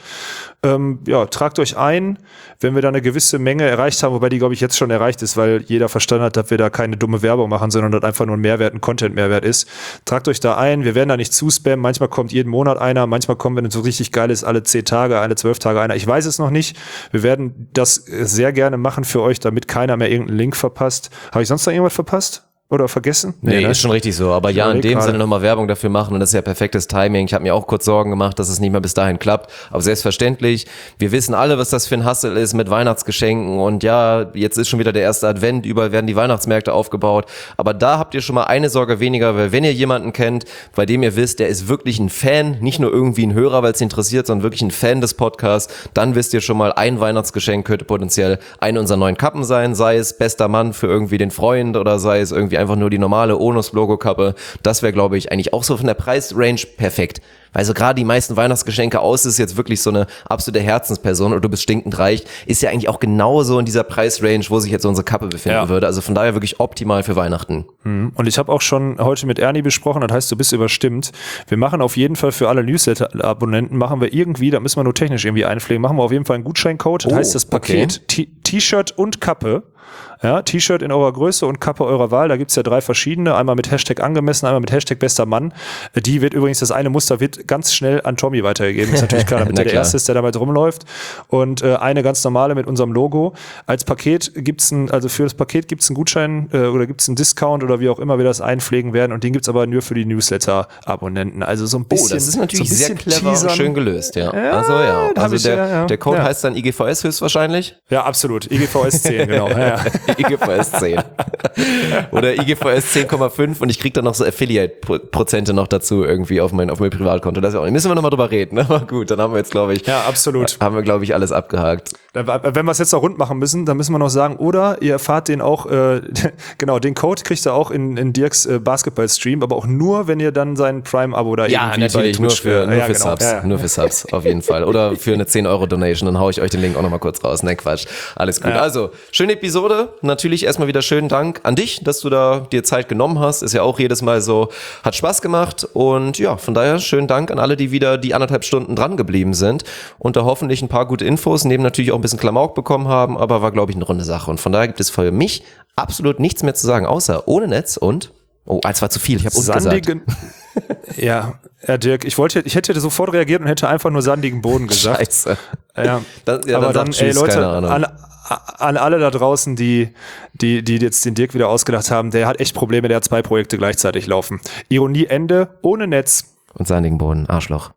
Tragt euch ein, wenn wir da eine gewisse Menge erreicht haben, wobei die, glaube ich, jetzt schon erreicht ist, weil jeder verstanden hat, dass wir da keine dumme Werbung machen, sondern dass einfach nur ein Mehrwert, ein Content-Mehrwert ist. Tragt euch da ein. Wir werden da nicht zuspammen. Manchmal kommt jeden Monat einer, manchmal kommen, wenn es so richtig geil ist, alle 10 Tage, alle 12 Tage einer. Ich weiß es noch nicht. Wir werden das sehr gerne machen für euch, damit keiner mehr irgendeinen Link verpasst. Habe ich sonst noch irgendwas verpasst? Oder vergessen?
Nee, ist schon richtig so. Aber ja, in dem Sinne nochmal Werbung dafür machen und das ist ja perfektes Timing. Ich habe mir auch kurz Sorgen gemacht, dass es nicht mehr bis dahin klappt. Aber selbstverständlich, wir wissen alle, was das für ein Hustle ist mit Weihnachtsgeschenken und ja, jetzt ist schon wieder der erste Advent, überall werden die Weihnachtsmärkte aufgebaut. Aber da habt ihr schon mal eine Sorge weniger, weil wenn ihr jemanden kennt, bei dem ihr wisst, der ist wirklich ein Fan, nicht nur irgendwie ein Hörer, weil es interessiert, sondern wirklich ein Fan des Podcasts, dann wisst ihr schon mal, ein Weihnachtsgeschenk könnte potenziell eine unserer neuen Kappen sein, sei es bester Mann für irgendwie den Freund oder sei es irgendwie einfach nur die normale Onus-Logo-Kappe. Das wäre, glaube ich, eigentlich auch so von der Preisrange perfekt. Weil so gerade die meisten Weihnachtsgeschenke aus ist jetzt wirklich so eine absolute Herzensperson oder du bist stinkend reich, ist ja eigentlich auch genauso in dieser Preisrange, wo sich jetzt unsere Kappe befinden würde. Also von daher wirklich optimal für Weihnachten.
Und ich habe auch schon heute mit Ernie besprochen, das heißt, du bist überstimmt. Wir machen auf jeden Fall für alle Newsletter-Abonnenten, da müssen wir nur technisch irgendwie einpflegen, machen wir auf jeden Fall einen Gutscheincode. Das heißt, das Paket T-Shirt und Kappe Ja, T-Shirt in eurer Größe und Kappe eurer Wahl. Da gibt's ja 3 verschiedene. Einmal mit Hashtag angemessen, einmal mit Hashtag bester Mann. Die wird übrigens, das eine Muster wird ganz schnell an Tommy weitergegeben. Ist natürlich klar, damit der Erste ist, der damit rumläuft. Und eine ganz normale mit unserem Logo. Als Paket für das Paket gibt's einen Gutschein oder gibt's einen Discount oder wie auch immer wir das einpflegen werden. Und den gibt's aber nur für die Newsletter-Abonnenten. Also so ein bisschen.
Das ist natürlich
so
sehr clever und schön gelöst, ja. Der Code heißt dann IGVS höchstwahrscheinlich?
Ja, absolut. IGVS 10, genau. Ja.
IGVS 10. Oder IGVS 10,5 und ich krieg dann noch so Affiliate-Prozente noch dazu irgendwie auf mein Privatkonto. Das ist ja auch nicht. Müssen wir nochmal drüber reden, ne? Aber gut, dann haben wir jetzt, glaube ich, glaube ich, alles abgehakt.
Wenn wir es jetzt noch rund machen müssen, dann müssen wir noch sagen, oder ihr erfahrt den auch, genau, den Code kriegt ihr auch in Dirks Basketball-Stream, aber auch nur, wenn ihr dann sein Prime-Abo da irgendwie
natürlich,
bei Twitch,
nur für Subs. Nur für Subs, auf jeden Fall. Oder für eine 10-Euro-Donation, dann hau ich euch den Link auch nochmal kurz raus. Nein, Quatsch. Alles gut. Ja. Also, schöne Episode. Natürlich erstmal wieder schönen Dank an dich, dass du da dir Zeit genommen hast. Ist ja auch jedes Mal so, hat Spaß gemacht. Und ja, von daher schönen Dank an alle, die wieder die 1,5 Stunden dran geblieben sind und da hoffentlich ein paar gute Infos, neben natürlich auch ein bisschen Klamauk bekommen haben, aber war, glaube ich, eine runde Sache. Und von daher gibt es für mich absolut nichts mehr zu sagen, außer ohne Netz und es war zu viel, ich habe uns gesagt.
Ja, Dirk, ich hätte sofort reagiert und hätte einfach nur sandigen Boden gesagt.
Scheiße.
Ja, aber dann,
tschüss,
Leute,
an
alle da draußen, die jetzt den Dirk wieder ausgedacht haben, der hat echt Probleme, der hat 2 Projekte gleichzeitig laufen. Ironie Ende, ohne Netz.
Und sandigen Boden, Arschloch.